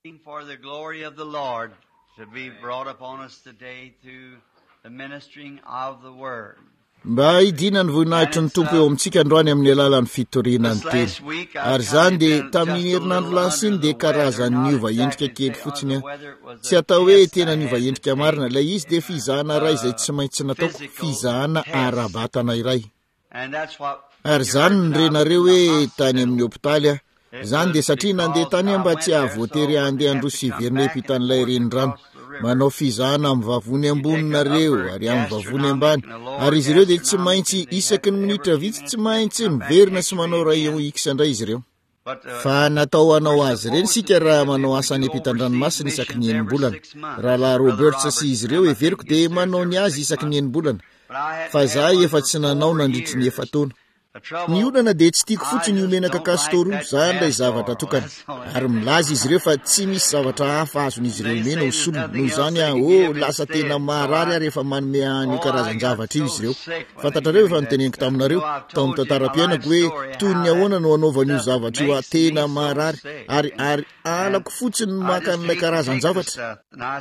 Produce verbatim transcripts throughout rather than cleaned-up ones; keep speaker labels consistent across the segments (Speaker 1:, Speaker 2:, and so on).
Speaker 1: For the glory of the Lord to be brought upon us today through the ministering of the word.
Speaker 2: Mba idina ny voninahitry ny tompo eo amintsika androany amin'ny alalan'ny fitoriana ny teny. Ary zany dia tamin'ny herinandro lasiny dia karazany niova endrika kely fotsiny. Tsy atao hoe tena niova endrika marina, ilay izy dia fizahana iray izay tsy maintsy nataoko, fizahana ara-batana iray. Ary zany nyrenareo hoe tany amin'ny hopitaly. Zany dia satria nandeha tany mba tsy ahavoatery andeha androso iverina hitan'ilay renirano. Manao fizahana amin'ny vavony amboninareo ary amin'ny vavony ambany. Ary izy ireo dia tsy maintsy isaky ny minitra vitsy tsy maintsy miverina sy manao rayon X indray izy ireo. Fa natao hanao azy ireny sika raha manao asany ampitan-dranomasina isaky ny enim-bolana. Rahalahy Roberts sy izy ireo everiko dia manao ny azy isaky ny enim-bolana. Fa zaho efa tsy nanao nandritry ny efa taona. Ny olana dia tsy tiako fotsiny io menaka kasitoro, zany ilay zavatra tokana. Ary milaza izy ireo fa tsy misy zavatra hafa azon'izy ireo mena ho solona. Noho izany ah, oh, lasa tena marary rehefa manome an'io karazan-javatra io izy ireo. Fantatrareo efa niteneniko taminareo tao amin'ny tantara-piainako hoe toy ny ahoana no anaovan'io zavatra io tena marary ary ary alako fotsiny maka an'ilay karazan-javatra.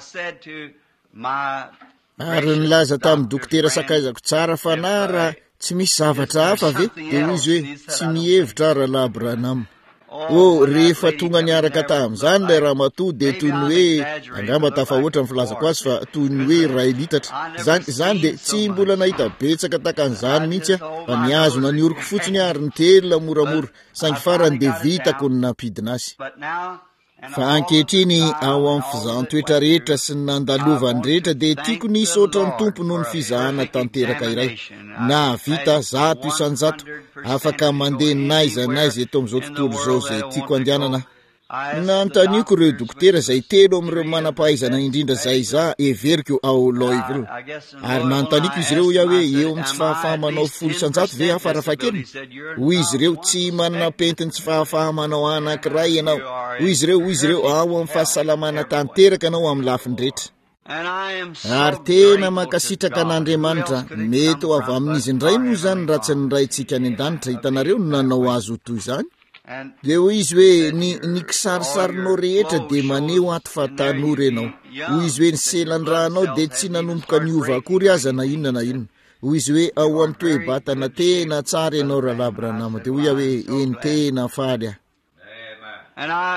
Speaker 2: Ary nilaza tamin'ny dokotera sakaizako tsara fa na raha tsy misy zavatra hafa ve dia hoy izy hoe tsy mihevitra rahalahy Branham. Oh, rehefa tonga niaraka tamin'izany ilay raha matoa dia toy ny hoe angamba tafahoatra ny filazako azy fa toy ny hoe ray litatra. Zany zany dia tsy mbola nahita betsaka takan'izany mihitsy fa niazona nioriko fotsiny ary nitelona moramora saingy farany dia vitako ny nampidina azy. Fa ankehitriny ao amin'ny fizahan-toetra rehetra sy ny nandalovany rehetra dia tiako nisaotra ny tompo noho ny fizahana tanteraka iray. Na vita zato isan-jato afaka mandeha naiza naiza eto amin'izao tontolo izao izay tiako andehanana. Nanontaniako ireo dokotera izay telo amin'ireo manam-pahaizana indrindra izay za everiko ao Louisville. Ary nanontaniako izy ireo iaho hoe eo amin'ny tsy fahafahamanao folo isan-jato ve afarafakely? Hoy izy ireo tsy manana pentiny tsy fahafahamanao anankiray ianao. Hoy izy ireo, hoy izy ireo ao amin'ny fahasalamana tanteraka anao amin'ny lafiny rehetra. Ary tena mankasitraka an'Andriamanitra, mety ho avy amin'izy indray moa zany raha tsy niraintsika any an-danitra hitanareo no nanao azy ho toy izany. Dia hoy izy hoe ny ny kisarisarinao rehetra dia maneho ato fa tanora ianao. Hoy izy hoe ny selan-drahanao dia tsy nanomboka niova akory aza na inona na inona. Hoy izy hoe ao amin'ny toe-batana tena tsara ianao rahalahy Branham. Dia hoy hoe eny tena faly ah.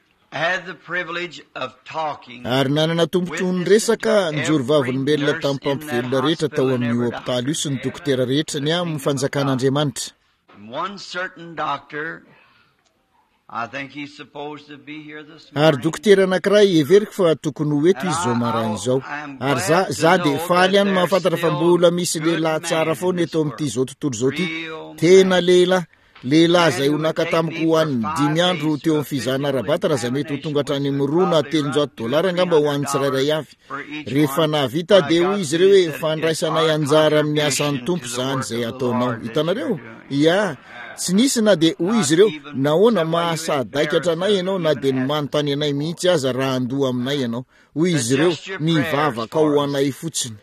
Speaker 2: Ary nanana tombotsoa ny resaka nijory vavolombelona tamin'ny mpampivelona rehetra tao amin'ny hopitaly io sy ny dokotera rehetra ny amin'ny fanjakan'Andriamanitra. Ary dokotera anankiray everiko fa tokony ho eto izy zao maraina izao. Ary za za dia faly ihany mahafantatra fa mbola misy lehilahy tsara foana eto amin'ity izao tontolo izao ity. Tena lehilahy. Lehilahy izay ho naka tamiko ho an'ny dimy andro teo amin'ny fizahana ara-bata raha izay mety ho tonga hatrany amin'ny roa na telonjato dolara angamba ho an'ny tsirairay avy. Rehefa navita dia hoy izy ireo hoe fandraisanay anjara amin'ny asan'ny tompo izany izay ataonao. Hitanareo? Ia, tsy nisy na dia hoy izy ireo nahoana mahasadaikatra anay ianao na dia ny manontany anay mihitsy aza raha andoha aminay ianao. Hoy izy ireo mivavaka ho anay fotsiny.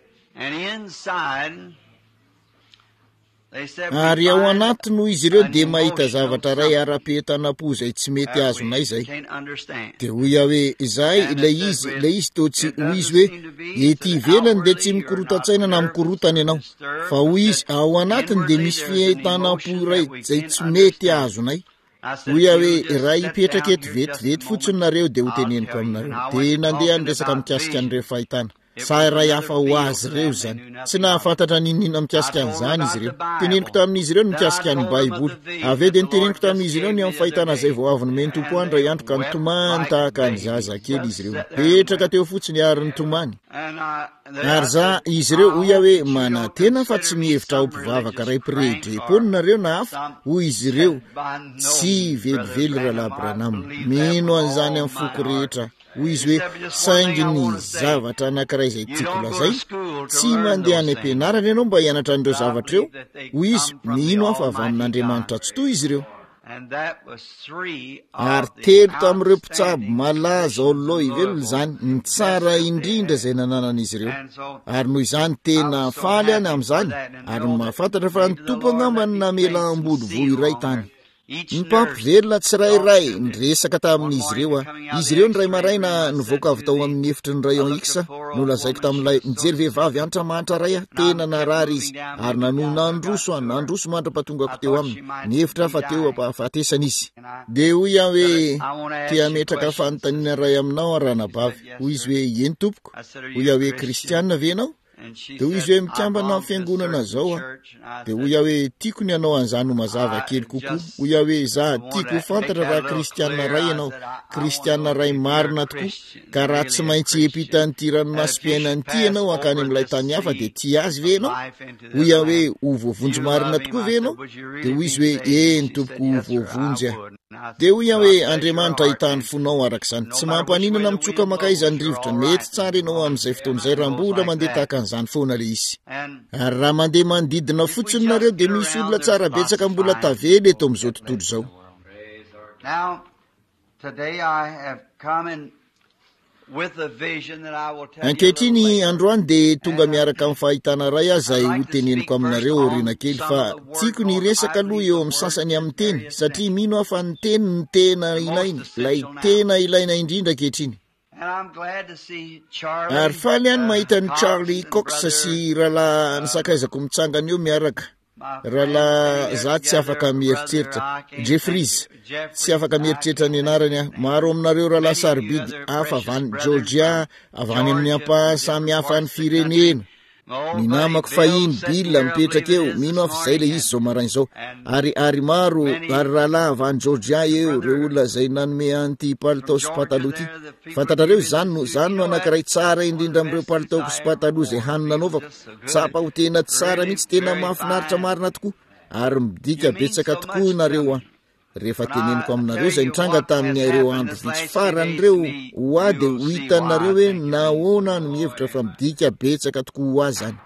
Speaker 2: Ary ao anatiny hoy izy ireo dia mahita zavatra ray ara-petanam-po izay tsy mety azonay izay. Dia hoy aho hoe izay ilay izy ilay izy toa tsy hoy izy hoe ety ivelany dia tsy mikorotan-tsaina na mikorotana ianao. Fa hoy izy ao anatiny dia misy fientanam-po iray izay tsy mety azonay. Hoy aho hoe raha hipetraka eto vetivety fotsiny nareo dia ho teneniko aminareo. Dia nandeha niresaka mikasika an'ireo fahitana. Sa iray hafa ho azy ireo zany. Tsy nahafantatra ninona mikasika an'izany izy ireo. Teneniko tamin'izy ireo ny mikasika ny Baiboly. Avy eo dia niteneniko tamin'izy ireo ny amin'ny fahitana izay vao avy nomeny tompo andro iandro ka nitomany tahaka ny zazakely izy ireo. Petraka teo fotsiny ary nitomany. Ary za izy ireo hoy aho hoe mana tena fa tsy mihevitra ho mpivavaka ray piredrepony nareo na hafa. Hoy izy ireo tsy velively rahalahy Branham. Mino an'izany amin'ny foko rehetra. Hoy izy hoe saingy ny zavatra anankiray izay tiako lazay tsy mandeha any am-pianarana ianao mba hianatra an'ireo zavatra eo. Hoy izy mino afa avy amin'Andriamanitra tsy toy izy ireo. Ary telo tamin'ireo mpitsabo malaza ao Louisville izany ny tsara indrindra izay nananan'izy ireo. Ary noho izany tena faly any amin'izany ary mahafantatra fa ny tompo angamba ny namela ambody voa iray tany. Mipampivelona tsirairay nyresaka tamin'izy ireo a izy ireo ny ray maraina nivoaka avy tao amin'ny efitry ny rayon X no lazaiko tamin'ilay nijery vehivavy antra mantra ray a tena narary izy ary nanono nandroso a nandroso mandra-patongako teo aminy ny efitra fa teo afahatesana izy de hoy aho hoe tia metraka fanontaniana ray aminao ranabavy hoy izy hoe eny tompoko hoy aho hoe kristianina ve ianao de hoy izy hoe mikambana amin'ny fiangonana zao a de hoy aho hoe tiako ny anao an'izany ho mazava kely kokoa hoy aho hoe za tiako fantatra raha kristianina ray ianao kristianina ray marina tokoa ka raha tsy maintsy epita ny ranomasim-piainana ity ianao akany amin'ilay tany hafa de tia azy ve ianao hoy aho hoe ho voavonjy marina tokoa ve ianao de hoy izy hoe eny tompoko ho voavonjy a de hoy aho hoe Andriamanitra hitany fonao arak'izany tsy mampaninana mitsoka maka izany rivotra mety tsara ianao amin'izay fotoan'izay raha mbola mandeha tahaka an'izany foana le izy ary raha mandeha manodidina fotsiny nareo de misy olona tsara betsaka mbola tavely eto amin'izao tontolo zao. Ankehitriny androany de tonga miaraka amin'ny fahitana ray aho zay ho teneniko aminareo orina kely fa tiako ny resaka aloha eo amin'ny sasany amin'ny teny satria mino aho fa ny teny ny tena ilaina lay tena ilaina indrindra ankehitriny. Ary faly ihany mahita ny Charlie Cox sy rahalahy nisakaizako mitsangana eo miaraka rahalahy za tsy afaka mieritreritra Jeffries tsy afaka mieritreritra ny anarany a maro aminareo rahalahy sarobidy hafa avany Georgia avany amin'ny ampa samy hafa ny firenena ny namako fahiny Bill mipetraka eo mino afa zay le izy zao marainy zao ary ary maro ary rahalahy avany Georgia eo reo olona zay nanome anty palitao sy pataloha ty fantatrareo zany no zany no anankiray tsara indrindra amin'ireo palitaoko sy pataloha zay hany nanaovako tsapa ho tena tsara mihitsy tena mahafinaritra marina tokoa ary midika betsaka tokoa nareo a rehefa teneniko aminareo zay nitranga tamin'ny ireo andro vitsy faran'ireo ho a de ho hitanareo hoe nahoana no mihevitra fa midika betsaka tokoa ho azy zany.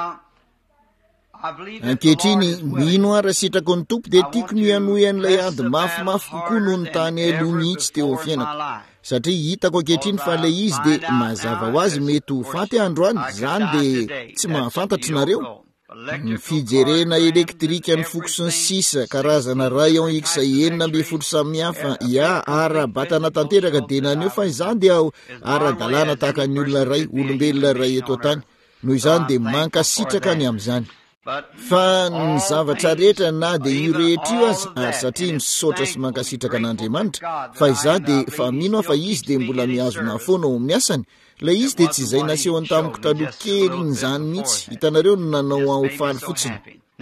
Speaker 2: Ankehitriny mino ara sitrako ny tompo de tiako ny hanohy an'ilay ady mafimafy kokoa noho ny tany aloha mihitsy teo amin'ny fiainako satria hitako ankehitriny fa le izy de mazava ho azy mety ho faty androany zany de tsy mahafantatry nareo ny fijerena elektrika ny foko sy ny sisa karazana rayon X enina amby folo samihafa ia ara-batana tanteraka de naneo fa izany de ao ara-dalàna tahaka ny olona ray olombelona ray eto tany noho izany de mankasitraka ny amin'izany fa ny zavatra rehetra na de io rehetra io azy ary satria misaotra sy mankasitraka an'Andriamanitra fa izany de fa mino fa izy de mbola mihazona foana ho miasany la izy de tsy izay nasehony tamiko taloha kely ny zany mihitsy hitanareo no nanao ao faly fotsiny.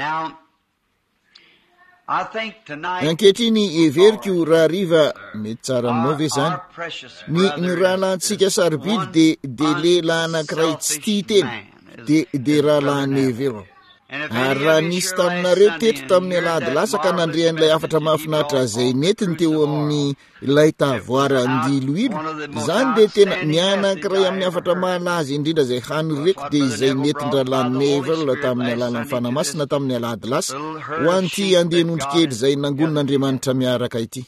Speaker 2: Ankehitriny everiko raha riva mety tsara aminao ve zany ny ny rahalahintsika sarobidy de de lehilahy anankiray tsy tia tena de de rahalahy everiko ary raha nisy taminareo teto tamin'ny alahady lasa ka nandrehan'ilay afatra mahafinaritra zay netiny teo amin'ny ilay tavoara andiloilo zany de tena ny anankiray amin'ny afatra mahalazy indrindra zay hanyreko de izay netiny-drahalahy Neville tamin'ny alalan'ny fanamasina tamin'ny alahady lasa ho an'ity andehan'ondry kely zay nangonon'Andriamanitra miaraka ity.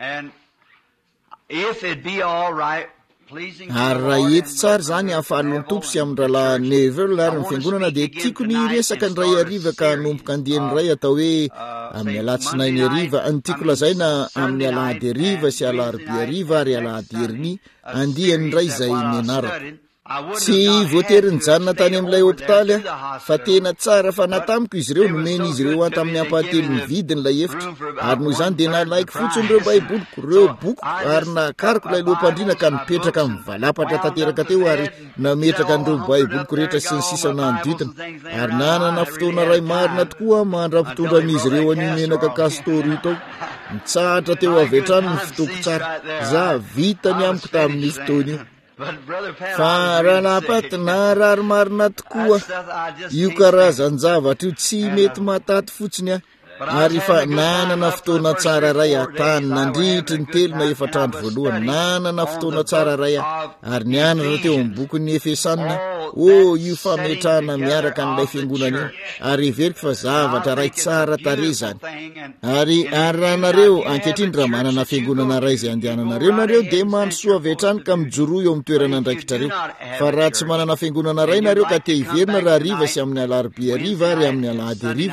Speaker 2: Ary raha ety tsara zany ahafalon'ny tompo sy amin'ny rahalahy Neville ary ny fiangonana de tiako ny resaka ny ray ariva ka nomboka andiany ray atao hoe amin'ny alatsinainy ariva ny tiako lazaina amin'ny alahady ariva sy alarobia ariva ary alahady heriny andiany ray zay nianarako tsy voatery nijanona tany amin'ilay hopitaly a fa tena tsara fa natamiko izy ireo nomeny izy ireo an tamin'ny ampahatelo ny vidiny ilay efitra ary noho izany de nalaiko fotsiny ireo baiboliko ireo boko ary nakariko ilay loampandrina ka nipetraka mivalapatra tanteraka teo ary nametraka an'ireo baiboliko rehetra sy ny sisa nanodidina ary nanana fotoana ray marina tokoa mandra-pitondran'izy ireo an'io menaka kastori tao mitsahatra teo avy hatrany ny fotoako tsara za vita ny amiko tamin'ny fotoana io fa raha napaty na rary marina tokoa io karazan-javatra io tsy mety mahataty fotsiny a ary fa nanana fotoana tsara ray a tany nandritry ny telo na efatrandro voalohany nanana fotoana tsara ray a ary nianana teo amin'ny bokin'ny Efesanina o io fametrahana miaraka n'ilay fiangonana io ary everiko fa zavatra ray tsara tare zany ary ary raha nareo ankehitriny raha manana fiangonana ray zay andehananareo nareo de mandrosoa avy hatrany ka mijoro eo amin'ny toerana andraikitrareo fa raha tsy manana fiangonana ray nareo ka te hiverina raha riva sy amin'ny alarobia riva ary amin'ny alahady riva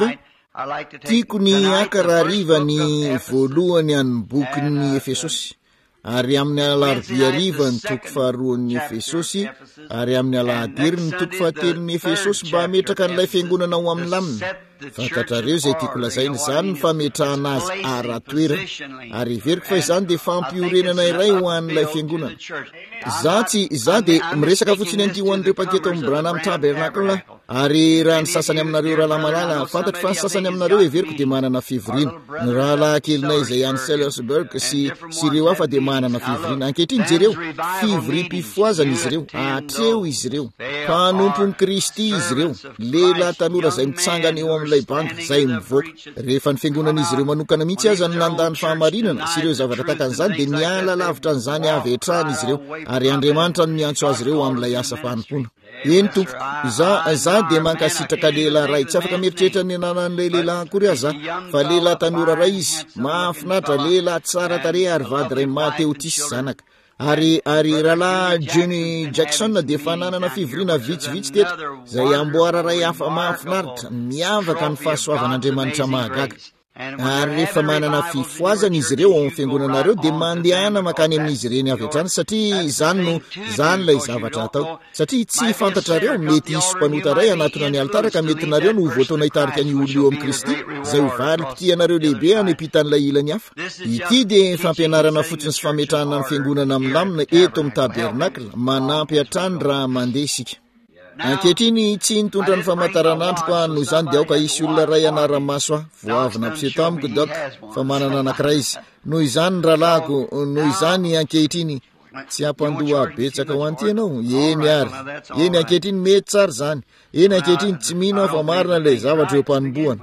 Speaker 2: tiako ny akarahariva ny voalohany any bokyny Efesosy, ary amin'ny alarobia ariva ny toko faharoan'ny Efesosy, ary amin'ny alahady ny toko fahatelon'ny Efesosy, mba hametraka an'ilay fiangonana ao amin'ny lamina. Fantatrareo izay tiako lazaina izany ny fametrahana azy ara-toerana, ary veriko fa izany dia fampiorenana iray ho an'ilay fiangonana. Za tsy za dia miresaka fotsiny anty ho an'ireo mpaketo amin'ny Branham Tabernacle, ary raha ny sasany aminareo raha malala fantatro fa ny sasany aminareo everiko dia manana fivoriana. Ny rahalahy kelinay izay any Salisbury sy sy ireo hafa dia manana fivoriana. Ankehitriny jereo fivorim-pifoazana izy ireo, atreo izy ireo, mpanompon'ny Kristy izy ireo, lehilahy tanora izay mitsangana eo amin'ilay banga izay mivoaka. Rehefa ny fiangonan'izy ireo manokana mihitsy aza ny nandany fahamarinana sy ireo zavatra tahaka an'izany dia miala lavitra an'izany avy hatrany izy ireo, ary Andriamanitra no miantso azy ireo amin'ilay asa fanompoana. Eny tompo, za za dia mankasitraka lehilahy ray, tsy afaka mieritreritra ny ananan'ilay lehilahy akory aza, fa lehilahy tanora ray izy, mahafinaritra, lehilahy tsara tarehy ary vady ray Mateotisy zanaka. Ary ary rahalahy Johnny Jackson dia fananana fivoriana vitsivitsy teto, izay amboara ray hafa mahafinaritra, miavaka ny fahasoavan'Andriamanitra mahagaga. Ary rehefa manana fifoazana izy ireo ao amin'ny fiangonanareo dia mandehana makany amin'izy ireny avy hatrany, satria izany no zany ilay zavatra atao. Satria tsy fantatrareo mety hisy mpanota ray anatona ny altara ka mety nareo no voataona hitarika ny olo eo amin'ny Kristy, izay ho valim-pitianareo lehibe any ampitan'ilay ilany hafa. Ity dia fampianarana fotsiny sy fametrahana ny fiangonana amin'ny lamina eto amin'ny tabernakla, manampy hatrany raha mandeha isika. Ankehitriny tsy nitondra ny famantaranandro ka noho izany dia aoka hisy olona ray anara-maso aho, voavina ampiseho tamiko dok fa manana anankiray izy. Noho izany ny rahalahiko, noho izany ankehitriny tsy ampandoha betsaka ho anty ianao. Eny ary, eny ankehitriny mety tsara zany. Eny ankehitriny tsy mino aho fa marina ilay zavatra eo mpanombohana.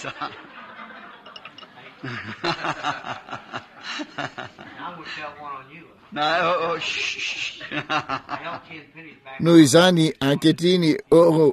Speaker 2: Noho izany ankehitriny oh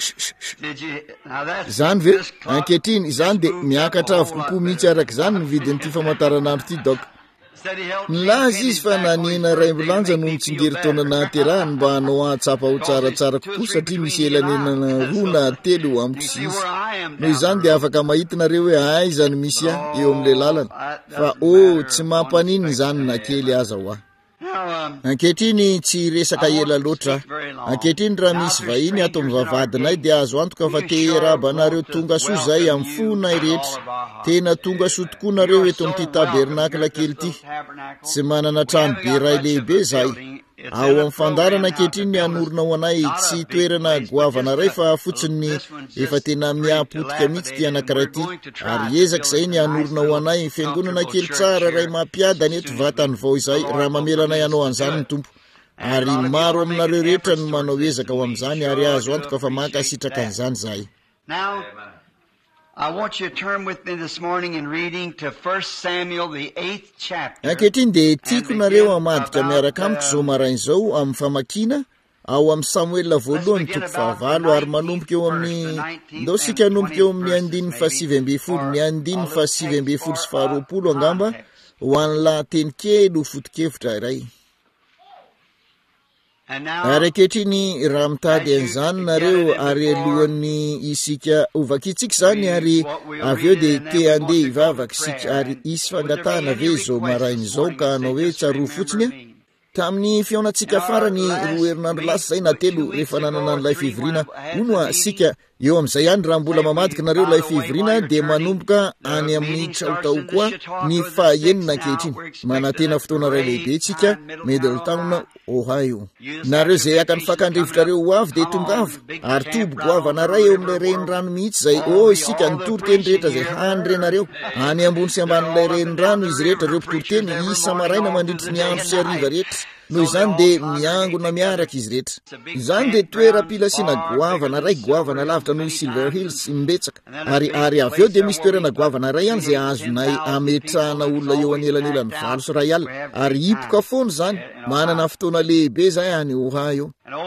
Speaker 2: zany ve ankehitriny izany dia miakatra avokokoa mihitsy araka izany ny vidin'ity famantaranandro ity dok. Nilaza izy fa nanina ray ambulanja no mitsingery taona nahaterahany mba hanao ahatsapa ho tsaratsara kokoa, satria misy elanenana roa na telo amiko sy izy. Noho izany dia afaka mahitinareo hoe aiza ny misy aho eo amin'ilay lalana, fa oh tsy mampanininy zany na kely aza ho aho. Ankehitriny tsy resaka ela loatra. Ankehitriny raha misy vahiny ato amin'ny vavadinay dia azo antoka fa teherabanareo tonga soa zay amin'ny fonay rehetra. Tena tonga soa tokoa nareo eto amin'ity tabernakla kely ity. Tsy manana trano be ray lehibe zahay. Ao amin'ny fandarana ankehitriny hanorina ho anay tsy toerana goavana ray fa fotsiny efa tena miapotika mihitsy ty anankiray ity, ary ezaka izay ny hanorina ho anay fiangonana kely tsara ray mampiadana eto vatany vao izay, raha mamelanay hanao an'izany ny tompo. Ary maro aminareo rehetra no manao ezaka ao amin'izany, ary azo antoka fa mankasitraka an'izany zahay.
Speaker 1: I want you to turn with me this morning in reading to First Samuel the eighth chapter.
Speaker 2: Ankehitriny dia tiako nareo hamadika miaraka amiko zao maraina izao amin'ny famakina ao amin'ny Samuela voalohany toko fahavalo, ary manomboka eo amin'ny ndao sika hanomboka eo amin'ny andininy fa sivy amby folo, ny andininy fa sivy amby folo sy faharoapolo angamba ho an'ny lahateny kely ho foto-kevitra iray. Ary ankehitriny raha mitady an'izany nareo ary alohan'ny isika ovakitsika izany, ary avy eo dia te handeha hivavaka isika, ary isy fangatahana ve izao maraina izao ka hanao hoe tsaroa fotsiny a. Tamin'ny fiaonantsika farany roa herinandro lasa zay na telo rehefa nanana n'ilay fivoriana, ono sika eo amin'izay ihany raha mbola mamadika nareo ilay fivoriana dia manomboka any amin'ny traotao koa ny fahaenina ankehitriny. Manantena fotoana ray lehibe tsika Middletown, Ohio. Nareo izay aka ny fakandrivotrareo ho avy dia tongava, ary tobo goavana ray eo amin'ilay renirano mihitsy zay o isika nitoriteny rehetra izay hany renareo. Any ambony sy ambanin'ilay renirano izy rehetra reo mpitoriteny isa maraina mandritry ny andro sy hariva rehetra. Noho izany dia miangona miaraka izy rehetra. Izany dia toeram-pilasiana goavana ray, goavana lavitra noho Silver Hills mimbetsaka, ary ary avy eo dia misy toerana goavana ray ihany izay azonay ametrahana olona eo anelanelan'ny valo sy ray alina, ary hipoka foana izany, manana fotoana lehibe zay any Ohio.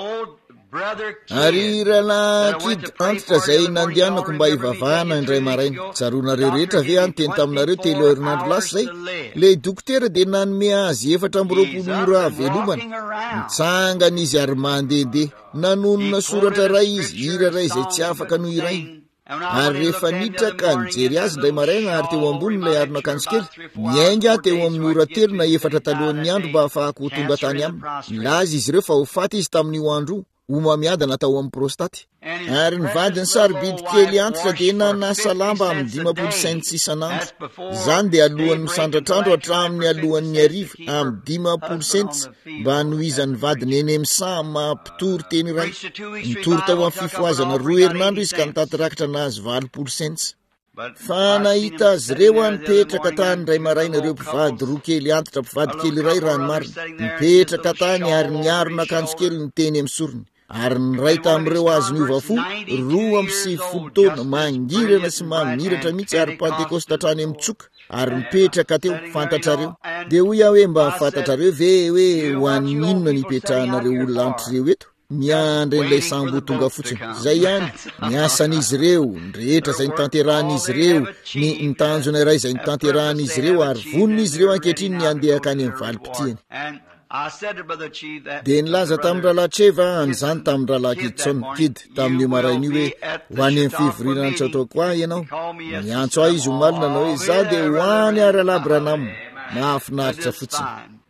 Speaker 2: Ary rahalahy kidy antitra izay nandehanako mba hivavahana indray maraina. Tsaroanareo rehetra ve any teny taminareo telo herinandro lasa zay, le dokotera dia nanome azy efatra amby roapolo ora velomana. Mitsangana izy ary mandehandeha, nanonona soratra ray izy, hira ray izay tsy afaka no hiraina. ary rehefa nitraka nijery azy indray maraina ary teo ambonin'ilay aron'akanjo kely miainga teo amin'ny ora telo na efatra talohan'ny andro mba ahafahako tonga tany aminy. Milaza izy ireo fa ho faty izy tamin'io andro homamiadana tao amin'ny prostaty. Ary ny vadiny sarobidy kely antitra dia nanasa lamba amin'ny dimapolo sentsa isanandro. Izany dia alohan'ny misandratrandro hatramin'ny alohan'ny ariva amin'ny dimapolo sentsa mba hanohizan'ny vadiny eny amin'ny saha mampitory teny iray. Nitory tao amin'ny fifoazana roa herinandro izy ka nitatyrakitra anazy valopolo sentsa. Fa nahita azy ireo a nipetraka tany indray maraina ireo mpivady roa kely antitra mpivady kely iray rano marina. Nipetraka tany ary niaron'akanjo kely ny teny amin'ny sorony. Ary ny ray tamin'ireo azy niova fo roa amby sivifolo taona mangirana sy mamiratra mihitsy ary pentekosta hatrany amin'ny tsoka ary mipetraka teo fantatrareo. Dia hoy aho hoe mba fantatrareo ve hoe ho an'inona nipetrahanareo olona antr'ireo eto miandry n'ilay sambo tonga fotsiny. Zay ihany miasan'izy ireo, ny rehetra izay nitanteran'izy ireo, ny nitanjona iray izay nitanteran'izy ireo ary vonin'izy ireo ankehitriny ny andeha akany amin'ny valim-pitiany. Dia nilaza tamin'ny rahalahy Treva an'izany tamin'ny rahalahy Kidson Kid tamin'io maraina io hoe ho any amin'ny fivoriana ny tsaotao koa ianao. Miantso ahy izy omalina anao hoe za dia ho any ary rahalahy Branham. Mahafinaritra fotsiny.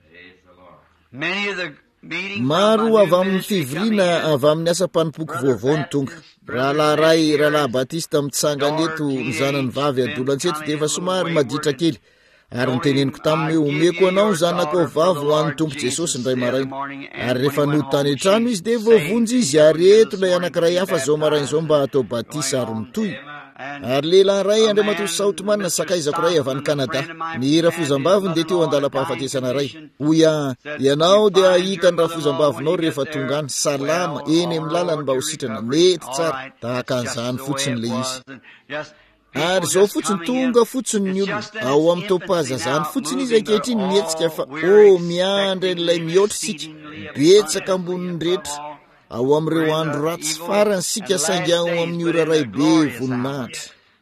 Speaker 2: Maro avy amin'ny fivoriana avy amin'ny asa mpanompoky vaovao ny tonga. Rahalahy ray rahalahy Batista mitsangana eto ny zanany vavy adolan-tseto dia efa somary maditra kely. Ary niteneniko taminy hoe omeko anao zanako vavy ho an'ny Tompo Jesosy indray maraina. Ary rehefa nody tany an-trano izy dia voavonjy izy ary eto ilay anankiray hafa zao maraina izao mba atao batisa ary mitoy. Ary lehilahy ray Andriamatoa Sautman sakaizako ray avy any Kanada. Ny rafozam-baviny dia teo andalam-pahafatesana ray. Hoy ianao dia ahita ny rafozam-bavinao rehefa tonga any salama eny amin'ny lalany mba ho sitrana mety tsara tahaka an'izany fotsiny le izy. Ary zao fotsiny tonga fotsiny ny olona ao amin'ny topaza zany fotsiny izy ankehitriny mietsika fa o miandry n'ilay mihoatra sika betsaka ambonin'ny rehetra ao amin'ireo andro ratsy farany sika saingy ao amin'ny ora ray be voninahitra.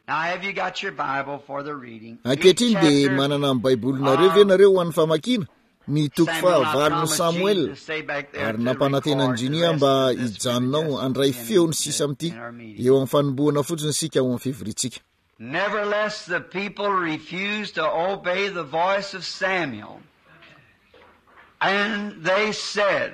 Speaker 2: Ankehitriny dia manana amin'ny baibolinareo ve nareo ho an'ny famakiana ny toko fahavalo no Samuel ary nampanantenany Jinia mba hijanonao andray feony sisa amin'ity eo amin'ny fanombohana fotsiny sika ao amin'ny fivoritsika.
Speaker 1: Nevertheless, the people refused to obey the voice of Samuel. And they said,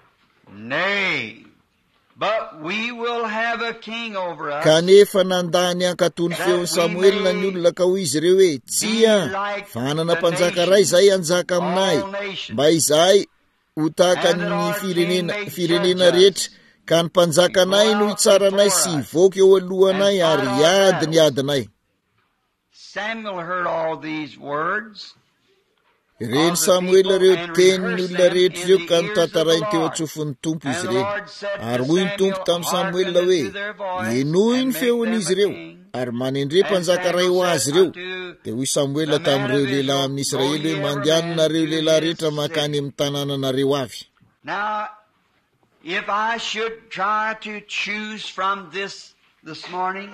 Speaker 1: Nay, but we will have a king over us.
Speaker 2: Kanefa nandany ankatony feon'ny Samuel na ny olona ka hoy izy ireo hoe tsia fanana mpanjaka ray izay anjaka aminay mba izahay ho tahaka ny firenena firenena rehetra ka ny mpanjakanay no hitsaranay sy hivoaka eo alohanay ary hiady ny adinay.
Speaker 1: Samuel heard all these words.
Speaker 2: Ireny Samuel ireo tenin'ny olona rehetra ireo ka notantarainy teo antsofin'ny Tompo izy ireny. Ary hoy ny Tompo tamin'ny Samuel hoe enoy ny feon'izy ireo ary manendre mpanjaka ray ho azy ireo. Dia hoy Samuel tamin'ireo lehilahy amin'ny Israely hoe mandehananareo lehilahy rehetra makany amin'ny tanànanareo avy.
Speaker 1: Now, if I should try to choose from this this morning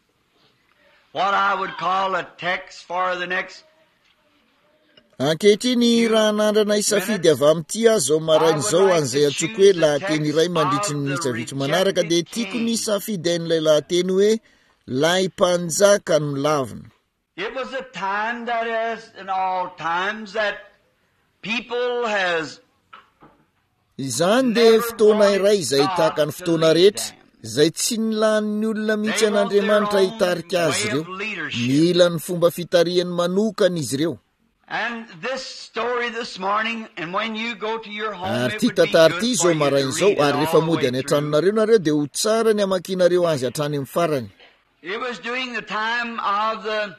Speaker 1: what I would call a text for the next
Speaker 2: ankehitriny raha nandrana isafidy avy amin'ity aho zao maraina izao an'izay antsoko hoe lahateny iray mandritry ny mitsavitro manaraka dia tiako ny isafidy ain'ilay lahateny hoe lay mpanjaka no lavina.
Speaker 1: It was a time that is in all times that people has
Speaker 2: izany dia fotoana iray izay tahaka ny fotoana rehetra izay tsy nilan'ny olona mihitsy an'Andriamanitra hitarika azy ireo. Mila ny fomba fitarihany manokana izy ireo.
Speaker 1: And this story this morning, and when you go to your home,
Speaker 2: ary ty tantara ty zao maraina izao ary rehefa mody any an-tranonareo nareo dia ho tsara ny amakinareo azy hatrany amin'ny farany.
Speaker 1: It was during the time of the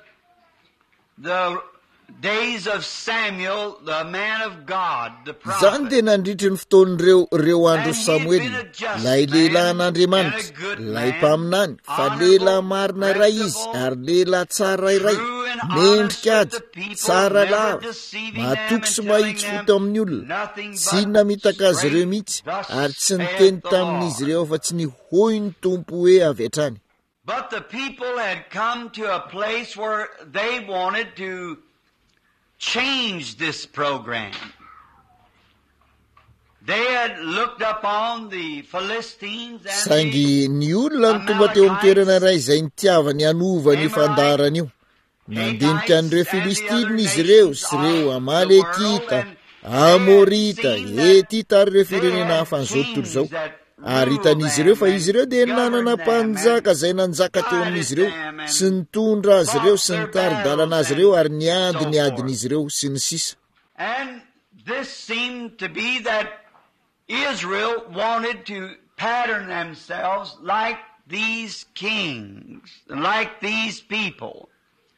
Speaker 1: the days of Samuel, the man of God, the prophet.
Speaker 2: Zany dia nandritry ny fotoan'ireo reo andro Samuel, lay lehilahy an'Andriamanitra, lay mpaminany, fa lehilahy marina iray izy ary lehilahy tsara iray, mendrika ady, tsara lava, matoky sy mahitsy foto amin'ny olona, tsy namitaka azy ireo mihitsy ary tsy niteny tamin'izy ireo fa tsy nihoy ny Tompo hoe avy hatrany.
Speaker 1: But the people had come to a place where they wanted to change this program. They had looked upon the Philistines and
Speaker 2: saingy ny olona ny tonga teo amin'ny toerana iray izay nitiavany anova ny fandarana io. Nandinika an'ireo Filistina izy ireo sy ireo Amalekita, Amorita, Hetita ary ireo firenena hafa an'izao tontolo izao. Ary hitan'izy ireo fa izy ireo dia nanana mpanjaka izay nanjaka teo amin'izy ireo sy nitondra azy ireo sy nitari-dalana azy ireo ary niady ny adin'izy ireo sy ny sisa.
Speaker 1: And this seemed to be that Israel wanted to pattern themselves like these kings, like these people.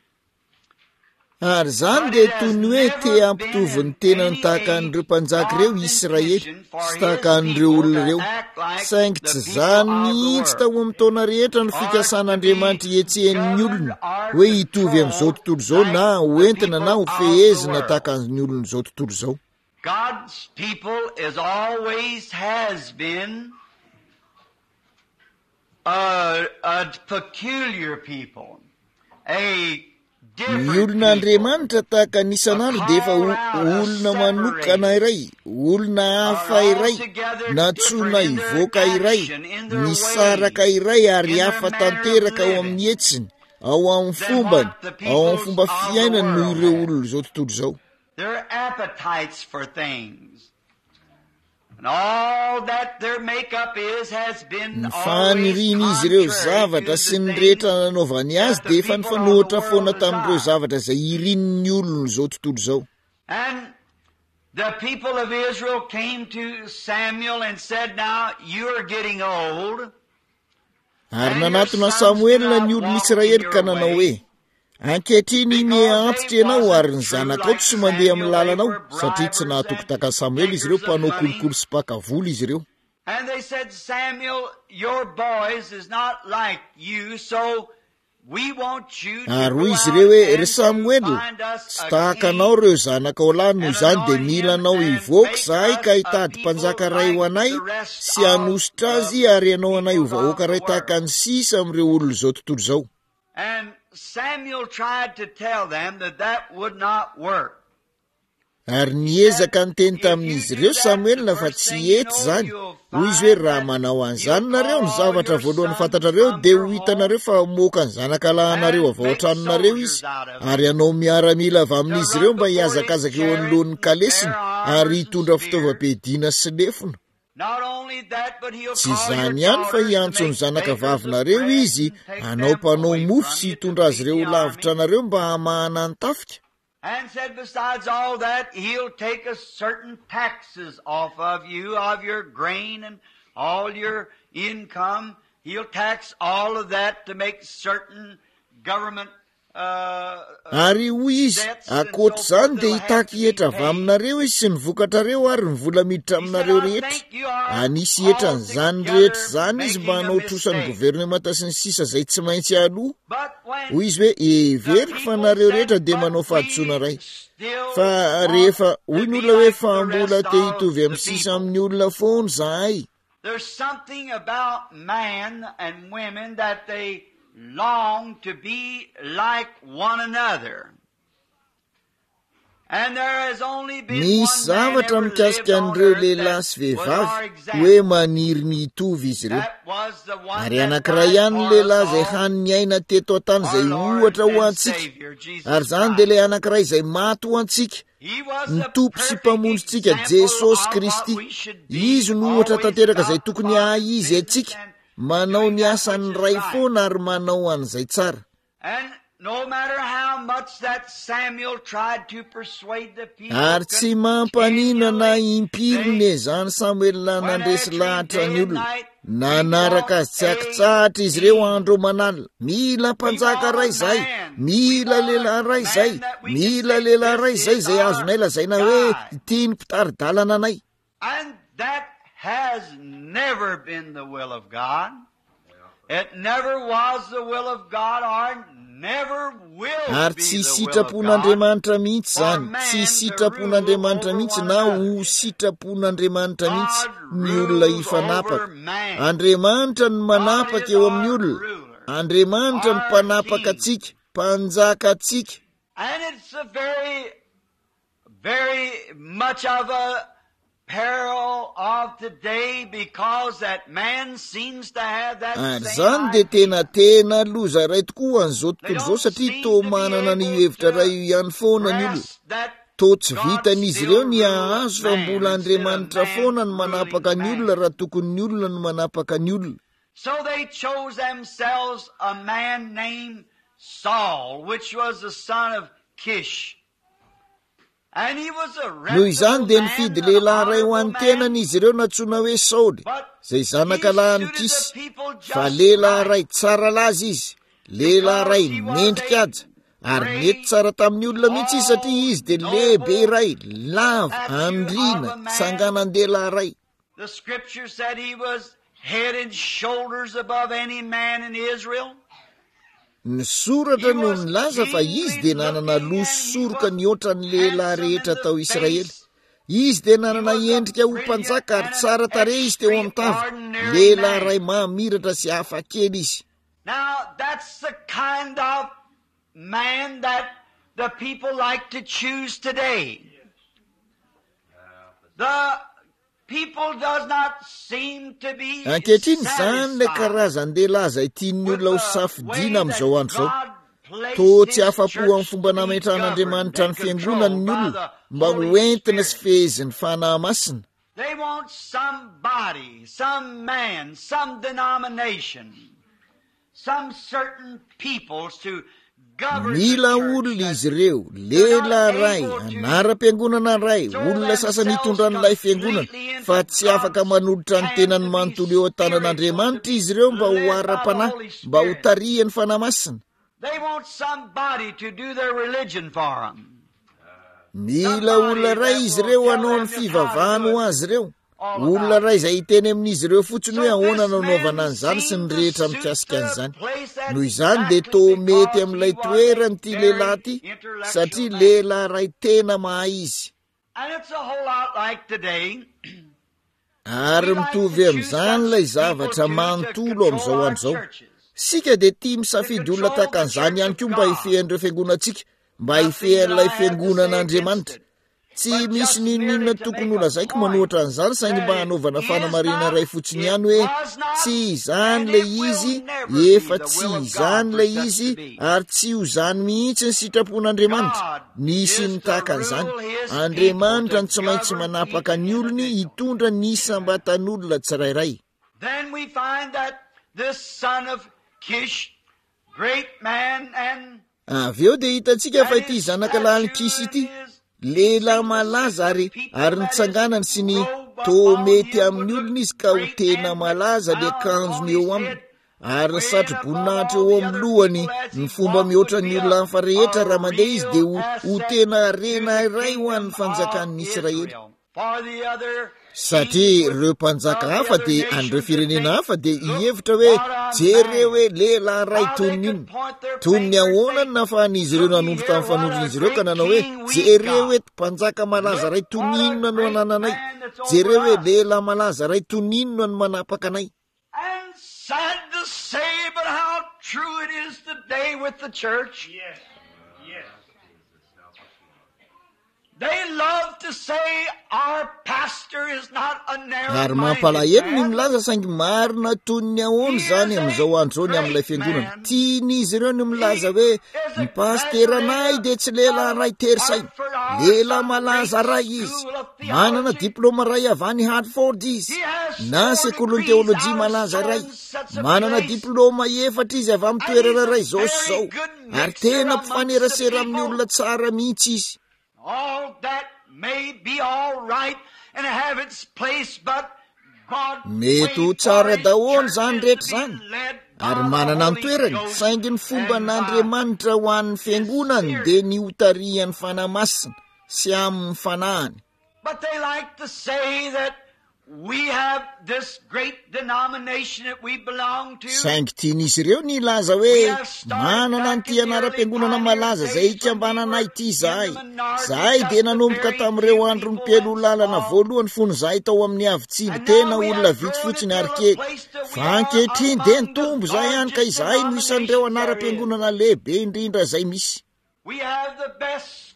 Speaker 2: Ary zany dia toy ny hoe te hampitovy ny tenany tahaka an'ireo mpanjaka ireo Israely sy tahaka an'ireo olona ireo. Saingy tsy zany mihitsy tao amin'ny taona rehetra ny fikasan'Andriamanitra hietsehan'ny olona hoe hitovy amin'izao tontolo izao na hoentina na ho fehezina tahaka ny olona izao tontolo izao.
Speaker 1: God's people is always has been a, a peculiar people, a
Speaker 2: ny olona Andriamanitra tahaka n'isan'andro dia efa olona manokana iray, olona hafa iray, natsoina hivoaka iray, nisaraka iray ary hafa tanteraka ao amin'ny hetsiny, ao amin'ny fombany, ao amin'ny fomba fiainany noho ireo olona izao tontolo izao.
Speaker 1: Their appetites for things. And all that their makeup is has been
Speaker 2: Ny
Speaker 1: always
Speaker 2: faniriany izy ireo zavatra sy ny rehetra nanaovany azy dia efa nifanohitra foana tamin'ireo zavatra izay irinin'ny olona izao tontolo izao.
Speaker 1: And the people of Israel came to Samuel and said, now you're getting old.
Speaker 2: Ary nanatona Samuela ny olona Israely ka nanao hoe ankehitriny miantitra ianao ary ny zanakao tsy mandeha amin'ny lalanao satria tsy nahatoko taka Samuel izy ireo mpanao kolokolo sy pakavoly izy ireo.
Speaker 1: And they said, Samuel, your boys is not like you, so we want you to
Speaker 2: Ary
Speaker 1: go
Speaker 2: hoy izy
Speaker 1: out
Speaker 2: ireo hoe ry
Speaker 1: and
Speaker 2: Samuel,
Speaker 1: find us
Speaker 2: tsy
Speaker 1: a
Speaker 2: tahaka
Speaker 1: king.
Speaker 2: anao ireo zanakao lahy noho izany dia mila anao hivoaka zahay ka hitady mpanjaka ray ho anay sy hanositra azy ary ianao anay ho vahoaka ray tahaka ny sisa amin'ireo olona izao tontolo izao.
Speaker 1: And Samuel tried to tell them that that would not work.
Speaker 2: Ary niezaka ny teny tamin'izy ireo Samuel fa tsy hety zany. Hoy izy hoe raha manao an'izany nareo ny zavatra voalohany fantatrareo dia ho hitanareo fa moka ny zanakalahanareo avy ao an-tranonareo izy ary anao miaramila avy amin'izy ireo mba hiazakazaka eo anoloan'ny kalesiny ary hitondra fitaovam-piadiana sy lefona.
Speaker 1: Not only that, but he'll
Speaker 2: Tsy
Speaker 1: call
Speaker 2: zany
Speaker 1: your
Speaker 2: ihany fa
Speaker 1: daughters to
Speaker 2: hiantso ny
Speaker 1: make
Speaker 2: zanaka
Speaker 1: bakers of
Speaker 2: vavinareo
Speaker 1: bread
Speaker 2: izy
Speaker 1: and take
Speaker 2: anao
Speaker 1: them
Speaker 2: mpanao
Speaker 1: away
Speaker 2: mofo
Speaker 1: from
Speaker 2: sy
Speaker 1: you to
Speaker 2: hitondra azy
Speaker 1: feed
Speaker 2: ireo
Speaker 1: the
Speaker 2: lavitra
Speaker 1: army.
Speaker 2: nareo mba hamahana ny tafika.
Speaker 1: And said, besides all that, he'll take a certain taxes off of you, of your grain and all your income. He'll tax all of that to make certain government uh,
Speaker 2: Ary hoy izy akoatra izany dia hitaka hetra avy aminareo izy sy ny vokatrareo ary ny vola miditra aminareo rehetra. Anisy hetra n'izany rehetra izany izy mba hanaotrosan'ny governemanta sy ny sisa izay tsy maintsy aloha. Hoy izy hoe everiko fa nareo rehetra dia manao fahadisoana ray. Fa rehefa hoy ny olona hoe fa mbola te hitovy amin'ny sisa amin'ny olona foana zahay.
Speaker 1: There's something about man and women that they long to be like one another. And there has only been
Speaker 2: Misy
Speaker 1: one man
Speaker 2: zavatra
Speaker 1: ever lived
Speaker 2: mikasika
Speaker 1: on
Speaker 2: an'ireo
Speaker 1: earth
Speaker 2: lehilahy sy
Speaker 1: that was our
Speaker 2: vehivavy
Speaker 1: example.
Speaker 2: hoe maniry ny hitovy izy ireo.
Speaker 1: That was the one
Speaker 2: Ary
Speaker 1: that
Speaker 2: anankiray
Speaker 1: died
Speaker 2: ihany ny
Speaker 1: for us
Speaker 2: lehilahy izay
Speaker 1: all,
Speaker 2: haniny aina teto an-tany
Speaker 1: our
Speaker 2: izay
Speaker 1: Lord
Speaker 2: ohatra ho
Speaker 1: and
Speaker 2: antsika.
Speaker 1: Savior, Jesus
Speaker 2: Ary zany dia
Speaker 1: Christ.
Speaker 2: ilay anankiray izay maty ho antsika.
Speaker 1: He was
Speaker 2: Ny
Speaker 1: the
Speaker 2: tompo sy
Speaker 1: perfect
Speaker 2: mpamonjintsika
Speaker 1: example
Speaker 2: Jesosy
Speaker 1: of
Speaker 2: Kristy.
Speaker 1: what we should be,
Speaker 2: Izy no ohatra
Speaker 1: always
Speaker 2: tanteraka izay
Speaker 1: about
Speaker 2: tokony
Speaker 1: God's
Speaker 2: hahay izy
Speaker 1: business
Speaker 2: antsika.
Speaker 1: and
Speaker 2: Manao
Speaker 1: doing
Speaker 2: ny
Speaker 1: that
Speaker 2: asan'ny
Speaker 1: which is
Speaker 2: ray
Speaker 1: right.
Speaker 2: foana ary manao an'izay tsara.
Speaker 1: And no matter how much that Samuel tried to persuade the people,
Speaker 2: Ary tsy mampanina na
Speaker 1: continually,
Speaker 2: impiriny izany Samuela nandresy lahatra ny olona. Nanaraka azy tsakitsahatra izy ireo andro manalina. Mila mpanjaka ray zay, mila lehilahy ray zay, mila lehilahy ray zay izay azonay lazaina hoe tiany mpitari-dalana anay.
Speaker 1: And that has never been the will of God. It never was the will of God or never will
Speaker 2: Ary
Speaker 1: be
Speaker 2: tsy
Speaker 1: the will of
Speaker 2: sitrapon'Andriamanitra
Speaker 1: God.
Speaker 2: mihitsy zany, tsy sitrapon'Andriamanitra mihitsy na ho sitrapon'Andriamanitra mihitsy ny olona ifanapaka. Andriamanitra ny manapaka eo amin'ny olona. Andriamanitra ny mpanapaka atsika, mpanjaka atsika.
Speaker 1: And it's a very, very much of a parallel of today because that man seems to have that
Speaker 2: ary
Speaker 1: same
Speaker 2: zany de
Speaker 1: idea.
Speaker 2: tena tena loza ray tokoa an'izao tontolo zao satria to manana ny hevitra ray io ihany foana ny olona
Speaker 1: That
Speaker 2: to tsy vitan'izy ireo ny ahazo fa mbola Andriamanitra foana ny manapaka ny olona raha tokony ny olona no manapaka ny olona.
Speaker 1: So they chose themselves a man named Saul, which was the son of Kish. And he was a
Speaker 2: Noho izany de
Speaker 1: reputable
Speaker 2: nifidy
Speaker 1: man, an
Speaker 2: lehilahy ray ho
Speaker 1: honorable
Speaker 2: any
Speaker 1: man.
Speaker 2: tenan'izy ireo natsoina hoe Saoly,
Speaker 1: But
Speaker 2: zay
Speaker 1: he
Speaker 2: zanaka lahany
Speaker 1: suited
Speaker 2: Kisy,
Speaker 1: the people just
Speaker 2: fa lehilahy
Speaker 1: right.
Speaker 2: ray tsara laza izy, lehilahy ray mendrika aja, ary mety tsara tamin'ny olona mihitsy izy satria izy de lehibe ray, lava, andrina, tsanganan-dehilahy ray.
Speaker 1: The scripture said he was head and shoulders above any man in Israel.
Speaker 2: Ny soratra no nilaza fa izy de nanana loso soroka ny ohatran'ny lehilahy rehetra tao Israely. Izy de nanana endrika ho mpanjaka ary tsara tarehy izy teo amin'ny tava, lehilahy ray mamiratra sy hafa kely izy.
Speaker 1: Now that's the kind of man that the people like to choose today. The people does not seem to be
Speaker 2: Ankehitriny zany le
Speaker 1: satisfied
Speaker 2: karazan-dehilahy zay tian'ny olona ho
Speaker 1: with the
Speaker 2: safidiana
Speaker 1: way
Speaker 2: amin'izao
Speaker 1: that
Speaker 2: andro zao.
Speaker 1: God placed
Speaker 2: To tsy
Speaker 1: His
Speaker 2: afa-po amin'ny
Speaker 1: church
Speaker 2: fomba
Speaker 1: to be
Speaker 2: nametrahana-Andriamanitra ny
Speaker 1: governed and
Speaker 2: fiangonany ny
Speaker 1: controlled
Speaker 2: olona
Speaker 1: by
Speaker 2: mba
Speaker 1: the
Speaker 2: ho
Speaker 1: Holy
Speaker 2: entina sy
Speaker 1: Spirit.
Speaker 2: fehezin'ny fanahy masina.
Speaker 1: They want somebody, some man, some denomination, some certain peoples to govern
Speaker 2: Mila
Speaker 1: the
Speaker 2: olona
Speaker 1: church.
Speaker 2: izy ireo, lehilahy ray, anara-piangonana ray, olona sasany hitondran'ilay fiangonana, fa tsy afaka manolotra ny tenany manontolo eo an-tanan'Andriamanitra izy ireo mba ho ara-panahy, mba ho tarihany fanahy masina.
Speaker 1: They want somebody to do their religion for them.
Speaker 2: Mila olona ray izy ireo hanao ny fivavahana ho azy ireo. Olona ray izay hiteny amin'izy ireo fotsiny hoe ahoana nanaovana an'izany sy ny rehetra mikasika an'izany. Noho izany de to mety amin'ilay toerany ty lehilahy ty, satria lehilahy ray tena mahay izy.
Speaker 1: And it's a whole lot like today.
Speaker 2: Ary mitovy amin'izany ilay zavatra manontolo amin'izao andro zao. Sika de tia misafidy olona tahaka an'izany ihany koa mba hifehan'ireo fiangonantsika, mba hifehan'ilay fiangonan'Andriamanitra. Tsy misy ninonina tokony ho lazaiko manohatra an'izany saingy mba hanaovana fanamarina ray fotsiny ihany hoe tsy izany le izy, efa tsy izany le izy, ary tsy ho zany mihitsy ny sitrapon'Andriamanitra. Nisy ny tahaka an'izany. Andriamanitra ny tsy maintsy manapaka ny olony hitondra ny isam-batan'olona tsirairay.
Speaker 1: Then we find that this son of Kish, great man, and
Speaker 2: Avy eo de hitantsika fa ity zanaka lahany Kisy ity, lehilahy malaza ary ary nitsanganany sy ny to mety amin'ny olona izy ka ho tena malaza le akanjony eo aminy, ary ny satro-boninahitra eo amin'ny lohany ny fomba mihoatra ny olona hafa rehetra raha mandeha izy de ho, ho tena rena iray ho an'ny fanjakan'ny Israely.
Speaker 1: for the other
Speaker 2: Satria ireo mpanjaka hafa de an'ireo firenena hafa de ihevitra hoe jereo hoe lehilahy ray tonin'inona. Toy ny ahoana ny nafahan'izy ireo nanondro tamin'ny fanondron'izy ireo ka nanao hoe jereo hoe mpanjaka malaza ray toninona no anananay, jereo hoe lehilahy malaza ray toninona no manapaka anay.
Speaker 1: And sad to say, but how true it is today with the church.
Speaker 3: Yes. Yes.
Speaker 1: They love to say our pastor is not a
Speaker 2: Ary
Speaker 1: narrow-minded
Speaker 2: mampalahelo ny
Speaker 1: man.
Speaker 2: milaza saingy marina toy ny ahoana zany amin'izao andro zao ny amin'ilay fiangonana. Tian'izy ireo ny milaza hoe ny pasteranay de tsy lehilahy ray tery saina, lehilahy malaza ray izy, manana diploma ray avy any Hartford izy, na sekolony teolojia malaza ray, manana diploma efatra izy avy amin'ny toerana ray zao sy zao, ary tena mpifanerasera amin'ny olona tsara mihitsy izy.
Speaker 1: All that may be all right and have its place, but God
Speaker 2: Mety ho tsara daholo zany rehetra zany, ary manana ny toerany, saingy ny fomba n'Andriamanitra ho an'ny fiangonany de ny hotarihan'ny fanahy masina sy amin'ny fanahany.
Speaker 1: But they like to say that we have this great denomination that we belong to.
Speaker 2: Saingy tian'izy ireo ny laza hoe manana ny ty anara-piangonana malaza zay hikambananay ity zahay. Zahay de nanomboka tamin'ireo andro mipelo lalana voalohany fony zahay tao amin'ny avitsiny, tena olona vitsy fotsiny ary kely. Fa ankehitriny de nitombo zahay ihany ka izahay no isan'ireo anara-piangonana lehibe indrindra zay misy.
Speaker 1: We have the best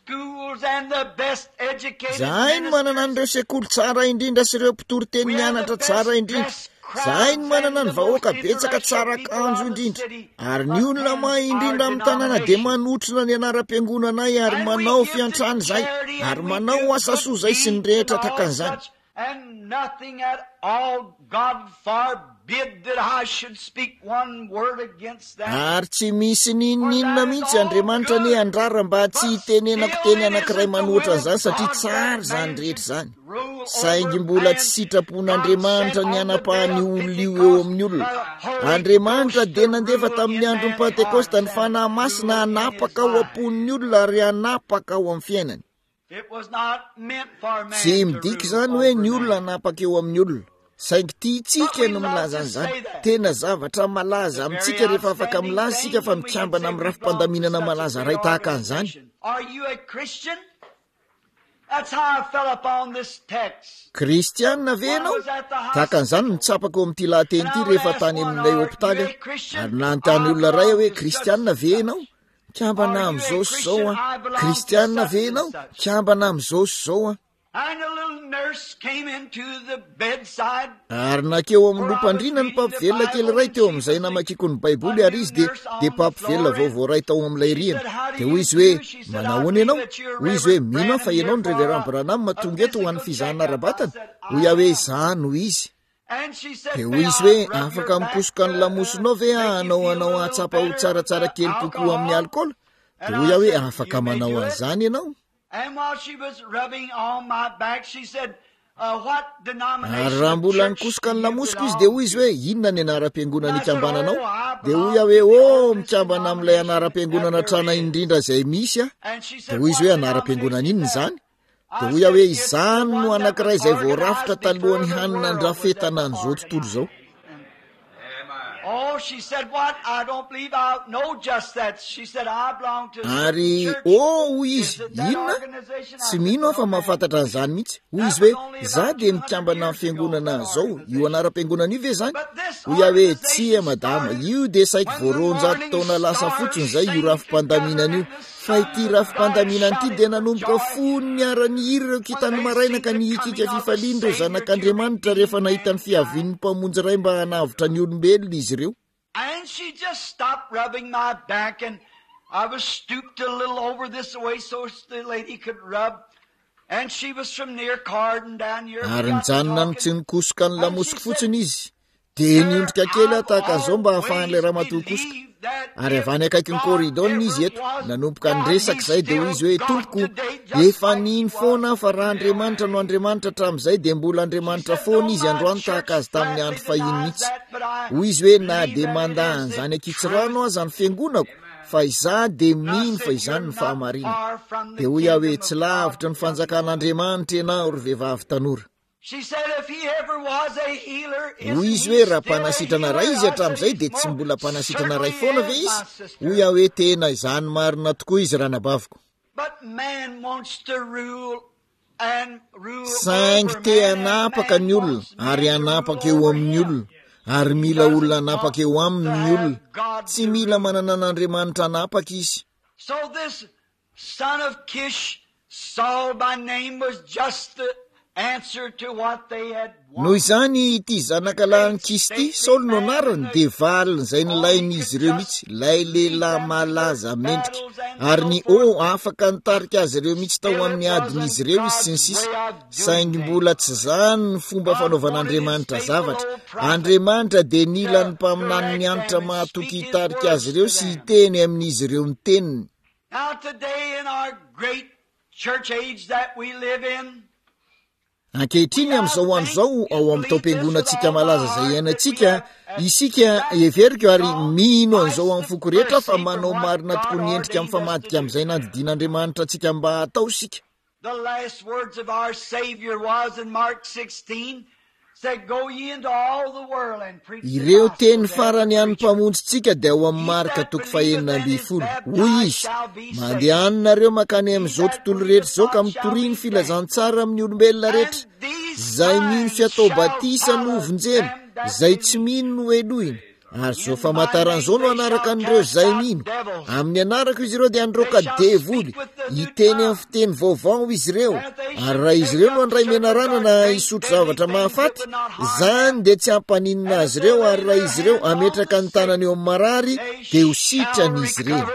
Speaker 2: zahay ny manana an'ireo sekoly tsara indrindra sy ireo mpitory teny mianatra tsara indrindra. Zahay ny manana ny vahoaka betsaka tsara kanjo indrindra, ary ny olona ma indrindra amin'ny tanàna dia manotrona ny anaram-piangonanay ary manao fiantrany zay ary manao asa soa zay sy ny rehetra takan'izany.
Speaker 1: And nothing at all, God forbid that I should speak one word against that.
Speaker 2: Ary tsy misy ninninona mihitsy Andriamanitra ny andrara mba tsy hitenenako teny anankiray manoatra an'izany satria tsara zany rehetra zany. Saingy mbola tsy sitrapon'Andriamanitra ny anapahany olona io eo amin'ny olona. Andriamanitra dia nandefa tamin'ny andron'ny Pentekosta ny fanahy masina hanapaka ao am-pon'ny olona ary hanapaka ao amin'ny fiainany. Tsy midika zany hoe ny olona hanapaka eo amin'ny olona. Saingy tiantsika no milaza an'izany. Tena zavatra malaza amintsika rehefa afaka milaza sika fa mikambana amin'ny rafim-pandaminana malaza ray tahaka an'izany. Kristianina ve ianao? Tahaka an'izany nitsapako eo amin'ity lahateny ity rehefa tany amin'ilay hopitaly ary nanontany olona ray hoe kristianina ve ianao? Kambana amin'izao sy izao a. Kristianina ve ianao? Kambana amin'izao sy izao a. Ary nakeo amin'ny lompandrina ny mpampivelona kely ray teo amin'izay namakiko ny baiboly ary izy dia dia mpampivelona vaovao ray tao amin'ilay riana. Dia hoy izy hoe manahoana ianao? Hoy izy hoe mino fa ianao ny Reverend Branham mahatonga eto ho an'ny fizahanana ara-batana? Hoy aho hoe izaho noho izy. Dia hoy izy hoe afaka mikosoka ny lamosonao ve anao anao atsapa ho tsaratsara kely kokoa amin'ny alcool? Dia hoy aho hoe afaka manao an'izany ianao. Ary raha mbola nikosoka ny lamosiko izy dia hoy izy hoe inona ny anaram-piangonana ikambananao? Dia hoy aho hoe ô mikambana amin'ilay anaram-piangonana trana indrindra izay misy a. Dia hoy izy hoe anaram-piangonana inona izany? Dia hoy aho hoe izany no anankiray izay voarafitra talohan'ny hanina andrafetana an'izao tontolo izao. Ary ô hoy izy inona? Tsy mino aho fa mahafantatra an'izany mihitsy. Hoy izy hoe izaho dia mikambana amin'ny fiangonana izao. Io anaram-piangonana io ve zany? Hoy aho hoe tsia madama, io dia saika voaroanjato taona lasa fotsiny izay io rafim-pandaminana io. Fa ity rafim-pandaminana ity dia nanomboka fony niara-ny hiry ireo kitany maraina ka nihikika fifaliana ireo zanak'Andriamanitra rehefa nahita ny fiavian'ny mpamonjy ray mba hanavotra ny olombelona izy ireo.
Speaker 1: And she just stopped rubbing my back, and I was stooped a little over this way so the lady could rub. And she was from near Carden down here.
Speaker 2: Ary nijanona ny tsy nikosoka ny lamosiko fotsiny izy. Dia niondrika kely tahaka an'izao mba ahafahan'ilay ramatoa kosoka. Ary avy any akaiky ny koridoriny izy eto nanomboka niresaka izay dia hoy izy hoe tompoko efa niny foana fa raha Andriamanitra no Andriamanitra hatramin'izay dia mbola Andriamanitra foana izy androany tahaka azy tamin'ny andro fahiny mihitsy. Hoy izy hoe na dia mandahan izany akitsirano aza ny fiangonako fa izaho dia mino fa izany ny fahamarinana. Dia hoy aho hoe tsy lavitra ny fanjakan'Andriamanitra ianao ry vehivavy tanora. Hoy izy hoe raha mpanasitrana ray izy hatramin'izay dia tsy mbola mpanasitrana ray foana ve izy? Hoy aho hoe tena izany marina tokoa izy raha nabaviko. Saingy te hanapaka ny olona ary hanapaka eo amin'ny olona ary mila olona hanapaka eo amin'ny olona. Tsy mila manana n'Andriamanitra hanapaka izy.
Speaker 1: So this son of Kish, Saul by name, was just the answer to what they had wanted.
Speaker 2: Noho izany ity zanakalahy Kisty, Saul no anarany, dia valiny izay nilain'izy ireo mihitsy, ilay lehilahy malaza mendrika. Ary ny o afaka nitarika azy ireo mihitsy tao amin'ny adin'izy ireo izy sy ny sisa. Saingy mbola tsy zany ny fomba fanaovan'Andriamanitra zavatra. Andriamanitra dia nila ny mpaminany ny anitra mahatoky hitarika azy ireo sy hiteny amin'izy ireo ny teniny.
Speaker 1: Now today in our great church age that we live in,
Speaker 2: ankehitriny amin'izao andro izao ao amin'ny taom-piangonantsika malaza izay iainantsika, isika everiko ary mino an'izao amin'ny foko rehetra fa manao marina tokoa ny endrika amin'ny famadika amin'izay nandidian'Andriamanitra antsika mba hatao sika.
Speaker 1: the last words of our Savior was in Mark sixteen, said, "Go ye into all the world and preach the
Speaker 2: Ireo
Speaker 1: gospel
Speaker 2: teny
Speaker 1: to
Speaker 2: farany
Speaker 1: every
Speaker 2: any
Speaker 1: creature."
Speaker 2: mpamonjitsika dia ao amin'ny marika toko fahenina amby folo. Hoy izy, mandehanareo makany amin'izao tontolo rehetra izao ka mitoriany filazantsara amin'ny olombelona rehetra. Zay mino fiatao batisa no vonjena, zay tsy mino no elohina. Ary zao famantaran'izao no anaraka an'ireo zay mino. Amin'ny anarako izy ireo dia androaka devoly, hiteny amin'ny fiteny vaovao izy ireo, ary raha izy ireo no andray menarana na isotro zavatra mahafaty, zany dia tsy hampaninina azy ireo, ary raha izy ireo ametraka ny tanany eo amin'ny marary dia ho sitran'izy ireo.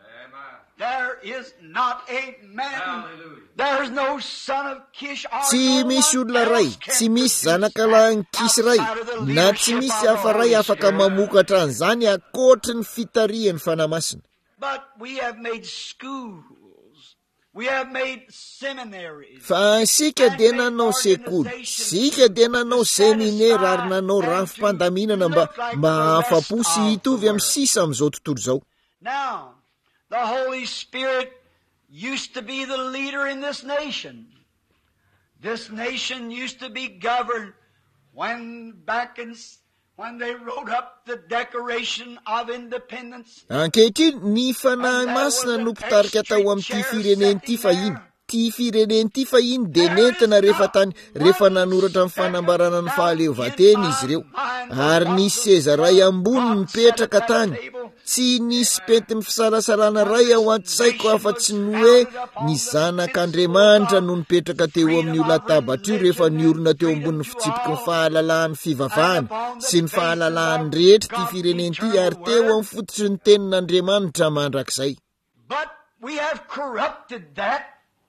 Speaker 2: Tsy misy olona ray, tsy misy zanakalahy Kisy ray, na tsy misy hafa ray afaka mamokatra an'izany ankoatry ny fitarian'ny fanamasina. Fa sika dia nanao sekoly, sika dia nanao seminera ary nanao rafim-pandaminana mba mba afa-po sy hitovy amin'ny sisa amin'izao tontolo izao.
Speaker 1: The Holy Spirit used to be the leader in this nation. This nation used to be governed when back in when they wrote up the Declaration of Independence.
Speaker 2: Ankehitriny ny fanahy masina no mpitarika tao amin'ity firenen'ity fahiny. Ty firenen'ity fahiny dia nentina rehefa tany rehefa nanoratra ny fanambarana ny fahaleovantena izy ireo. Ary nisy seza ray ambony mipetraka tany. Tsy nisy pentin'ny fisalasalana ray ao an-tsaiko afa-tsy ny hoe ny zanak'Andriamanitra no nipetraka teo amin'ny latabatra io rehefa niorina teo ambonin'ny fitsipiky ny fahalalan'ny fivavahana sy ny fahalalan'ny rehetra ty firenen'ity ary teo amin'ny fototry ny tenin'Andriamanitra mandrakizay.
Speaker 1: But we have corrupted that.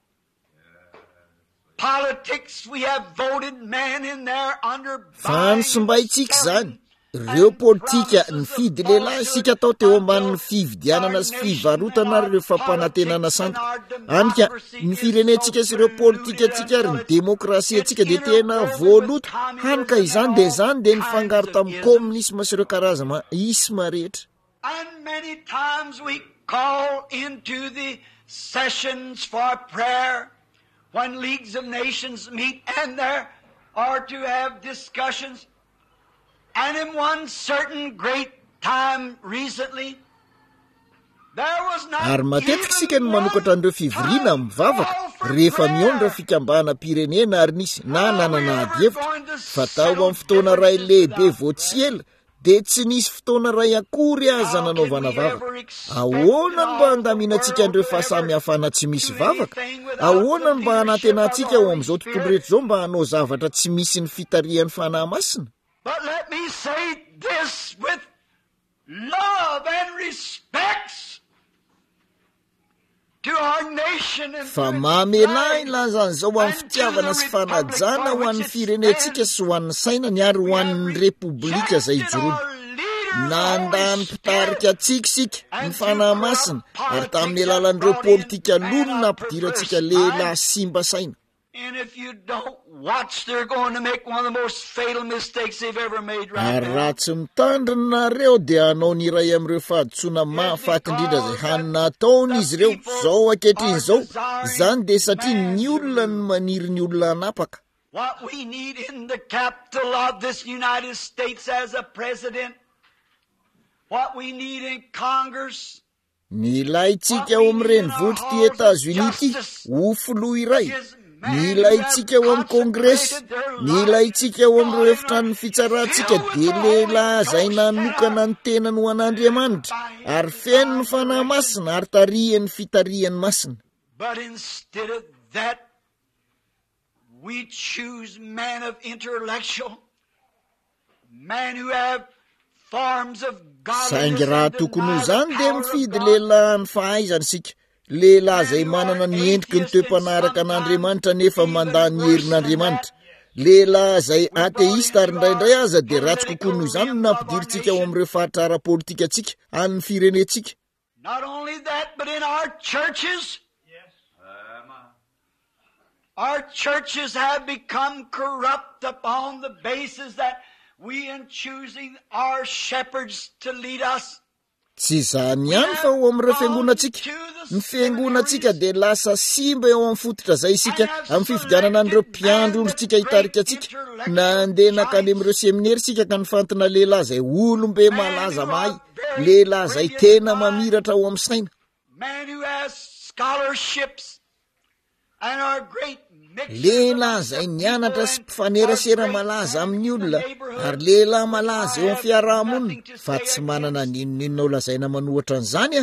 Speaker 1: Politics, we have voted men in there under
Speaker 2: fanosombaitsika zany. Ireo politika ny fidy lehilahy sika tao teo ambanin'ny fividianana sy fivarotana ary ireo fampanantenana sandoka. Anika ny firenentsika sy ireo politika tsika ary ny demokrasia tsika dia tena voaloto. Hanika izany dia izany dia ny fangaro tamin'ny komunisma sy ireo karazana isma rehetra.
Speaker 1: And many times we call into the sessions for prayer when leagues of nations meet and there are to have discussions. And in one certain great time recently, there was not
Speaker 2: ary matetika sika no manokatra an'ireo fivoriana mivavaka rehefa miondra fikambana pirenena ary nisy na nanana ady-hevitra fa tao amin'ny fotoana ray lehibe voatsiela dia tsy nisy fotoana ray akory aza nanaovana vavaka. Ahoana no mba handaminantsika an'ireo fahasamihafana tsy misy vavaka? Ahoana no mba hanantenantsika ao amin'izao tontolo rehetra izao mba hanao zavatra tsy misy ny fitarian'ny fanahy masina?
Speaker 1: But let me say this with love and respect to our nation and
Speaker 2: fa mamelay lazan'izao amin'ny fitiavana sy fanajana ho an'ny firenentsika sy ho an'ny sainany ary ho an'ny repoblika izay ijoroany. Nandany mpitarika atsikisika ny fanahy masina ary tamin'ny alalan'ireo politika lolona ampidirantsika lehilahy simba saina.
Speaker 1: And if you don't watch, they're going to make one of the most fatal mistakes they've ever made right
Speaker 2: Ary
Speaker 1: now.
Speaker 2: raha tsy mitandrina nareo dia hanao ny iray amin'ireo fahaditsona mahafaty indrindra izay hanina ataon'izy ireo zao ankehitriny izao. Izany dia satria ny olona no maniry ny olona hanapaka.
Speaker 1: What we need in the capital of this United States as a president, what we need in Congress,
Speaker 2: Ny ilaitsika ao amin'ny renivohitra ty Etats-Unis ity ho filoha iray. Ny ilaitsika ao amin'ny kongresy, ny ilaitsika ao amin'ireo efitrano fitsarantsika dia lehilahy izay nanokana ny tenany ho an'Andriamanitra ary feno ny fanahy masina ary tarihany fitariany masina.
Speaker 1: but instead of that, we choose men of intellectual, men who have forms of
Speaker 2: Saingy
Speaker 1: godliness
Speaker 2: raha
Speaker 1: and
Speaker 2: tokony
Speaker 1: deny
Speaker 2: ho
Speaker 1: the
Speaker 2: zany dia
Speaker 1: power of
Speaker 2: mifidy
Speaker 1: God.
Speaker 2: lehilahy ny fahaizany sika. Lehilahy izay manana ny endrika ny toe-panaraka an'Andriamanitra nefa mandany herin'Andriamanitra. Lehilahy izay ateista ary indraindray aza dia ratsy kokoa noho izany no nampidiritsika ao amin'ireo fahatrara ara-politika antsika amin'ny firenentsika.
Speaker 1: Not only that, but in our churches, our churches have become corrupt upon the basis that we in choosing our shepherds to lead us.
Speaker 2: Tsy izany ihany fa ao amin'ireo fiangonantsika. Ny fiangonantsika dia lasa simba eo amin'ny fototra izay isika amin'ny fifidianana an'ireo mpiandry olontsika hitarika antsika. Nandeha nakany amin'ireo seminary sika ka nifantina lehilahy izay olombe malaza mahay, lehilahy izay tena mamiratra ao amin'ny saina.
Speaker 1: Man who has scholarships and are great mixers
Speaker 2: Lehilahy izay nianatra sy mpifanerasera malaza amin'ny olona ary lehilahy malaza eo amin'ny fiarahamonina fa tsy manana n'inon'inona lazaina manohatra an'izany ah.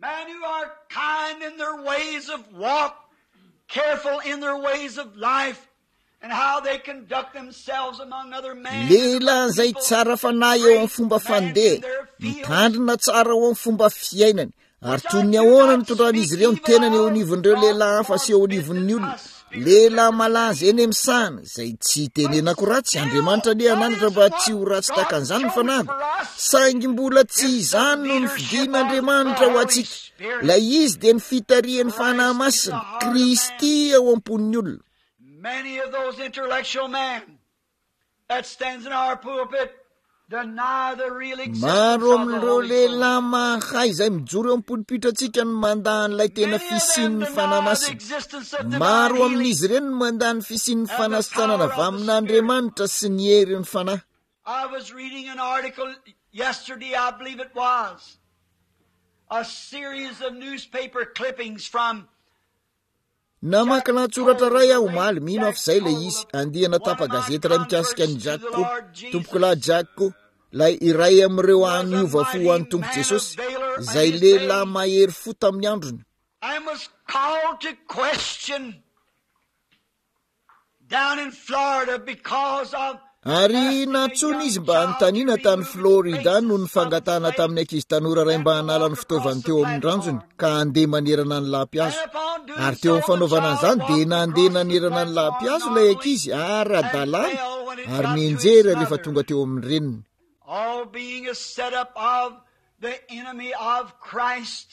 Speaker 1: Men who are kind in their ways of walk, careful in their ways of life, and how they conduct themselves among other men.
Speaker 2: Lehilahy izay tsara fanahy eo amin'ny fomba fandeha, mitandrina tsara eo amin'ny fomba fiainany, ary toy ny ahoana ny tondran'izy ireo ny tenany eo anivon'ireo lehilahy hafa sy eo anivon'ny olona. Lehilahy malaza eny misahana izay tsy tenenako ratsy, Andriamanitra ne ananatra mba tsy ho ratsy takan'izany ny fanahiko, saingy mbola tsy izany no ny fidian'Andriamanitra ho antsika. Ilay izy dia ny fitarian'ny fanahy masina, Kristy ao am-pon'ny olona.
Speaker 1: Many of those intellectual men that stands in our pulpit deny the real existence
Speaker 2: Maro
Speaker 1: of the
Speaker 2: amin'ireo
Speaker 1: Holy Ghost.
Speaker 2: lehilahy mahay izay mijoro eo am-pulpitra ny mandahan'ilay tena
Speaker 1: Many of them
Speaker 2: fisian'ny
Speaker 1: deny
Speaker 2: fanahy
Speaker 1: the
Speaker 2: masina.
Speaker 1: existence of divine
Speaker 2: Maro
Speaker 1: healing.
Speaker 2: amin'izy ireny no mandany fisian'ny fanasitranana avy amin'Andriamanitra sy ny herin'ny fanahy.
Speaker 1: I was reading an article yesterday, I believe it was, a series of newspaper clippings from
Speaker 2: Namakana tsoratra ray aho omaly, mino afa izay ilay izy, andihana tapa-gazety ray mikasika ny Jackko, tompokolahy Jackko, lay iray amin'ireo haniova fo ho an'ny Tompo Jesosy, izay lehilahy mahery fo tamin'ny androny.
Speaker 1: I was called to question down in Florida because of
Speaker 2: Ary natsony izy mba hanontaniana tany Florida no ny fangatana tamin'ny ankizy tanora ray mba hanala ny fitaovany teo amin'ny ranjony ka andeha manerana ny lahampiazo. Ary teo amin'ny fanaovana an'izany dia nandeha nanerana ny lahampiazo ilay ankizy ara-dalàna ary nienjera rehefa tonga teo amin'ny reniny.
Speaker 1: all being a setup of the enemy of Christ.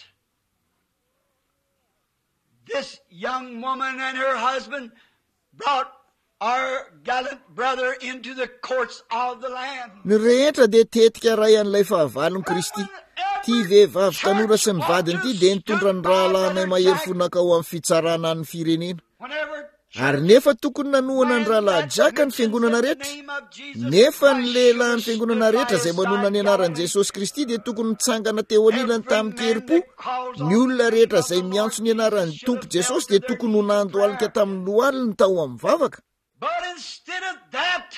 Speaker 1: This young woman and her husband brought our gallant brother into the courts of the land.
Speaker 2: Ny rehetra dia tetika ray an'ilay fahavalon Kristy. Ty vehivavy tanora sy ny vadiny ty dia nitondra ny rahalanay mahery fonaka ao amin'ny fitsarana ny firenena.
Speaker 1: Whenever
Speaker 2: Ary nefa tokony nanohana ny rahalahy jaka ny fiangonana rehetra. Nefa ny lehilahy ny fiangonana rehetra izay manona ny anaran'i Jesosy Kristy dia tokony mitsangana teo anilany tamin'ny keri-po. Ny olona rehetra izay miantso ny anaran'ny Tompo Jesosy dia tokony ho nandohalika tamin'ny lohaliny tao amin'ny vavaka.
Speaker 1: But instead of that,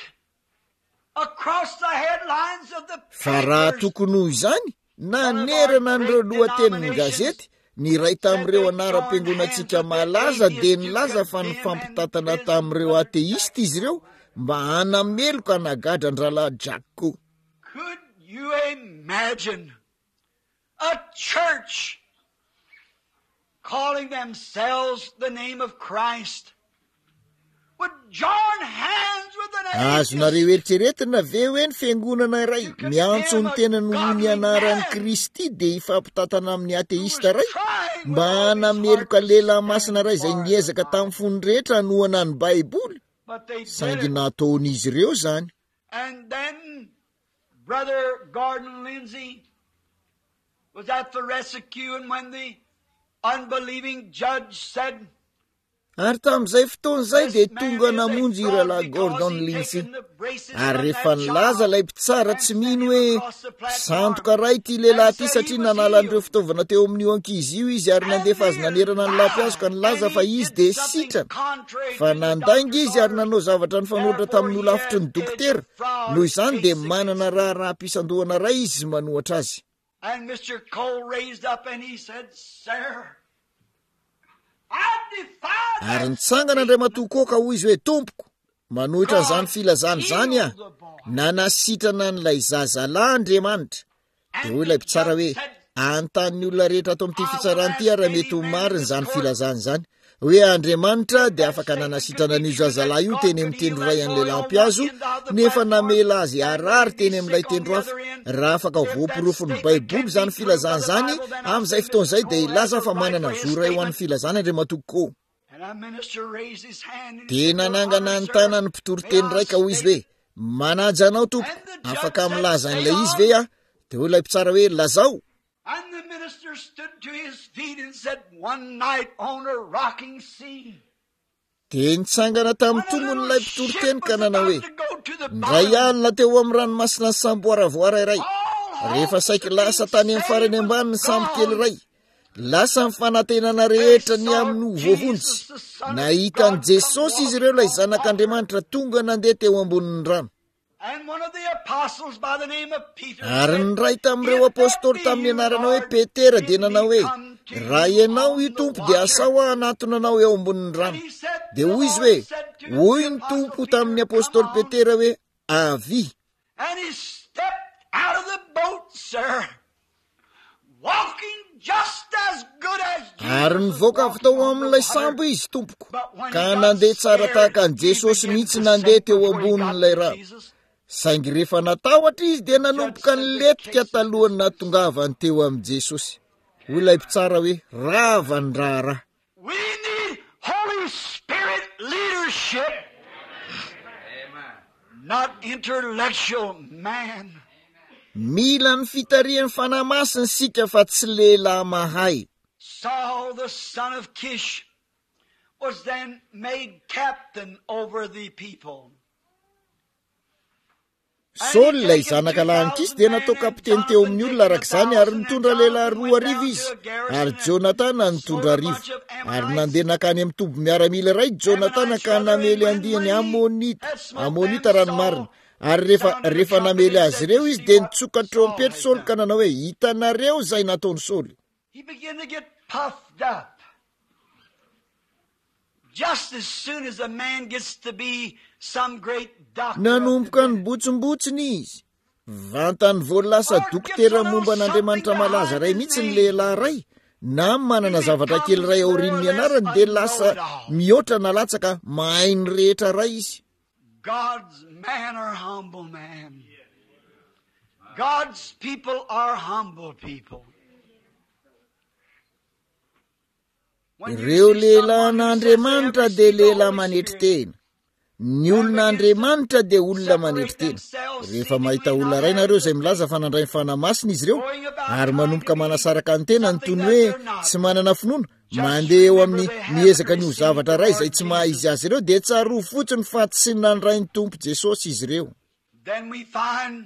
Speaker 1: across the headlines of the
Speaker 2: Fa raha tokony ho izany, nanerana an'ireo lohatenin'ny gazety, ny ray tamin'ireo anaram-piangonantsika malaza dia nilaza fa ny fampitatana tamin'ireo ateista izy ireo mba hanameloka nagadra ny rahalahy Jackko.
Speaker 1: Could you imagine a church calling themselves the name of Christ would join hands with an
Speaker 2: Azonareo eritreretina ve hoe ny fiangonana iray miantso ny tenany ho ny anaran'ny Kristy dia ifampitatana amin'ny ateista ray mba hanameloka lehilahy masina ray izay niezaka tamin'ny fony rehetra hanohana ny Baiboly.
Speaker 1: But they
Speaker 2: Saingy
Speaker 1: did it.
Speaker 2: nataon'izy ireo zany.
Speaker 1: And then Brother Gordon Lindsay was at the rescue, and when the unbelieving judge said,
Speaker 2: Ary tamin'izay fotoana izay dia tonga namonjy rahalahy Gordon Lindsay. Ary rehefa nilaza ilay mpitsara tsy mino hoe sandoka ray ity lehilahy ity satria nanala an'ireo fitaovana teo amin'io ankizy io izy ary nandefa azy nanerana ny lahampiazo ka nilaza fa izy dia sitrana. Fa nandainga izy ary nanao zavatra nifanohitra tamin'ny olafitry ny dokotera. Noho izany dia manana raha raha-pisandohana ray izy manohatra azy.
Speaker 1: and Mister Cole raised up and he said, Sir, I defy
Speaker 2: Ary
Speaker 1: that
Speaker 2: nitsangana indray matokoka hoy izy hoe tompoko, manohitra an'izany filazana izany aho, nanasitrana n'ilay zazalahy Andriamanitra. Dia hoy ilay mpitsara hoe antan'ny olona rehetra ato amin'ity fitsarana ity ary mety ho marina izany filazana izany. Hoe Andriamanitra dia afaka nanasitrana an'io zazalahy io teny amin'ny tendro ray an'ilay lampiazo, nefa namela azy arary teny amin'ilay tendro hafa. Raha afaka voapirofony Baiboly izany filazana izany, amin'izay fotoana izay dia ilaza fa manana zora eo an'ny filazana Andriamatoko.
Speaker 1: And a minister raised his hand and
Speaker 2: Dia nanangana ny tanany mpitory-teny raika ho izy hoe manaja anao tompoko, afaka milaza an'ilay izy ve aho? Dia hoy ilay mpitsara hoe lazao.
Speaker 1: And the minister stood to his feet and said, One night on a rocking sea,
Speaker 2: Dia nitsangana tamin'ny tongon'ilay mpitory-teny ka nanao hoe
Speaker 1: to go to the
Speaker 2: ndray alina teo amin'ny ranomasina ny samboaravoara iray. Rehefa saiky lasa tany amin'ny farany ambany ny sambo kely iray, lasa ny fanantenana rehetra ny amin'ny vovontsy. Nahita an Jesosy izy ireo ilay zanak'Andriamanitra tonga nandeha teo ambonin'ny rano. ary ny ray tamin'ireo apôstôly tamin'ny anarana hoe petera dia nanao hoe raha ianao io tompo dia asao aho anatona anao eo ambonin'ny rano dia hoy izy hoe hoy ny tompo tamin'ny apôstôly petera hoe avy ary nivoaka avy tao amin'ilay sambo izy tompoko ka nandeha tsara tahaka an Jesosy mihitsy nandeha teo ambonin'ilay rano saingy rehefa natahotra izy dia nanomboka niletika talohany natongavany teo amin'i Jesosy. Hoy ilay mpitsara hoe ravan-drara.
Speaker 1: We need Holy Spirit leadership, not intellectual man.
Speaker 2: Mila ny fitarian'ny fanahy masina sika fa tsy lehilahy mahay.
Speaker 1: Saul the son of Kish was then made captain over the people.
Speaker 2: Saul ilay zanaka lahankisy dia natao kapiteny teo amin'ny olona arak'izany ary nitondra lehilahy roa arivo izy ary Jonatana nitondra arivo ary nandeha nakany amin'ny tombo miaramila iray Jonatana ka namely andihany Amonita Amonita ranomarina ary rehefa rehefa namely azy ireo izy dia nitsoka trompety Saul ka nanao hoe hitanareo izay nataony Saul.
Speaker 1: He began to get puffed up. Just as soon as a man gets to be some great doctor.
Speaker 2: Nanomboka ny botsombotsiny izy. Vantany vao lasa dokotera momba n'Andriamanitra malaza ray mihitsy ny lehilahy ray. Na manana zavatra kely ray aorian'ny anarany dia lasa mihoatra na latsaka mahay ny rehetra ray izy.
Speaker 1: God's man are humble man. God's people are humble people.
Speaker 2: Ireo lehilahin'Andriamanitra dia lehilahy manetry tena. Ny olon'Andriamanitra dia olona manetry tena. Rehefa mahita olona ray nareo izay milaza fa nandray ny fanahy masina izy ireo ary manomboka manasaraka ny tena ny toy ny hoe tsy manana finoana mandeha eo amin'ny miezaka ny ho zavatra ray izay tsy mahizy azy ireo dia tsaro fotsiny fa tsy nandray ny tompo Jesosy izy ireo.
Speaker 1: Then we find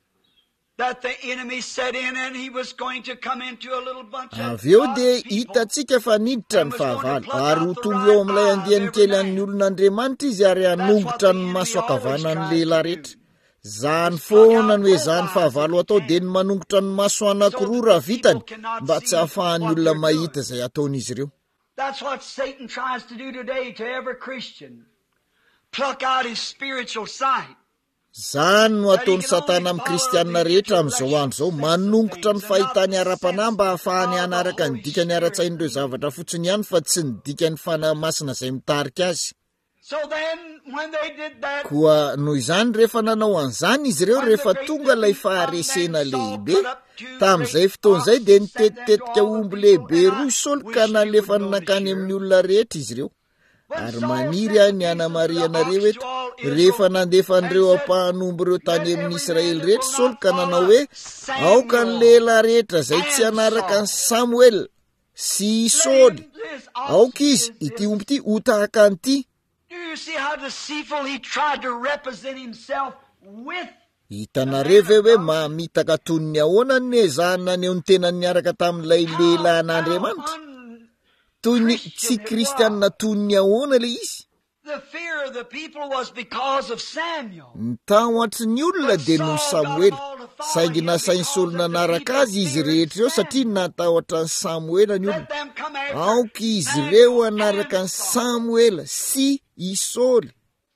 Speaker 1: that the enemy set in and he was going to come into a little bunch of
Speaker 2: avy eo dia hitantsika fa niditra ny fahavalo ary ho tonga eo amin'ilay andiany kely an'ny olon'Andriamanitra izy ary hanongotra ny maso akavana ny lehilahy rehetra. Zany foana ny hoe zany fahavalo atao dia ny manongotra ny maso anankiroa raha vitany mba tsy hahafahan'ny olona mahita izay ataon'izy ireo.
Speaker 1: That's what Satan tries to do today to every Christian. Pluck out his spiritual sight.
Speaker 2: Zany no ataony Satana amin'ny kristianina rehetra amin'izao andro izao manongotra ny fahitany ara-panahy mba hahafahany hanaraka ny dikany ara-tsain'ireo zavatra fotsiny ihany fa tsy ny dikany fanahy masina izay mitarika azy.
Speaker 1: So then when they did that,
Speaker 2: koa noho izany rehefa nanao an'izany izy ireo rehefa tonga ilay faharesena lehibe tamin'izay fotoan'izay dia nitetitetika omby lehibe roa Saul ka nalefany nakany amin'ny olona rehetra izy ireo. Ary maniry any ny Ana Maria nareo eto rehefa nandefan'ireo ampahanombo ireo tany amin'ny Israely rehetra Saul ka nanao hoe aoka ny lehilahy rehetra izay tsy hanaraka ny Samuel sy Saul aoka izy ity omby ity ho tahaka an'ity.
Speaker 1: do you see how deceitful he tried to represent himself with?
Speaker 2: Hitanareo ve hoe mamitaka toy ny ahoana ny ezahana ny eo ny tenany niaraka tamin'ilay lehilahin'Andriamanitra toy ny tsy kristianina toy ny ahoana le izy.
Speaker 1: The fear of the people was because of Samuel.
Speaker 2: Ny tahoatry ny olona dia noho Samuel saingy nasainy Saul nanaraka azy izy rehetra eo satria natahotra ny Samuel ny olona. Aoka izy ireo hanaraka ny Samuel sy i Saul.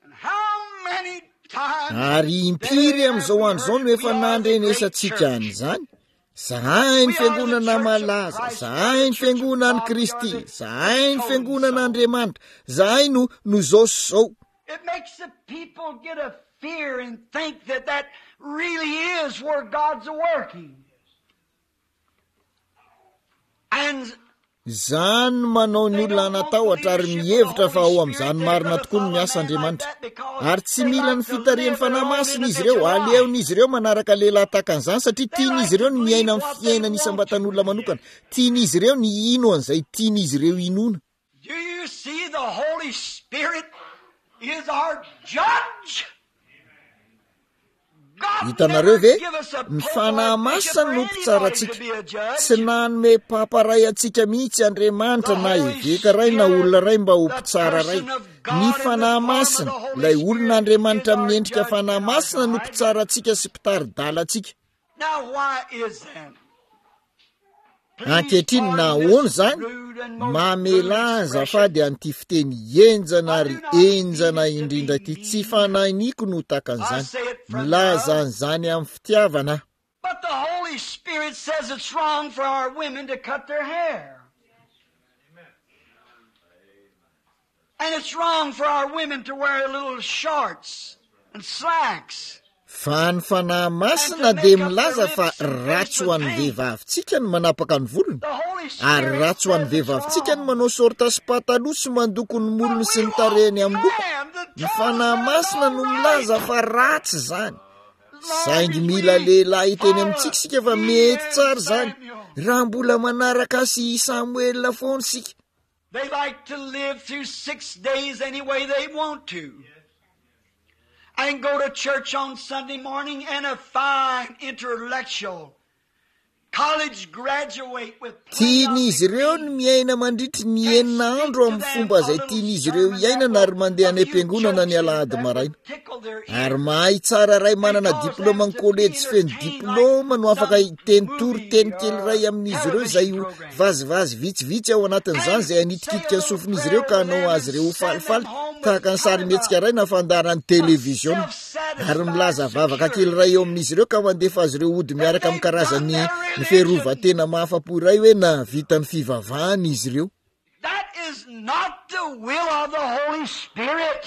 Speaker 2: Ary impiry amin'izao andro izao no efa nandrenesantsika an'izany. Zahay ny fiangonana malaza, zahay ny fiangonana Kristy, zahay ny fiangonan'Andriamanitra, zahay no no zao zao.
Speaker 1: It makes the people get a fear and think that that really is where God's working. And
Speaker 2: Zany manao ny olona natahotra ary mihevitra fa ao amin'izany marina tokoa ny miasa Andriamanitra. Ary tsy mila ny fitarian'ny fanahy masina izy ireo, aleon'izy ireo manaraka lehilahy tahaka an'izany satria tian'izy ireo ny miaina amin'ny fiainana isambatan'olona manokana. Tian'izy ireo ny ino an'izay tian'izy ireo inona.
Speaker 1: do you see the Holy Spirit is our judge? God
Speaker 2: hitanareo ve ny fanahy masina no mpitsaratsika tsy nanome pamparay atsika mihitsy Andriamanitra na iveka ray na olona ray mba ho mpitsara ray. Ny fanahy masina, ilay olona Andriamanitra amin'ny endrika fanahy masina no mpitsara atsika sy mpitaridala atsika. Ankehitriny nahoana zany mamela azafady an'ity fiteny enjana ary enjana indrindra ity tsy fanahiniako no takan'izany milaza an'izany amin'ny fitiavana.
Speaker 1: But the Holy Spirit says it's wrong for our women to cut their hair. And it's wrong for our women to wear little shorts and slacks.
Speaker 2: Fa ny fanahy masina dia milaza fa ratsy ho an'ny vehivavitsika ny manapaka ny volony, ary ratsy ho an'ny vehivavitsika ny manao sorta sy pataloha sy mandoko ny molony sy ny tarehiny amin'ny loko. Ny fanahy masina no milaza fa ratsy zany. Saingy mila lehilahy hiteny amintsika sika fa mety tsara zany raha mbola manaraka sy Samuel foana sika.
Speaker 1: They like to live through six days any way they want to. And go to church on Sunday morning and a fine intellectual college graduate with
Speaker 2: tian'izy ireo ny miaina mandritry ny enina andro amin'ny fomba izay tian'izy ireo iainana ary mandeha any am-piangonana ny alahady maraina. Ary mahay tsara ray manana diplôma ny kolejy sy feno diplôma no afaka hiteny tory teny kely ray amin'izy ireo izay ho vazivazy vitsivitsy ao anatin'izany izay anitikitika ny sofin'izy ireo ka hanao azy ireo falifaly tahaka ny sary mihetsika ray na fandaran'ny televiziona. Ary milaza vavaka kely ray eo amin'izy ireo ka mandefa azy ireo ody miaraka amin'ny karazany ny fiarovan-tena mahafa-po ray hoe na vita ny fivavahana izy ireo.
Speaker 1: That is not the will of the Holy Spirit.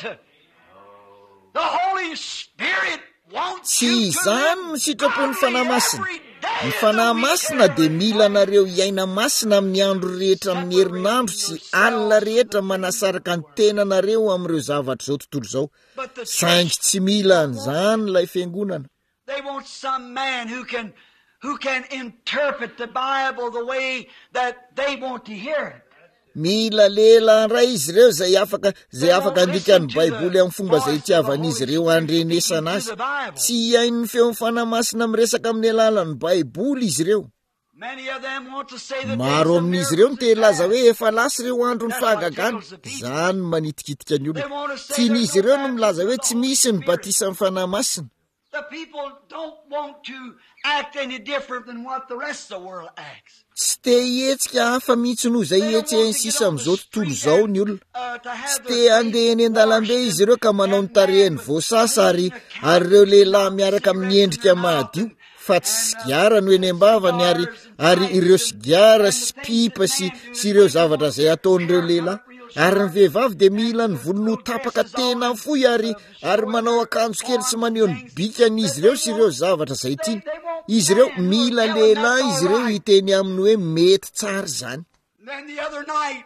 Speaker 1: The Holy Spirit wants
Speaker 2: Tsy
Speaker 1: you to
Speaker 2: izany ny
Speaker 1: live
Speaker 2: sitrapon'ny fanahy masina.
Speaker 1: every day
Speaker 2: Ny
Speaker 1: of
Speaker 2: fanahy
Speaker 1: the
Speaker 2: masina
Speaker 1: week.
Speaker 2: dia mila nareo iaina masina amin'ny andro rehetra amin'ny herinandro sy alina rehetra manasaraka ny tenanareo amin'ireo zavatra izao tontolo izao.
Speaker 1: But the
Speaker 2: Saingy
Speaker 1: church,
Speaker 2: tsy mila an'izany ilay fiangonana.
Speaker 1: they want some man who can who can interpret the Bible the way that they want to hear it.
Speaker 2: Mila lehilahy ray izy ireo izay afaka izay afaka andikany baiboly amin'ny fomba izay itiavan'izy ireo andrenesana azy. Tsy iain'ny feon'ny fanahy masina miresaka amin'ny alalan'ny baiboly izy ireo.
Speaker 1: Many of them want to say that
Speaker 2: Maro amin'izy ireo no telaza hoe efa lasa ireo andron'ny fahagagana. Izany manitikitika ny olona. Tian'izy ireo no milaza hoe tsy misy ny batisan'ny fanahy masina.
Speaker 1: the people don't want to act any different than what the rest of the world acts.
Speaker 2: Tsy te hihetsika hafa mihitsy noho izay hihetsehany sisa amin'izao tontolo izao ny olona. Tsy te handeha eny an-dalambe izy ireo ka manao ny tarehiny voasasa ary ary ireo lehilahy miaraka amin'ny endrika mahadio. Fa tsy sigara no eny ambavany ary ary ireo sigara sy pipa sy sy ireo zavatra izay ataon'ireo lehilahy. Ary ny vehivavy dia mila ny volony ho tapaka tena fohy ary ary manao akanjo kely sy maneho ny bikan'izy ireo sy ireo zavatra izay tiany. Izy ireo mila lehilahy izy ireo hiteny aminy hoe mety tsara zany.
Speaker 1: Then the other night,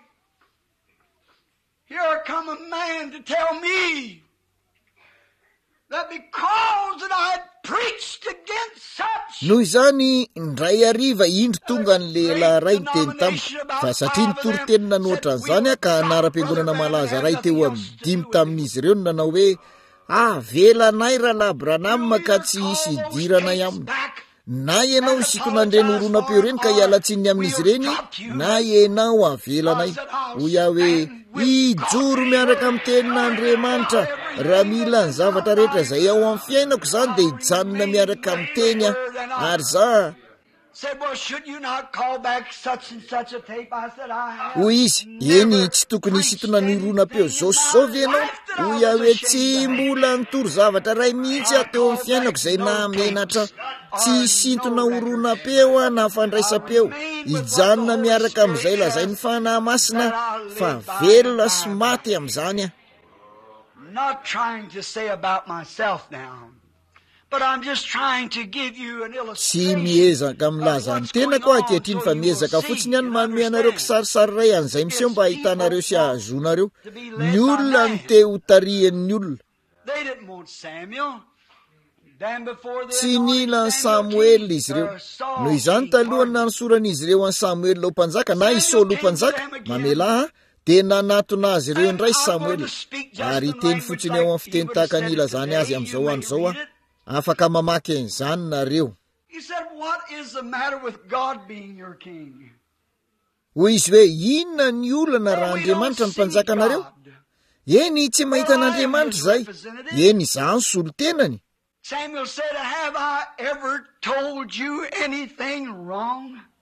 Speaker 1: here come a man to tell me that because that I had preached against such,
Speaker 2: Noho izany indray hariva indro tonga ny lehilahy ray niteny tamiko fa satria nitory tenina nohatran'izany ka anara-piangonana malaza ray teo amin'ny dimy tamin'izy ireo no nanao hoe avelanay rahalahy Branham ka tsy hisy idiranay aminy. Na ianao isiko nandreny oronam-peo reny ka hialatsiny amin'izy ireny na ianao avelanay. Hoy aho hoe ijoro miaraka amin'ny tenin'Andriamanitra raha mila ny zavatra rehetra izay ao amin'ny fiainako izany dia hijanona miaraka amin'ny teny aho. Ary za
Speaker 1: said, well, should you not call back such and such a tape? I said, I have.
Speaker 2: hoy izy, eny tsy tokony hisintona ny oronam-peo zao sovy ianao. Hoy aho hoe tsy mbola nitory zavatra ray mihitsy aho teo amin'ny fiainako izay namenatra. Tsy hisintona oronam-peo aho na fandraisam-peo. Hijanona miaraka amin'izay lazay ny fanahy masina fa velona sy maty amin'izany aho.
Speaker 1: I'm not trying to say about myself now, but I'm just trying to give you an
Speaker 2: Tsy
Speaker 1: illustration.
Speaker 2: miezaka milaza ny tenako ankehitriny fa miezaka fotsiny ihany manome anareo kisarisary ray an'izay miseho mba ahitanareo sy ahazonareo. Ny olona no te ho tarihan'ny olona.
Speaker 1: They didn't want Samuel. Then before the
Speaker 2: Tsy nila ny Samuel izy ireo. Noho izany talohany nanosoran'izy ireo an'i Samuel ho mpanjaka na i Saoly ho mpanjaka. Mamela aho dia nanatona azy ireo indray Samuel. Ary teny fotsiny eo amin'ny fiteny tahaka ny ilazany azy amin'izao andro izao aho. afaka mamaky an'izany nareo.
Speaker 1: He said, what is the matter with God being your king?
Speaker 2: Hoy izy hoe inona ny olana raha Andriamanitra ny mpanjakanareo? Eny tsy mahita an'Andriamanitra zay. Eny izany solo tenany.
Speaker 1: Samuel said, have I ever told you anything wrong?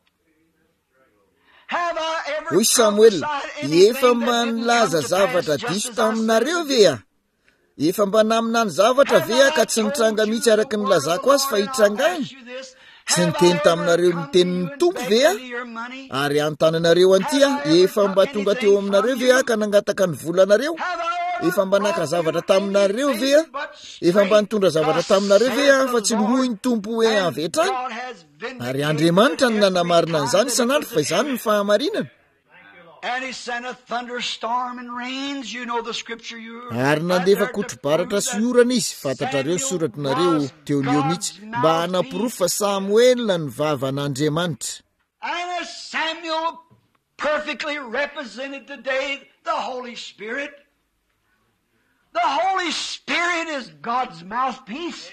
Speaker 1: Have I ever
Speaker 2: Hoy Samuel, efa mba nilaza zavatra diso taminareo ve a? Efa mba naminany zavatra ve a ka tsy nitranga mihitsy araka ny lazako azy fa hitrangany? Tsy niteny taminareo ny tenin'ny tompo ve a? Ary antananareo anty a, efa mba tonga teo aminareo ve a ka nangataka ny volanareo? Efa mba naka zavatra taminareo ve a? Efa mba nitondra zavatra taminareo ve a fa tsy nohoy ny tompo hoe avy hatrany? Ary Andriamanitra ny nanamarina an'izany isan'andro fa izany ny fahamarinana.
Speaker 1: And he sent a thunderstorm and rains. You know the scripture. You
Speaker 2: Ary nandefa kotro-baratra sy orana izy, fantatrareo soratinareo teo leo mihitsy, mba hanapirofo fa Samuela ny vavan'Andriamanitra.
Speaker 1: And as Samuel perfectly represented today the Holy Spirit. The Holy Spirit is God's mouthpiece.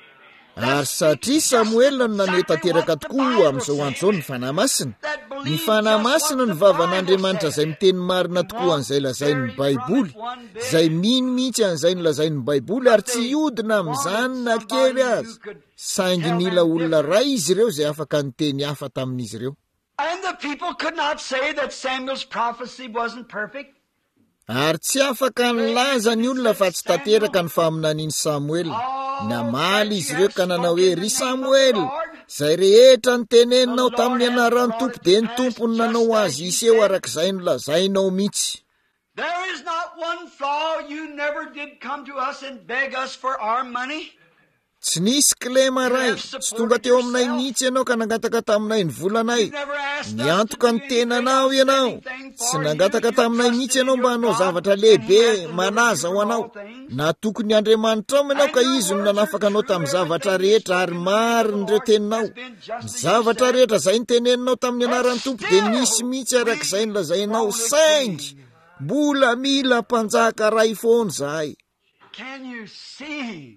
Speaker 2: Ary satria Samuela no nanome tanteraka tokoa amin'izao andro izao ny fanahy masina. Ny fanahy masina ny vavan'Andriamanitra izay miteny marina tokoa an'izay lazainy Baiboly, izay mino mihitsy an'izay nolazainy Baiboly ary tsy hiodina amin'izany na kely azy. Saingy nila olona ray izy ireo izay afaka niteny hafa tamin'izy ireo.
Speaker 1: And the people could not say that Samuel's prophecy wasn't perfect.
Speaker 2: Ary tsy afaka nilaza ny olona fa tsy tanteraka ny faminaniany Samuel. Namaly izy ireo ka nanao hoe, ry Samuel, izay rehetra ny teneninao tamin'ny anaran'ny tompo dia ny tompony nanao azy iseho arak'izay nolazainao mihitsy.
Speaker 1: There is not one flaw. You never did come to us and beg us for our money.
Speaker 2: Tsy nisy klema ray, tsy tonga teo aminay mihitsy ianao ka nangataka taminay ny volanay. Niantoka ny tenanao ianao. Tsy nangataka taminay mihitsy ianao mba hanao zavatra lehibe manaza ho anao. Na tokony Andriamanitra ao ianao ka izy no nanafaka anao tamin'ny zavatra rehetra ary marin'ireo teninao. Ny zavatra rehetra izay niteneninao tamin'ny anaran'ny tompo dia nisy mihitsy arak'izay nolazainao, saingy mbola mila mpanjaka ray foana zahay.
Speaker 1: Can you see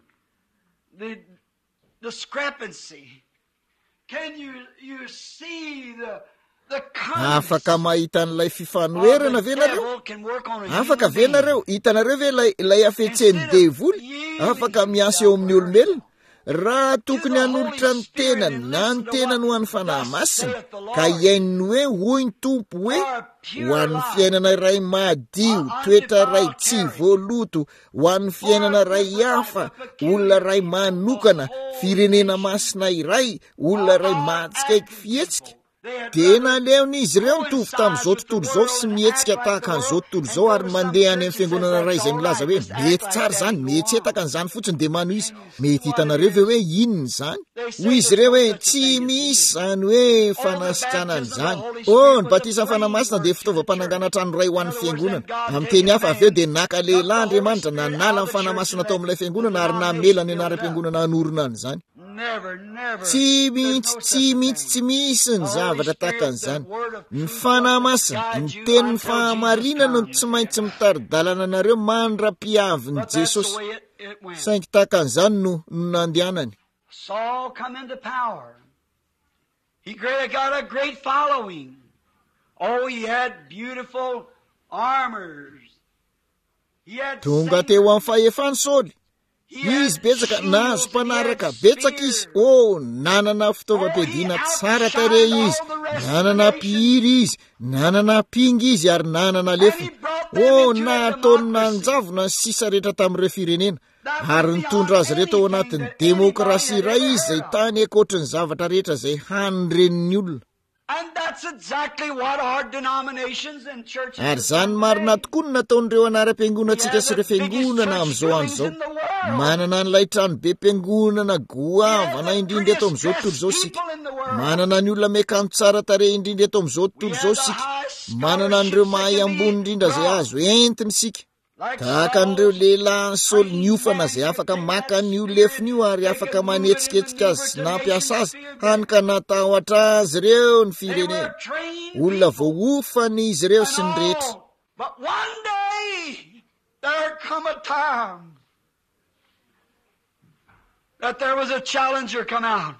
Speaker 1: the discrepancy? Can you you see the the
Speaker 2: Afaka mahita n'ilay fifanoherana ve nareo? Afaka ve nareo? Hitanareo ve ilay ilay afetsen'ny devoly? Afaka miasa eo amin'ny olombelona? Raha tokony hanolotra ny tenany na ny tenany ho an'ny fanahy masina, ka iaininy hoe hoy ny tompo hoe ho an'ny fiainana iray madio, toetra iray tsy voaloto, ho an'ny fiainana iray hafa, olona iray manokana, firenena masina iray, olona iray matsikaiky fihetsika. Tena leon'izy ireo mitovy tamin'izao tontolo izao sy mihetsika tahaka an'izao tontolo izao ary mandeha any amin'ny fiangonana iray izay milaza hoe mety tsara izany, mety etaka an'izany fotsiny dia mano izy. Mety hitanareo ve hoe inona izany? Hoy izy ireo hoe tsy misy izany hoe fanasitrana an'izany. Oh, ny batisan'ny fanahy masina dia fitaovam-panangana trano iray ho an'ny fiangonana. Amin'ny teny hafa avy eo dia naka lehilahy Andriamanitra nanala ny fanahy masina tao amin'ilay fiangonana ary namela ny anaram-piangonana hanorina an'izany. Tsy mihitsy, tsy mihitsy, tsy misy ny zavatra tahaka an'izany. Ny fanahy masina, ny tenin'ny fahamarinana no tsy maintsy mitari-dalana anareo mandra-piavin'i Jesosy. Saingy tahaka an'izany no nandehanany.
Speaker 1: Saul come into power. He got a great following. Oh, he had beautiful armors. He had
Speaker 2: Tonga teo amin'ny fahefany Saoly. Izy betsaka nahazo mpanaraka betsaka izy. Oh, nanana fitaovam-piadiana tsara tarehy izy, nanana pihiry izy, nanana pingy izy ary nanana lefina. Oh, nataony nanjavona ny sisa rehetra tamin'ireo firenena ary nitondra azy reto ao anatin'ny demokrasia iray izy izay tany ankoatrin'ny zavatra rehetra izay hanirenin'ny olona.
Speaker 1: And that's exactly what our denominations and churches.
Speaker 2: Ary izany marina tokoa no nataon'ireo anaram-piangonantsika sy ireo fiangonana amin'izao andro izao. Manana n'ilay trano be mpiangonana goavana indrindra eto amin'izao tontolo izao sika. Manana ny olona mekano tsara tarehy indrindra eto amin'izao tontolo izao sika. Manana an'ireo mahay ambony indrindra izay azo entiny sika. Tahaka an'ireo lehilahy Saoly niofana izay afaka maka an'io lefiny io ary afaka manetsiketsika azy sy nampiasa azy hany ka natahotra azy ireo ny firenena. Olona voaofany izy ireo sy ny rehetra.
Speaker 1: But one day there come a time that there was a challenger come out.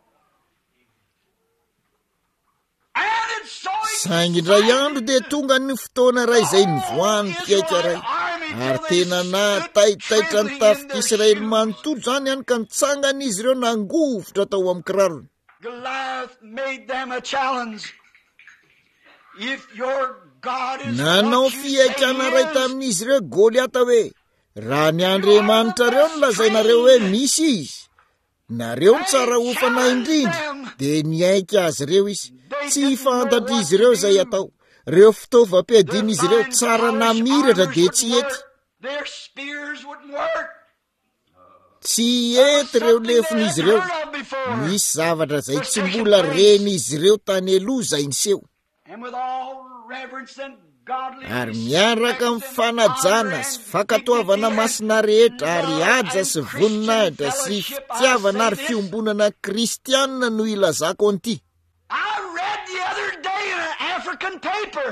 Speaker 1: And it's so
Speaker 2: saingy indray andro dia tonga ny fotoana ray izay nivoany mpiaika ray ary tena nataitaitra ny tafik'Israely manontolo zany ihany ka nitsangana izy ireo nangovotra tao amin'ny kirarony.
Speaker 1: Goliath made them a challenge. If your God is
Speaker 2: nanao fiaikana ray tamin'izy ireo Goliata hoe raha ny Andriamanitra reo no lazainareo hoe misy izy, nareo ny tsara ofana indrindra dia niaika azy ireo izy. Tsy fantatra izy ireo izay atao. Reo fitaovam-piadiana izy ireo tsara namiratra dia tsy ety.
Speaker 1: their spears wouldn't work.
Speaker 2: Tsy ety reo lefon'izy ireo. Misy zavatra izay tsy mbola reny izy ireo tany aloha izay niseho.
Speaker 1: And with all reverence and godly
Speaker 2: Ary miaraka amin'ny fanajana sy fankatoavana masina rehetra ary haja sy voninahitra sy fitiavana ary fiombonana kristianina no ilazako an'ity.
Speaker 1: I read the other day in an African paper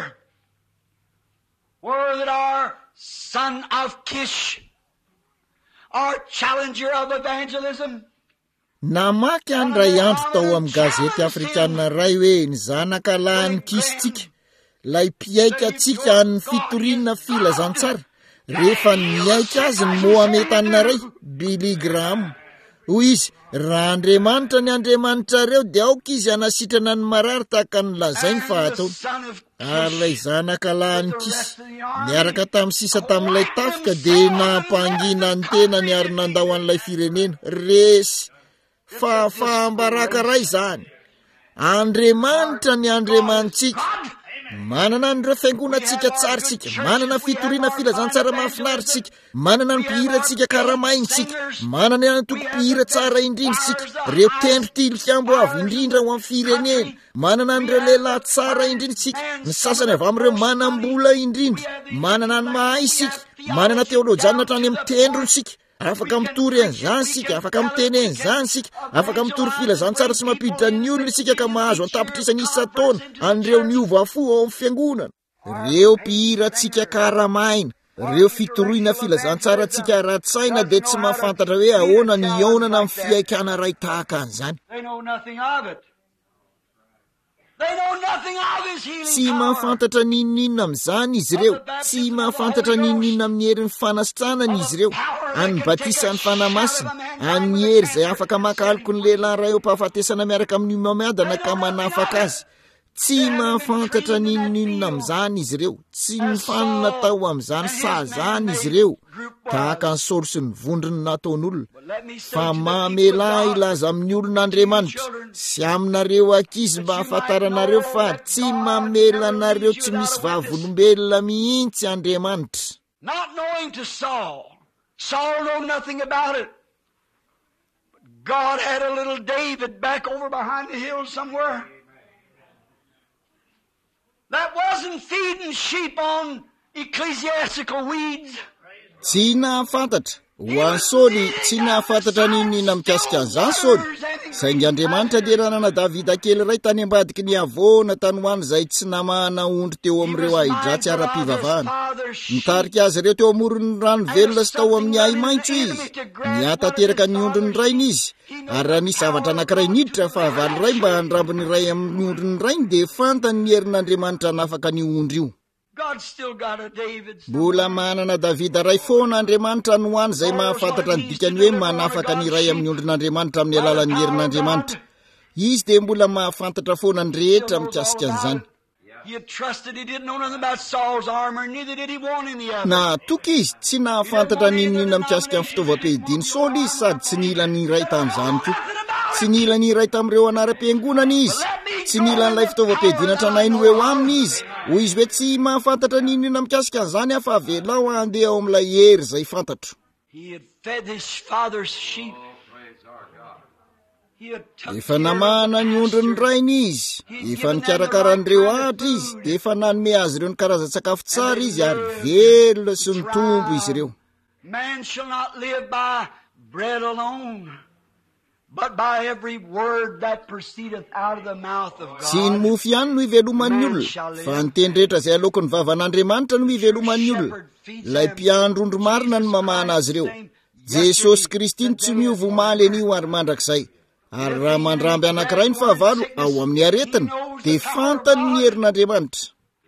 Speaker 1: where that our son of Kish, our challenger of evangelism,
Speaker 2: Namaky andray andro tao amin'ny gazety afrikanina ray hoe ny zanaka lahany Kisitsika, lay mpiaika tsika ny fitoriana filazantsara, rehefa niaika azy ny Mohametanina ray, Billy Graham. Hoy izy, raha Andriamanitra ny Andriamanitra reo dia aoka izy anasitrana ny marary tahaka ny lazainy fa ataony. Ary lay zanaka lahany Kisy niaraka tamin'ny sisa tamin'ilay tafika dia nampangina ny tena ny ary nandao an'ilay firenena. Resy fa fahambaraka ray zany. Andriamanitra ny Andriamanitsika. Manana nireo fiangonantsika tsaritsika, manana fitoriana filazantsara mahafinaritsika, manana ny mpihira-tsika karamaintsika, manana ny toko-pihira tsara indrindratsika, reo tendro tilikambo avy indrindra ho amin'ny firenena, manana nireo lehilahy tsara indrindratsika, ny sasany avy amin'ireo manam-bola indrindra, manana ny mahay isika, manana teolojiana hatrany amin'ny tendronsika, afaka mitory an'izany sika, afaka miteny an'izany sika, afaka mitory filazantsara sy mampiditra ny olona sika ka mahazo antapitrisany isa-taona an'ireo niova fo ao amin'ny fiangonana. Reo mpihira-tsika karamaina, reo fitoriana filazantsara tsika ratsaina dia tsy mahafantatra hoe ahoana ny ionana amin'ny fiaikana ray tahaka an'izany.
Speaker 1: they know nothing of it. They know nothing of his healing
Speaker 2: Tsy
Speaker 1: power.
Speaker 2: mahafantatra ninninina amin'izany izy ireo. Tsy mahafantatra ninninina amin'ny herin'ny fanasitranana izy ireo. Any batisan'ny fanamasina, any hery izay afaka makaloko ny lehilahy ray ao mpahafatesana miaraka amin'ny mamadiana ka manafaka azy. Tsy mahafantatra ninninina amin'izany izy ireo. Tsy mifanina tao amin'izany sahazany izy ireo. Tahaka ny Saoly sy ny vondrony nataon'olona. Fa mamela ilaza amin'ny olon'Andriamanitra sy aminareo ankizy mba hafantaranareo fa tsy mamela anareo tsy misy vavolombelona mihitsy Andriamanitra.
Speaker 1: Not knowing to Saul. Saul knew nothing about it. But God had a little David back over behind the hill somewhere that wasn't feeding sheep on ecclesiastical weeds.
Speaker 2: Tsy nahafantatra. Ho an'ny Saoly tsy nahafantatra ninninina mikasika an'izany Saoly. Saingy Andriamanitra dia ranana Davida kely ray tany ambadiky ny avoana tany ho any izay tsy namana ondry teo amin'ireo ahidratsy ara-pivavahana. Nitarika azy ireo teo amoron'ny rano velona sy tao amin'ny ahi maitso izy. Niatateraka ny ondriny rainy izy. Ary raha nisy zavatra anankiray niditra fa avalo ray mba handrambiny ray amin'ny ondriny rainy dia fantany ny herin'Andriamanitra nafaka ny ondry io.
Speaker 1: God still got a David.
Speaker 2: Mbola manana Davida ray foana Andriamanitra no any izay mahafantatra ny dikany hoe manafaka ny ray amin'ny ondrin'Andriamanitra amin'ny alalan'ny herin'Andriamanitra. Izy dia mbola mahafantatra foana ny rehetra mikasika an'izany.
Speaker 1: He had trusted. He didn't know nothing about Saul's armor, neither did he want any of it.
Speaker 2: Na toky izy tsy nahafantatra ninninina mikasika amin'ny fitaovam-piadiany Saoly izy sady tsy nila ny ray tamin'izany koa. Tsy nila ny ray tamin'ireo anaram-piangonana izy. Tsy nila n'ilay fitaovam-piadiana tranainy ho eo aminy izy. Hoy izy hoe tsy mahafantatra ninninina mikasika an'izany afa avelao andeha ao amin'ilay hery izay fantatro.
Speaker 1: He had fed his father's sheep. He had took
Speaker 2: Efa namana ny ondriny rainy izy. Efa nikarakarahan'ireo ahitra izy. Dia efa nanome azy ireo ny karazan-tsakafo tsara izy ary velona sy ny tombo izy ireo.
Speaker 1: Man shall not live by bread alone, but by every word that proceedeth out of the mouth of
Speaker 2: Tsy ny
Speaker 1: God.
Speaker 2: mofo ihany no hiveloman'ny olona, fa ny teny rehetra izay alokon'ny vavan'Andriamanitra no hiveloman'ny olona. Ilay mpiandro ondro marina no mamahana azy ireo. Jesosy Kristy tsy miova omaly anio ary mandrakizay. Ary raha mandramby anankiray ny fahavalo ao amin'ny aretina dia fantany ny herin'Andriamanitra.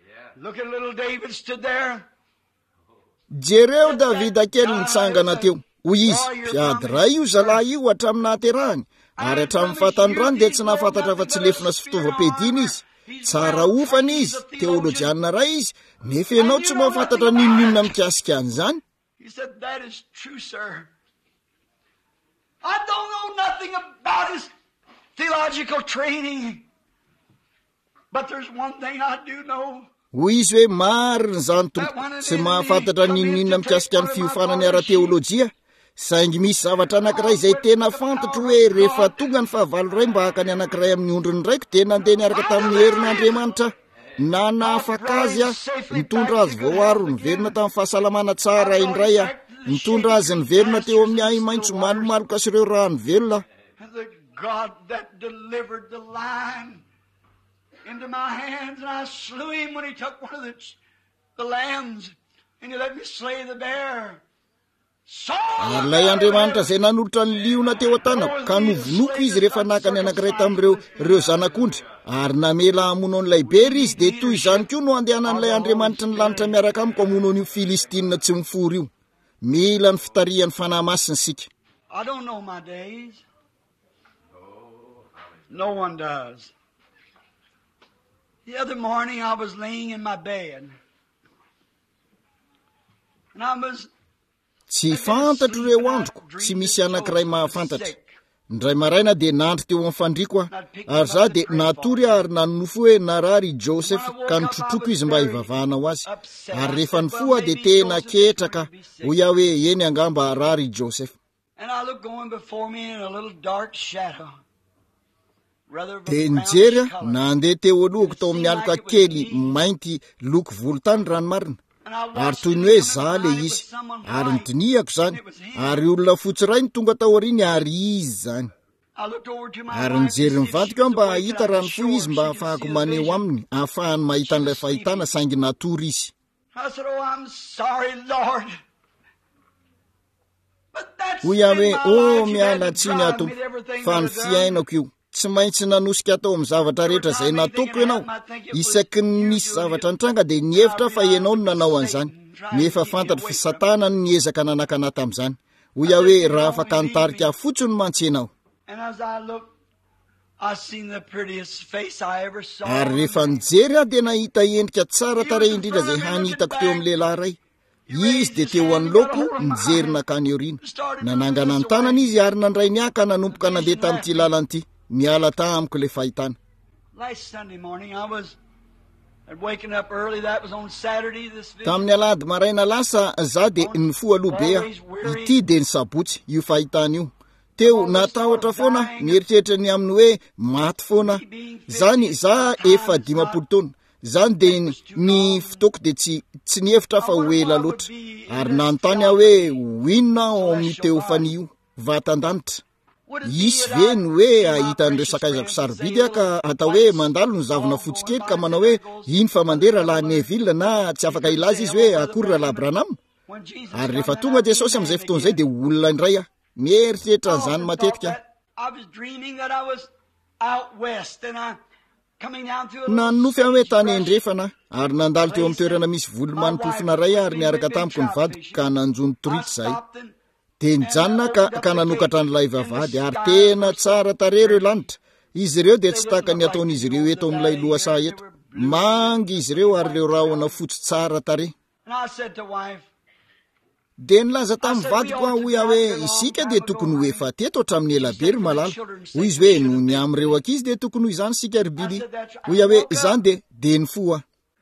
Speaker 2: Jereo Davida kely nitsangana teo. Hoy izy, mpiady ray io zalahy io hatramin'ny nahaterahany, ary hatramin'ny fatany rano dia tsy nahafantatra fa tsy lefina sy fitaovam-piadiana izy. Tsara ofana izy, teolojianina ray izy, nefa ianao tsy mahafantatra ninonina mikasika an'izany.
Speaker 1: He said, that is true, sir. I don't know nothing about his theological training, but there's one thing I do know.
Speaker 2: Hoy izy hoe marina zany tompo, tsy mahafantatra ninonina mikasika ny fiofanany ara-teolojia, saingy misy zavatra anankiray izay tena fantatro hoe rehefa tonga ny fahavalo ray mba haka ny anankiray amin'ny ondriny raiko dia nandeha niaraka tamin'ny herin'Andriamanitra. Na nahafaka azy a, nitondra azy voaro niverina tamin'ny fahasalamana tsara indray a, nitondra azy niverina teo amin'ny ahy maintso malomaloka sy ireo rano velona.
Speaker 1: The God that delivered the lion into my hands, and I slew him when he took one of the, the lambs, and he let me slay the bear.
Speaker 2: Ary ilay Andriamanitra izay nanolotra ny liona teo an-tanako ka novonoko izy rehefa naka ny anankiray tamin'ireo ireo zanak'ondry, ary namela hamono an'ilay bery izy dia toy izany koa no andehanan'ilay Andriamanitra ny lanitra miaraka amiko hamono an'io Filistinina tsy mifory io. Mila ny fitarihan'ny fanahy masina sika.
Speaker 1: I don't know my days. No one does. The other morning I was laying in my bed, and I was
Speaker 2: tsy fantatro ireo androko, tsy misy anankiray mahafantatra. Indray maraina dia nandry teo amin'ny fandriako aho, ary za dia natory ary nanonofo hoe narary Joseph ka nitrotroko izy mba hivavahana ho azy. Ary rehefa nifoha dia tena ketraka, hoy aho hoe eny angamba rary Joseph.
Speaker 1: and I looked going before me in a little dark shadow.
Speaker 2: Dia nijery aho nandeha teo alohako tao amin'ny aloka kely mainty loko volontany ranomarina. Ary toy ny hoe za le izy, ary nitiniako izany, ary olona fotsy ray ny tonga tao aoriany ary izy zany. Ary nijery nivadika aho mba hahita raha ny fo izy mba ahafahako maneho aminy, ahafahany mahita an'ilay fahitana saingy natory izy. Hoy aho hoe, oh miala tsiny ato, fa ny fiainako io. Tsy maintsy nanosika atao amin'ny zavatra rehetra izay nataoko ianao. Isaky ny nisy zavatra nitranga dia nievitra fa ianao no nanao an'izany. Nefa fantatra fa Satana no niezaka nanakana tamin'izany. Hoy aho hoe raha afaka nitarika fotsiny no mantsenao. Ary rehefa nijery aho dia nahita endrika tsara tarehy indrindra izay hanitako teo amin'ny lehilahy ray. Izy dia teo anoloako nijery nakany aoriana. Nanangana ny tanany izy ary nandray ny aka nanomboka nandeha tamin'ity lalana ity. Miala tamiko le fahitana. Tamin'ny alahady maraina lasa za dia nifoha aloha be aho. Ity dia ny sabotsy io fahitana io. Teo natahotra foana mieritreritra ny aminy hoe maty foana. Zany za efa dimampolo taona. Zany dia ny fotoako dia tsy tsy nievitra fa ho ela loatra. Ary nanontany aho hoe hoinona ao amin'ny teofany io vatan-danitra. Isy ve ny hoe ahita an'ireo sakaizako sarobidy aho ka atao hoe mandalo ny zavona fotsy kely ka manao hoe iny fa mandeha raha Neville na tsy afaka ilaza izy hoe akory raha Branham. Ary rehefa tonga Jesosy amin'izay fotoan'izay dia olona indray aho. Mieritreritra an'izany matetika aho. Nanofy aho hoe tany endrefana ary nandalo teo amin'ny toerana misy volo-manimpofona ray ary niaraka tamiko ny vadiko ka nanjony tority zay. Dia nijanona ka, ka nanokatra n'ilay vavahady ary tena tsara tarehy ireo lanitra. Izy ireo dia tsy tahaka ny ataon'izy ireo eto amin'ilay lohasaha eto. Mangy izy ireo ary ireo rahona fotsy tsara tarehy. Dia nilaza tamin'ny vadiko aho hoy aho hoe isika dia tokony ho efa teto hatramin'ny elabery malala. Hoy izy hoe noho ny amin'ireo ankizy dia tokony ho izany sika ry biby. Hoy aho hoe izany dia dia ny foa.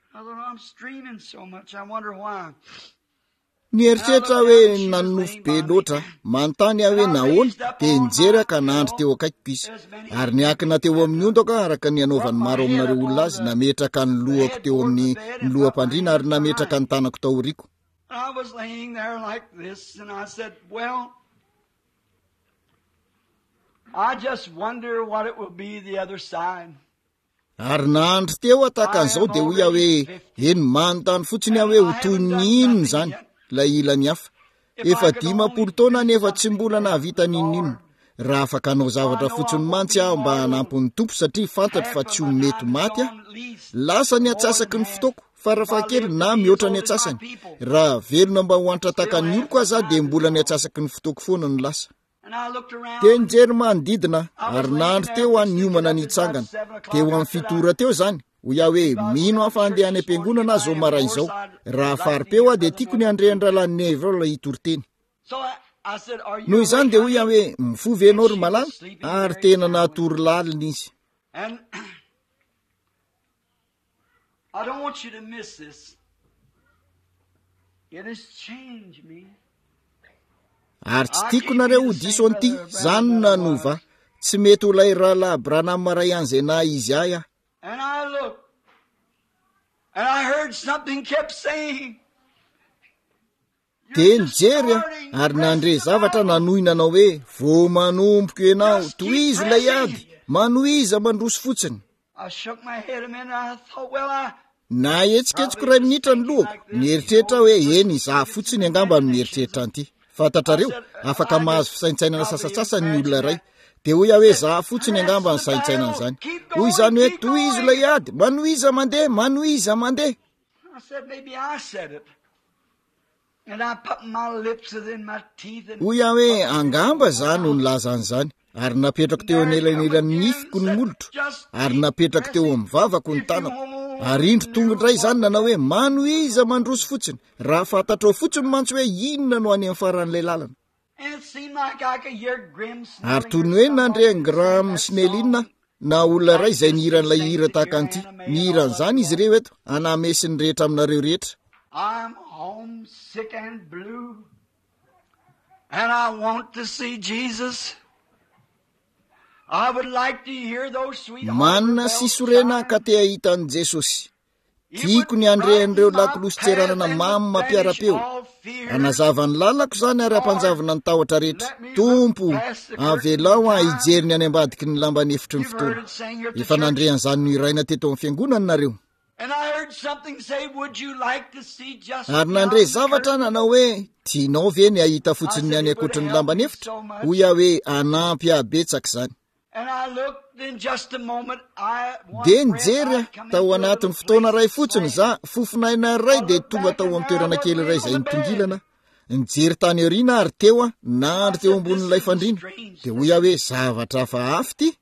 Speaker 2: Nieritreritra hoe nanofy be loatra, manontany aho hoe nahoana dia nijery ka nandry teo akaikiko izy. Ary niakina teo amin'ny ondako araka ny anaovany maro aminareo olona azy, nametraka ny lohako teo amin'ny loham-pandriana ary nametraka ny tanako tao aoriako.
Speaker 1: I was laying there like this, and I said, well, I just wonder what it will be the other side.
Speaker 2: Ary nandry teo ataka an'izao dia hoy aho hoe eny manontany fotsiny aho hoe ho toy ny inona izany ilay ilany hafa. efa dimapolo taona nefa tsy mbola nahavita ninino. Raha afaka anao zavatra fotsiny mantsy aho mba hanampy ny tompo satria fantatro fa tsy ho mety maty aho. Lasa ny atsasaky ny fotoako farafakely na mihoatra ny atsasany. Raha velona mba hoantra taka ny oloko aza dia mbola ny atsasaky ny fotoako foana no lasa. Teo nijery manodidina ary nandro teo any niomana nitsangana. Teo amin'ny fitora teo zany. Ho iaho hoe mino afa andeha any am-piangonana zao maraina izao. Raha faripeo aho dia tiako ny andreandralan'ny evao la hitoriteny. Noho izany dia ho iaho hoe mifovy ianao ry malala ary tena natory lalina izy.
Speaker 1: I don't want you to miss this. It has changed me.
Speaker 2: Ary tsy tiako nareo ho diso an'ity, zany nanova. Tsy mety ho lay rahalahy Branham maray an'izay na izy ahy aho.
Speaker 1: And I looked, and I heard something kept saying,
Speaker 2: dia nijery ary nandre zavatra nanohina anao hoe vo manomboka ianao tohizo lay ady manohiza mandroso fotsiny.
Speaker 1: I shook my head a minute and I thought, well, I...
Speaker 2: Na etsiketsiko ray minitra ny lohako, mieritreritra hoe eny izaho fotsiny angamba no mieritreritra an'ity. Fantatrareo, afaka mahazo fisaintsainana sasatsasany ny olona ray. Dia hoy aho hoe zaho fotsiny angamba ny saintsainana izany. Hoy izany hoe tohizo lay ady, manohiza mandeha, manohiza mandeha.
Speaker 1: I said, maybe I said it. And I put my lips within my teeth and...
Speaker 2: Hoy aho hoe angamba zany no nilaza an'izany. Ary napetrako teo anelanelan'ny nifiko ny molotro, ary napetrako teo amin'ny vavako ny tanako. Ary indro tongondray zany nanao hoe manohiza mandroso fotsiny. Raha fantatrao fotsiny mantsy hoe inona no any amin'ny faran'ilay lalana. Ary toy ny hoe nandre Graham Snellin na olona ray izay nihiran'ilay hira tahaka an'ity. Nihiran'izany izy ireo eto, anamesiny rehetra aminareo rehetra.
Speaker 1: I'm homesick and blue, and I want to see Jesus. I would like to hear those sweet
Speaker 2: manana sisorena ka te ahita an' Jesosy. Tiako ny andrehan'ireo lakolosy tseranana mamy mampiara-peo. Anazava ny lalako zany ary ampanjavina ny tahotra rehetra. Tompo, avelao a hijery ny any ambadiky ny lamba nefitry ny fotoana. Efa nandrehan'izany no iraina teto amin'ny fiangonana nareo. Ary nandre zavatra nanao hoe tianao ve ny ahita fotsiny ny any akoatry ny lamba nefitra? Hoy aho hoe anampy abetsaka zany. Dia nijery tao anatin'ny fotoana ray fotsiny za fofinaina ray dia tonga tao amin'ny toerana kely ray izay nitongilana. Nijery tany aoriana ary teo a nandry teo ambonin'ilay fandriana. Dia hoy aho hoe zavatra hafa hafa ity.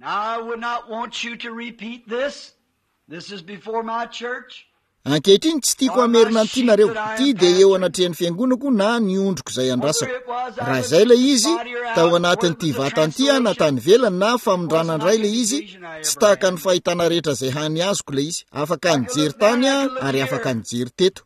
Speaker 2: Ankehitriny tsy tiako hamerina an'ity nareo. Ity dia eo anatrehan'ny fiangonako na niondroko izay andrasako. Raha izay ilay izy, tao anatin'ity vatan'ity na tany velany na famondrana indray ilay izy, tsy tahaka ny fahitana rehetra izay hany azoko ilay izy. Afaka nijery tany ary afaka nijery teto.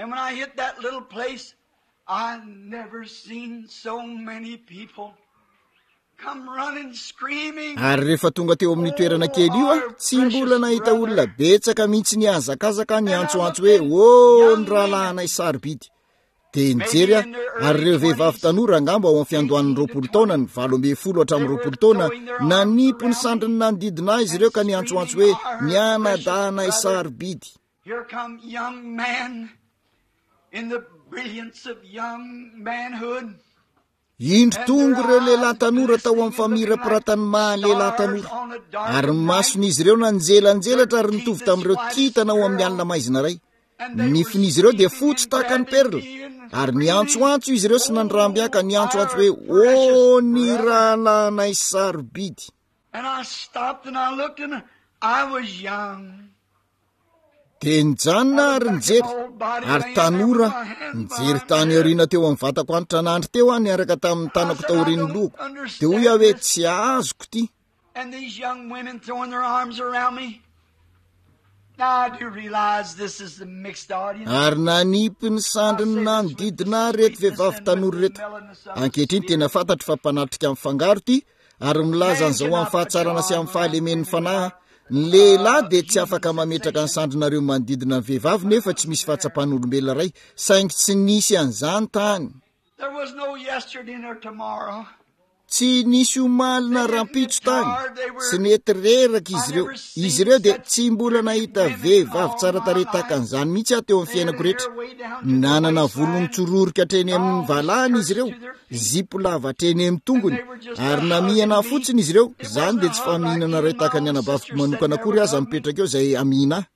Speaker 2: Ary rehefa tonga teo amin'ny toerana kely io a, tsy mbola nahita olona betsaka mihitsy ny hazakazaka ny antsoantso hoe ô ny rahalahinay sarobidy. Dia nijery a, ary ireo vehivavy tanora angamba ao amin'ny fiandohan'ny roapolo taona ny valo ambin'ny folo hatramin'ny roapolo taona nanimpo ny sandriny nanodidina azy ireo ka ny antsoantso hoe ny anadahanay sarobidy.
Speaker 1: Here come young man in the brilliance of young manhood.
Speaker 2: Indro tongo ireo lehilahy tanora tao amin'ny famirapiratany maha-lehilahy tanora. Ary ny mason'izy ireo na nijelanjelatra ary nitovy tamin'ireo kitana ao amin'ny alina maizina ray. Nifin'izy ireo dia fotsy tahaka ny perla. Ary niantsoantso izy ireo sy nandrambiaka niantsoantso hoe ô ny rahalahinay sarobidy.
Speaker 1: And I stopped and I looked and I was young.
Speaker 2: Dia nijanona ary nijery, ary tanora nijery tany aoriana teo amin'ny vatako antitra nandry teo any araka tamin'ny tanako taorian'ny lohako. Dia hoy aho hoe tsy azoko ity.
Speaker 1: And these young women throwing their arms around me. Now I do realize this is the mixed audience.
Speaker 2: Ary nanipy ny sandriny nanodidina reto vehivavy tanora reto. Ankehitriny tena fantatro fa mpanatrika amin'ny fangaro ity, ary milaza an'izao amin'ny fahatsarana sy amin'ny fahalemen'ny fanahy. Ny lehilahy dia tsy afaka mametraka ny sandrinareo manodidina ny vehivavy nefa tsy misy fahatsapan'olombelona ray, saingy tsy nisy an'izany tany.
Speaker 1: There was no yesterday nor tomorrow.
Speaker 2: tsy nisy omalina rampitso tany sy nety reraka izy ireo izy ireo dia tsy mbola nahita vehivavy tsara tarehy tahaka an'izany mihitsy aho teo amin'ny fiainako rehetra. Nanana volony tsororoka hatreny amin'ny valahany izy ireo, zipo lava hatreny amin'ny tongony, ary namihana fotsiny izy ireo. Zany dia tsy famihinana ray tahaka ny anabaviko manokana akory aza mipetraka eo izay amihina ahy.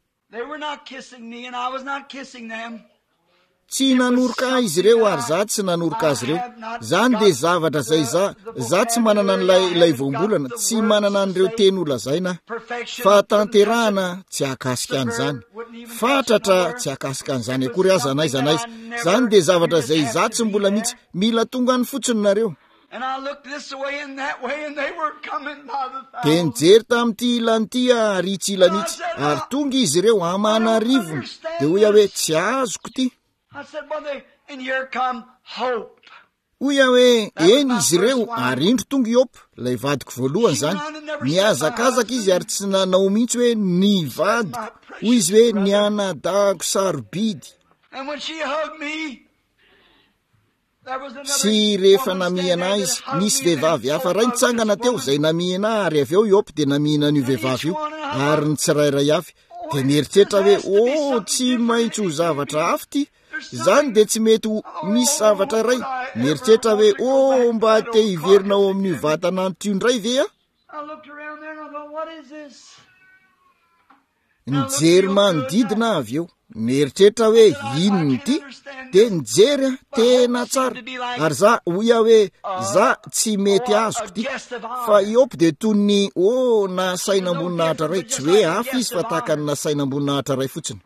Speaker 2: Tsy nanoroka izy ireo ary za tsy nanoroka azy ireo. Zany dia zavatra zay za za tsy manana n'ilay ilay voambolana, tsy manana an'ireo teny olazaina. Fa tanterahana tsy akasika an'izany, fatratra tsy akasika an'izany akory aza anaiza anaiza. Zany dia zavatra zay za tsy mbola mihitsy mila tonga ny fotsiny nareo. Dia nijery tamin'ity ilan'ity ary itsy ilan'itsy ary tonga izy ireo amana rivony dia hoy aho hoe tsy azoko ity. Hoy aho hoe eny izy ireo ary indro tonga Iopa, ilay vadiko voalohany zany. Niazakazaka izy ary tsy nanao mihitsy hoe ny vadiko, hoy izy hoe ny anadahako sarobidy. Sy rehefa namihana izy nisy vehivavy hafa ray nitsangana teo izay namihana ary avy eo Iopa dia namihana an'io vehivavy io ary ny tsirairay avy. Dia nieritreritra hoe oh tsy maintsy ho zavatra hafa ity. Zany dia tsy mety ho misy zavatra ray. Nieritreritra hoe oh mba te hiverina ao amin'io vatan'antitra indray ve aho. Nijery manodidina avy eo, nieritreritra hoe inona ity, dia nijery tena tsara ary za hoy aho hoe za tsy mety azoko ity. Fa Iopa dia toy ny oh nasaina amboninahitra ray, tsy hoe hafa izy fa tahaka ny nasaina amboninahitra ray fotsiny.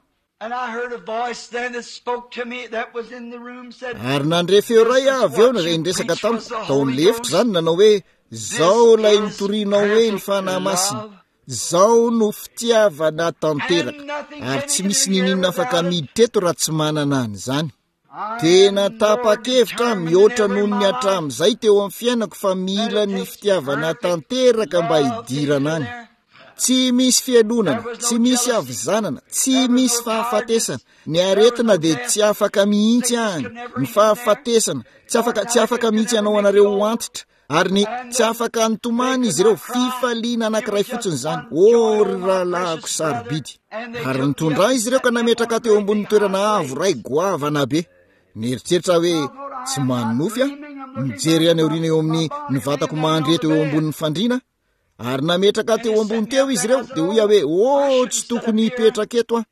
Speaker 2: Ary nandre feo ray avy eo izay niresaka tamiko tao amin'ny efitra zany, nanao hoe zao lay nitorianao hoe ny fanahy masina, zao no fitiavana tanteraka ary tsy misy ninina afaka miditra eto raha tsy manana an'izany. Tena tapa-kevitra mihoatra noho ny hatramin'izay teo amin'ny fiainako fa mila ny fitiavana tanteraka mba hidirana any. Tsy misy fialonana, tsy misy avizanana, tsy misy fahafatesana. Ny aretina dia tsy afaka mihitsy any. Ny fahafatesana tsy afaka tsy afaka mihitsy anao anareo antitra. Ary ny tsy afaka nitomany izy ireo fifaliana anankiray fotsiny zany. O ry rahalahiko sarobidy. Ary nitondra izy ireo ka nametraka teo ambony toerana avo ray goavana be. Nieritreritra hoe tsy manofy aho, mijery any aoriana eo amin'ny ny vatako mandreto eo ambonin'ny fandriana. Ary nametraka teo ambony teo izy ireo dia hoy aho hoe oh tsy tokony hipetraka eto aho.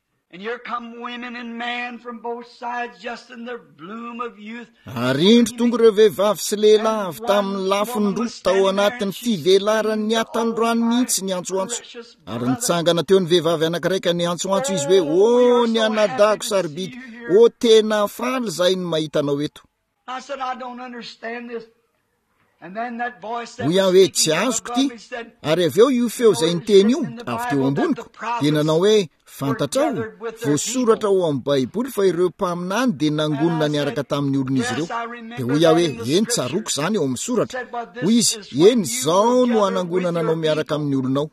Speaker 2: Ary indro tonga ireo vehivavy sy lehilahy avy tamin'ny lafiny roa tao anatin'ny fivelaran'ny atandroany mihitsy ny antsoantso. Ary nitsangana teo ny vehivavy anankiray ka ny antsoantso izy hoe oh ny anadahako sarobidy, oh tena faly zay ny mahitanao eto. Hoy aho hoe tsy azoko ity. Ary avy eo io feo izay niteny io avy teo amboniko dia nanao hoe fantatrao, voasoratra ao amin'ny Baiboly fa ireo mpaminany dia nangonina niaraka tamin'ny olona izy ireo. Dia hoy aho hoe eny tsaroko zany eo amin'ny soratra. Hoy izy eny zao no anangonana anao miaraka amin'ny olonao.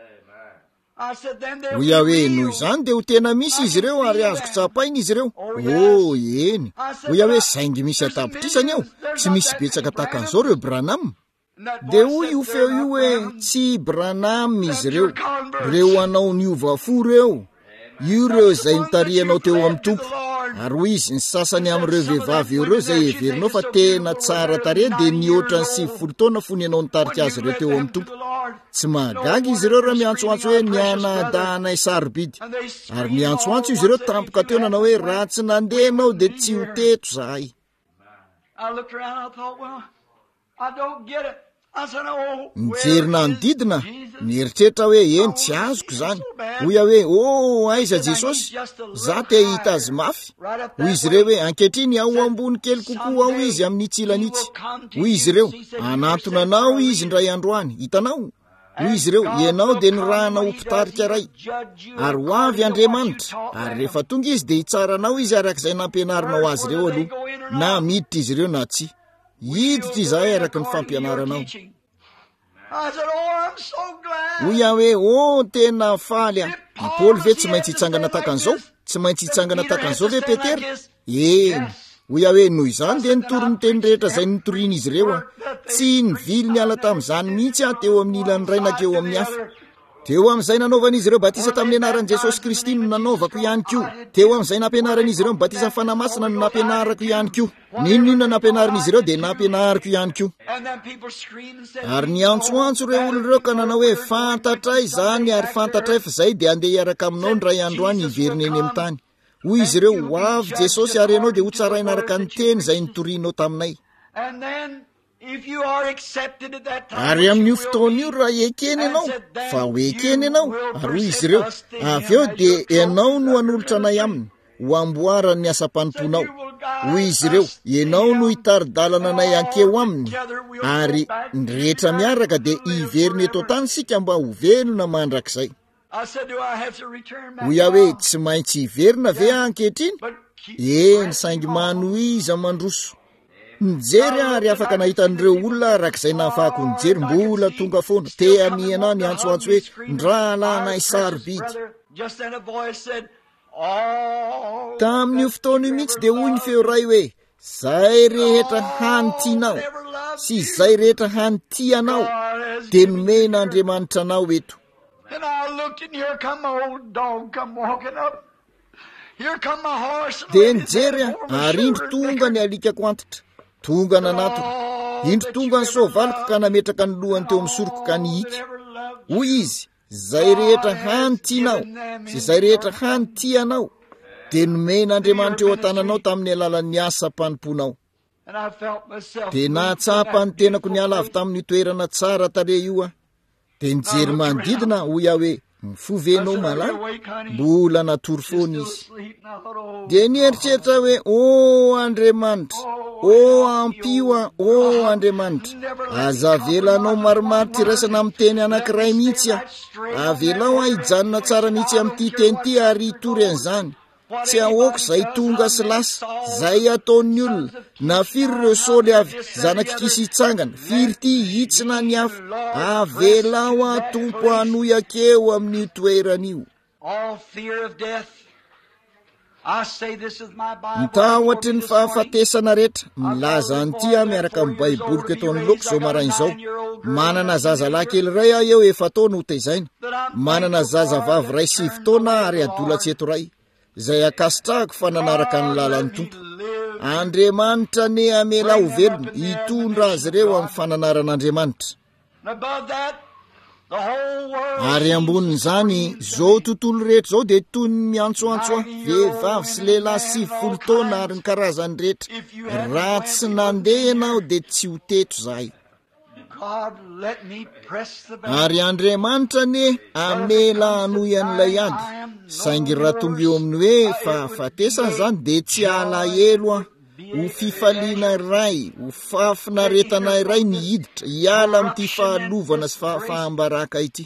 Speaker 2: Hoy aho hoe noho izany dia ho tena misy izy ireo ary azoko tsapaina izy ireo. Oh eny. Hoy aho hoe saingy misy atapitrisany eo, tsy misy betsaka tahaka an'izao ireo Branham. Dia hoy io feo io hoe tsy Branham izy ireo, reo anao niovafo reo, io reo izay nitarianao teo amin'ny tompo. Ary hoy izy ny sasany amin'ireo vehivavy ireo izay heverinao fa tena tsara tarehy dia nihoatra ny sivifolo taona fony ianao nitarika azy ireo teo amin'ny tompo. Tsy mahagaga izy ireo raha miantsoantso hoe ny anadahanay sarobidy. Ary miantsoantso izy ireo tampoka teo nanao hoe raha tsy nandeha ianao dia tsy ho teto zahay. Nijery nanodidina, nieritreritra hoe eny tsy azoko zany. Hoy aho hoe oh aiza Jesosy, za te hita azy mafy. Hoy izy ireo hoe ankehitriny ao ambony kely kokoa ao izy amin'ny tsilanitsy. Hoy izy ireo anatona anao izy indray androany, hitanao. Hoy izy ireo ianao dia nirahana ho mpitarika ray ary ho avy Andriamanitra. Ary rehefa tonga izy dia hitsaranao izy arak'izay nampianarinao azy ireo aloha, na miditra izy ireo na tsy. Hiditra izahay araka ny fampianaranao. Hoy aho hoe oh tena faly aho. I Paoly ve tsy maintsy hitsangana tahaka an'izao? Tsy maintsy hitsangana tahaka an'izao ve Petera? Eny. Hoy aho hoe noho izany dia nitory ny teny rehetra izay nitoriana izy ireo tsy nivily ny ala tamin'izany mihitsy a teo amin'ny ilany ray na keo amin'ny hafa. Teo amin'izay nanaovan'izy ireo batisa tamin'ny anaran'i Jesosy Kristy no nanaovako ihany koa. Teo amin'izay nampianaran'izy ireo mibatisa ny fanahy masina no nampianarako ihany koa. Ninonina nampianaran'izy ireo dia nampianarako ihany koa. Ary ny antsoantso ireo olona ireo ka nanao hoe fantatray izany ary fantatray fa izay dia andeha hiaraka aminao ny ray andro any hiverina eny amin'ny tany. Hoy izy ireo, ho avy Jesosy ary ianao dia ho tsaraina araka ny teny izay nitorianao taminay. Ary amin'io fotoana io raha ekeny ianao fa ho ekeny ianao. Ary hoy izy ireo, avy eo dia ianao no hanolotra anay aminy ho amboarany ny asa-panomponao. Hoy izy ireo, ianao no hitari-dalana anay ankeo aminy ary ny rehetra miaraka dia hiverina eto tany sika mba ho velona mandrakizay. Hoy aho hoe tsy maintsy hiverina ve ankehitriny? Eny, saingy manohiza mandroso. Nijery ary afaka nahitan'ireo olona arak'izay nahafahako nijery mbola tonga foana te amiana ny antsoantso hoe ndralanay sarobidy. Tamin'io fotoana io mihitsy dia hoy ny feo ray hoe zay rehetra hany tianao sy zay rehetra hany tianao dia nomena Andriamanitra anao eto. Dia nijery ary indro tonga ny alikako antitra. Tonga nanatona. Indro tonga ny soavaliko ka nametraka ny lohany teo amin'ny soroko ka nihika. Hoy izy, zay rehetra hany tianao sy zay rehetra hany tianao dia nomena Andriamanitra eo an-tananao tamin'ny alalan'ny asa-panomponao. Dia nahatsapa ny tenako ny ala avy tamin'ny toerana tsara tarehy io a. Dia nijery manodidina hoy aho hoe mifovenao malay, mbola natory foana izy. Dia nieritreritra hoe o Andriamanitra, o ampio, o Andriamanitra, aza avelanao maromaro tiraisana amin'ny teny anankiray mihitsy a. Avelao a hijanona tsara mihitsy amin'ity teny ity ary hitory an'izany. Tsy ahoako izay tonga sy lasa, izay ataon'ny olona, na firy ireo sôly avy, zanaky kisy hitsangana, firy ty hitsina ny hafa, avelao a tompo hanohy akeo amin'ny toeran'io. Mitahoatry ny fahafatesana rehetra, milaza an'ity a miaraka amin'ny baiboliko eto anoloko izao marain'izao. Manana zazalahy kely ray aho eo efa taona ho tezaina. Manana zazavavy ray sivy taona ary adolatsy eto ray. Izay akasitrahako fa nanaraka ny lalan'ny tompo. Andriamanitra ne amela ho velona hitondra azy ireo amin'ny fananaran'Andriamanitra. Ary ambonin'izany zao tontolo rehetra zao dia toy ny miantsoantso aho, vehivavy sy lehilahy sivifolo taona ary ny karazany rehetra. Raha tsy nandeha ianao dia tsy ho teto zahay. Ary Andriamanitra ne amela hanohy an'ilay ady. Saingy raha tonga eo amin'ny hoe fahafatesana izany dia tsy alahelo aho. Ho fifaliana iray, ho fafinaretana iray ny hiditra, hiala amin'ity fahalovana sy fahambaraka ity.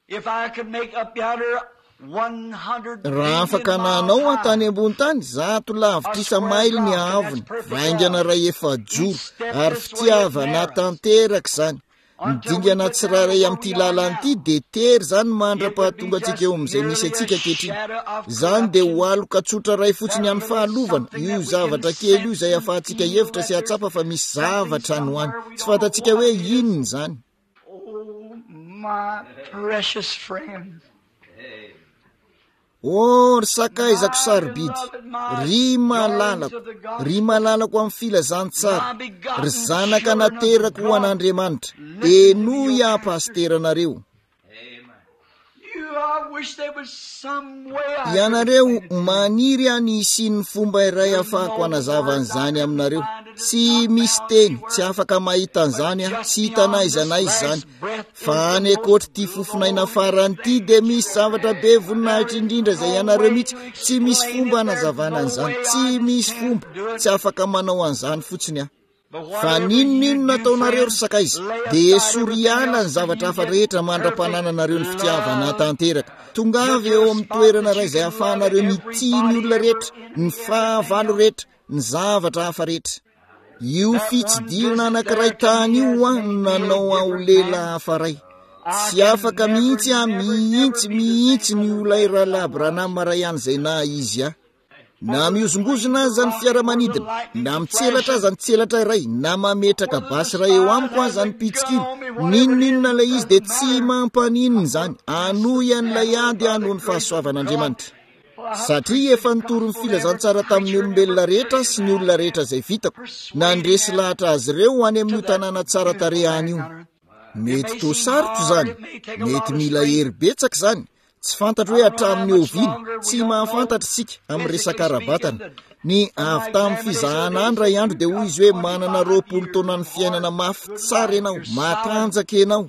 Speaker 2: Raha afaka nanao a tany ambony tany, zato lavitrisa maily ny ahavony, vaingana ray efajoro, ary fitiavana tanteraka izany. Midingana tsiraray amin'ity lalany ity dia tery izany mandra-pahatonga antsika eo amin'izay misy antsika ankehitriny. Izany dia ho aloka tsotra ray fotsiny amin'ny fahalovana, io zavatra kely io izay ahafahantsika hevitra sy hatsapa fa misy zavatra any ho any. Tsy fantatsika hoe inona izany. O ry sakaizako sarobidy, ry malalako, ry malalako amin'ny filazantsara, ry zanaka naterako ho an'Andriamanitra, enoy a pasteranareo. Ianareo maniry any isin'ny fomba iray ahafahako hanazava an'izany aminareo. Tsy misy teny, tsy afaka mahita an'izany a, tsy hitanaiza naiza izany. Fa any akoatra ty fofinaina farany ty dia misy zavatra be voninahitra indrindra izay ianareo mihitsy tsy misy fomba hanazavana an'izany. Tsy misy fomba, tsy afaka manao an'izany fotsiny a. Fa ninonino nataonareo ry sakaiza dia soriala ny zavatra hafa rehetra mandra-panananareo ny fitiavana tanteraka. Tongavy eo amin'ny toerana iray izay ahafahanareo mitiny olona rehetra, ny fahavalo rehetra, ny zavatra hafa rehetra. Io fitsidihana anankiray tany io a nanao ao lela hafa ray. Tsy afaka mihitsy a mihitsy mihitsy ny olay Rahalaby Branham maray an'izay na izy a. na miozongozona azy zany fiaramanidina, na mitselatra azy any tselatra iray, na mametraka basy ra eo amiko azy any pitsikilo, ninoninona ilay izy dia tsy mampanininy zany, anoy an'ilay ady ano ny fahasoavan'Andriamanitra. Satria efa nitoro ny filazantsara tamin'ny olombelona rehetra sy ny olona rehetra izay vitako, nandresy lahatra azy ireo ho any amin'io tanàna tsara tarehy any io. Mety to sarotra zany, mety mila hery betsaka zany, tsy fantatra hoe hatramin'ny oviana, tsy mahafantatra sika amin'ny resaka rabatana. Ny avy tamin'ny fizahana andro ray andro dia hoy izy hoe manana roapolo taona ny fiainana mafy tsara ianao, matanjaka ianao.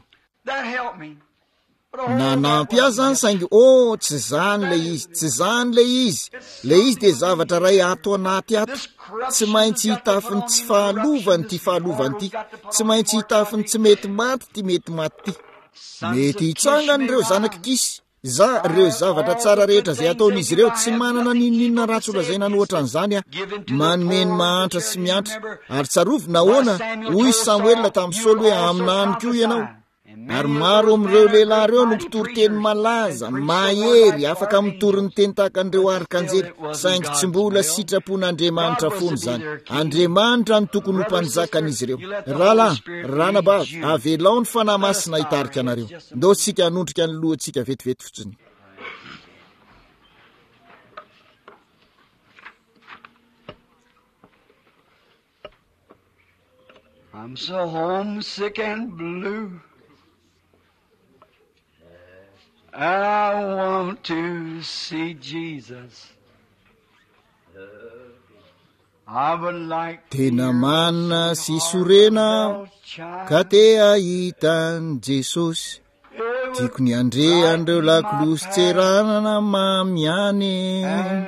Speaker 2: Nanampy azy zany saingy oh tsy zany le izy, tsy zany le izy. Le izy dia zavatra ray ato anaty ato. Tsy maintsy hitafiny tsy fahalovany ty fahalovany ty, tsy maintsy hitafiny tsy mety maty ty mety maty ty. Mety hitsangany ireo zanaky kisy, za ireo zavatra tsara rehetra zay ataon'izy ireo tsy manana nininina ratsy olazaina anohatra an'izany a, manomeny mahantra sy miantra. Ary tsarovy nahoana hoy Samuel tamin'ny Saoly hoe aminany koa ianao. Ary maro amin'ireo lehilahy reo no mpitory teny malaza, mahery, afaka mitory ny teny tahaka an'ireo arikanjery, saingy tsy mbola sitrapon'Andriamanitra foana zany. Andriamanitra ny tokony ho mpanjakan'izy ireo. Rahalahy, ranabavy, avelao ny fanahy masina hitarika anareo. Ndao tsika hanondrika ny lohantsika vetivety fotsiny.
Speaker 1: I'm so homesick and blue. I want to see Jesus. I would like
Speaker 2: tena manana sy sorena ka te ahitan Jesosy. Tiako ny andre andreo lakolosy tseranana mamiany,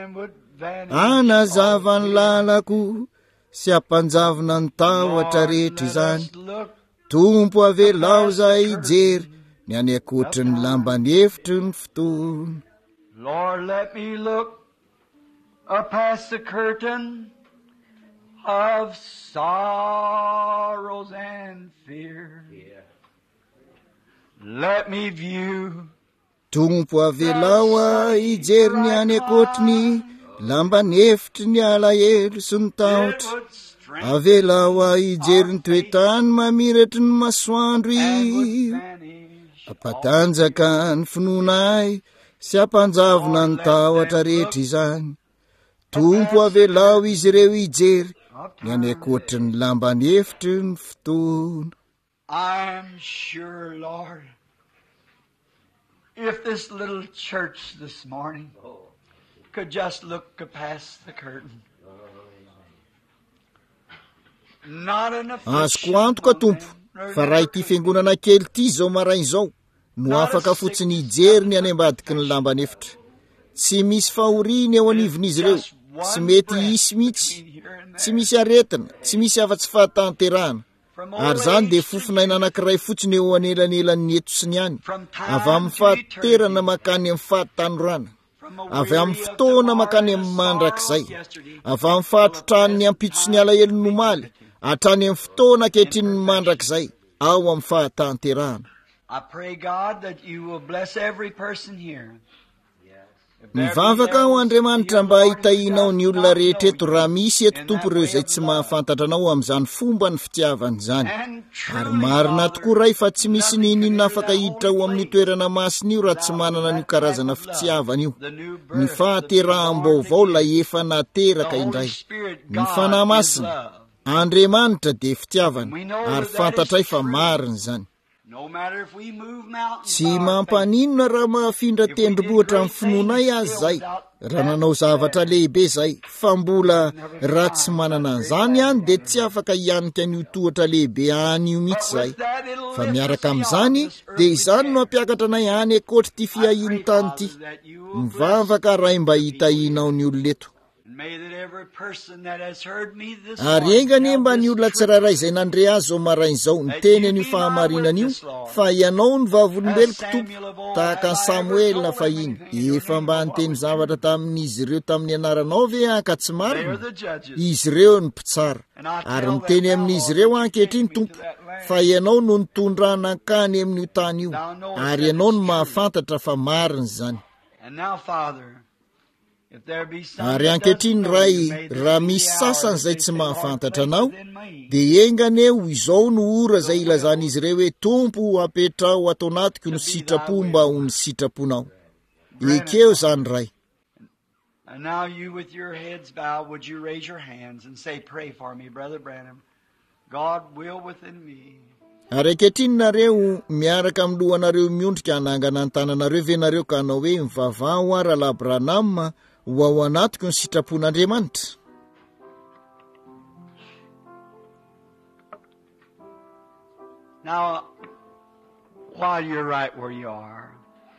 Speaker 2: anazava ny lalako sy ampanjavina ny tahotra rehetra izany. Tompo avelao zay ijery ny any akotry ny lambany efitry ny fotoana.
Speaker 1: Lord, let me look up past the curtain of sorrows and fear. Let me view.
Speaker 2: Tompo avelao a ijery ny any akotry ny lambany efitry ny alahelo sy ny tahotra. Avelao a ijery ny toetany mamiratry ny masoandro io. Ampatanjaka ny finoanay sy ampanjavina ny tahotra rehetra izany. Tompo avelao izy ireo ijery ny any akotry ny lambany efitry ny fotoana.
Speaker 1: I'm sure, Lord, if this little church this morning could just look past the curtain. Not an affliction.
Speaker 2: Azoko antoka Tompo, fa raha ity fiangonana kely ity zao maraina zao no afaka fotsiny hijery ny any ambadiky ny lambany efitra. Tsy misy fahoriana eo anivon'izy ireo, tsy mety hisy mihitsy, tsy misy aretina, tsy misy afa-tsy fahatanterahana. Ary zany dia fofona anankiray fotsiny eo anelanelan'ny eto sy ny any, avy amin'ny fahaterana makany amin'ny fahatanorana, avy amin'ny fotoana makany amin'ny mandrakizay, avy amin'ny fahatrotrahan'ny ampito sy ny alahelo ny omaly, hatrany amin'ny fotoana ankehitriny ny mandrakizay, ao amin'ny fahatanterahana.
Speaker 1: I pray, God, that you will bless every person here.
Speaker 2: Mivavaka ho Andriamanitra mba hitahinao ny olona rehetra eto raha misy eto Tompo ireo izay tsy mahafantatra anao amin'izany fomba ny fitiavany izany. Ary marina tokoa ray fa tsy misy ninina afaka hiditra ho amin'ny toerana masina io raha tsy manana n'io karazana fitiavana io. Ny fahateraham-baovao lay efa nateraka indray. Ny fanahy masina, Andriamanitra dia fitiavana, ary fantatray fa marina izany. Tsy mampaninona raha mahafindra tendrombohitra amin'ny finoanay azy zay, raha nanao zavatra lehibe zay, fa mbola raha tsy manana an'izany any dia tsy afaka hianika an'io tohatra lehibe any io mihitsy zay. Fa miaraka amin'izany dia izany no ampiakatra anay any akotry ty fiahiny tany ty. Mivavaka raha mba hitahinao ny olona eto. Ary engany mba ny olona tsirairay izay nandre azy zao maraina izao ny teny an'io fahamarinan'io, fa ianao ny vavolombeloko Tompo, tahaka ny Samuel fahiny, efa mba niteny zavatra tamin'izy ireo tamin'ny anaranao ve anka tsy marina? Izy ireo ny mpitsara, ary miteny amin'izy ireo ankehitriny Tompo, fa ianao no nitondrana ankany amin'io tany io, ary ianao no mahafantatra fa marina izany. Ary ankehitriny ray raha misy sasany zay tsy mahafantatra anao dia enganeo izao no ora zay ilazan'izy ireo hoe tompo apetrao atao anatiko ny sitrapo mba ho ny sitraponao. Ekeo zany ray.
Speaker 1: And now you with your heads bowed, would you raise your hands and say, pray for me, Brother Branham. God will within me.
Speaker 2: Ary ankehitriny nareo miaraka amin'ny lohanareo miondrika hanangana ny tananareo ve nareo ka hanao hoe mivavao ary Rahalahy Branham ho ao anatiko ny sitrapon'Andriamanitra.
Speaker 1: Now, while you're right where you are,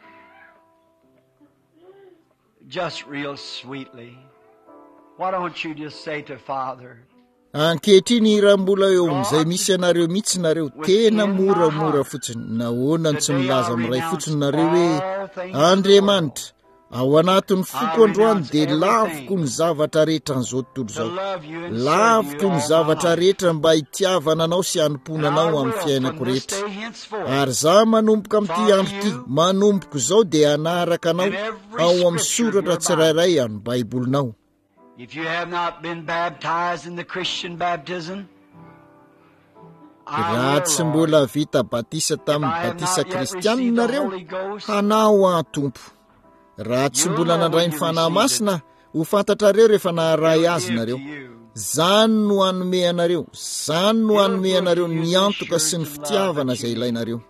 Speaker 1: just real sweetly, why don't you just say to Father,
Speaker 2: ankehitriny raha mbola eo amin'izay misy anareo mihitsy nareo tena moramora fotsiny nahoana tsy milaza amin'ray fotsiny nareo hoe Andriamanitra ao anatin'ny foko androany dia laviko ny zavatra rehetra n'izao tontolo izao, laviko ny zavatra rehetra mba hitiavana anao sy hanomponanao amin'ny fiainako rehetra. Ary za manomboka amin'ity andro ity manomboko izao dia hanaraka anao ao amin'ny soratra tsirairay amin'ny Baibolinao.
Speaker 1: If you have not been baptized in the Christian baptism,
Speaker 2: raha tsy mbola vita batisa tamin'ny batisa kristianina nareo, hanao aho Tompo. Raha tsy mbola nandray ny fanahy masina, ho fantatrareo rehefa naharay azy nareo. Zany no hanome anareo, zany no hanome anareo ny antoka sy ny fitiavana izay ilainareo.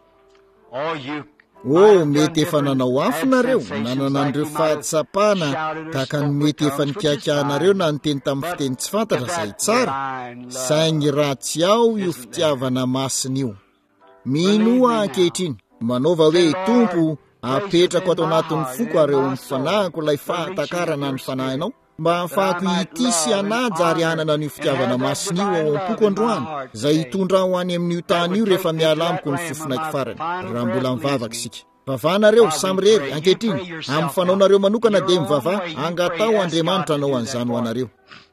Speaker 2: Oh, mety efa nanao afo nareo, nanana an'ireo fahatsapana tahaka ny mety efa nikakahanareo na ny teny tamin'ny fiteny tsy fantatra izay tsara, saingy ratsy ao io fitiavana masina io. Mino aho ankehitriny, manaova hoe Tompo, apetrako ato anatin'ny foko ary eo amin'ny fanahiko ilay fahatakarana ny fanahinao, mba ahafahako hitisy anaja ary hanana ny fitiavana masina io ao am-poko androany, izay hitondra ho any amin'io tany io rehefa miala amiko ny fofonaiky farany, raha mbola mivavaka isika. Vavanareo samy rery ankehitriny, amin'ny fanaonareo manokana dia mivava, angatao Andriamanitra anao an'izany ho anareo.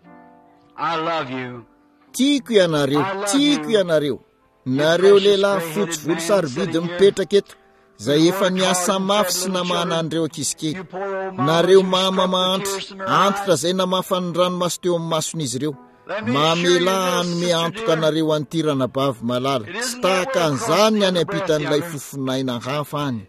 Speaker 2: Tiako ianareo, tiako ianareo, nareo lehilahy fotsy volo sarobidy mipetraka eto, zay efa niasa mafy sy namana andreo ankizy kely. Nareo mama mahantra, antitra zay namafany ny ranomaso teo amin'ny mason'izy ireo. Mamela hanome antoka anareo antirana bavy malala, tsy tahaka an'izany any ampitan'ilay fofonaina hafa any.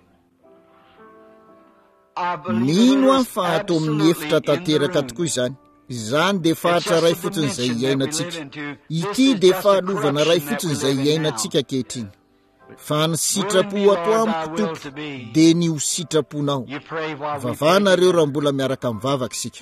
Speaker 2: Mino aho fa atao amin'ny efitra tanteraka tokoa izany. Izany dia fahatra ray fotsiny izay iainantsika. Ity dia fahalovana ray fotsiny izay iainantsika ankehitriny. Fa ny sitrapo ato amiko Tompo dia ny ho sitraponao. Vavanareo raha mbola miaraka mivavaka isika.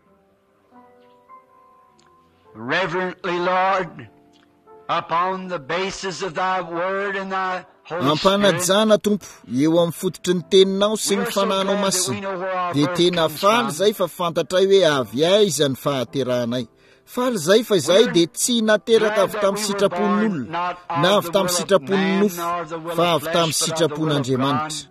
Speaker 1: Reverently, Lord, upon the basis of thy word and thy Holy Spirit,
Speaker 2: ampanajana Tompo eo amin'ny fototry ny teninao sy ny fanahinao masina, dia tena faly zay fa fantatray hoe avy aiza ny fahaterahanay. Faly zay fa izay dia tsy nateraka avy tamin'ny sitrapon'olona na avy tamin'ny sitrapon'ny nofo, fa avy tamin'ny sitrapon'Andriamanitra.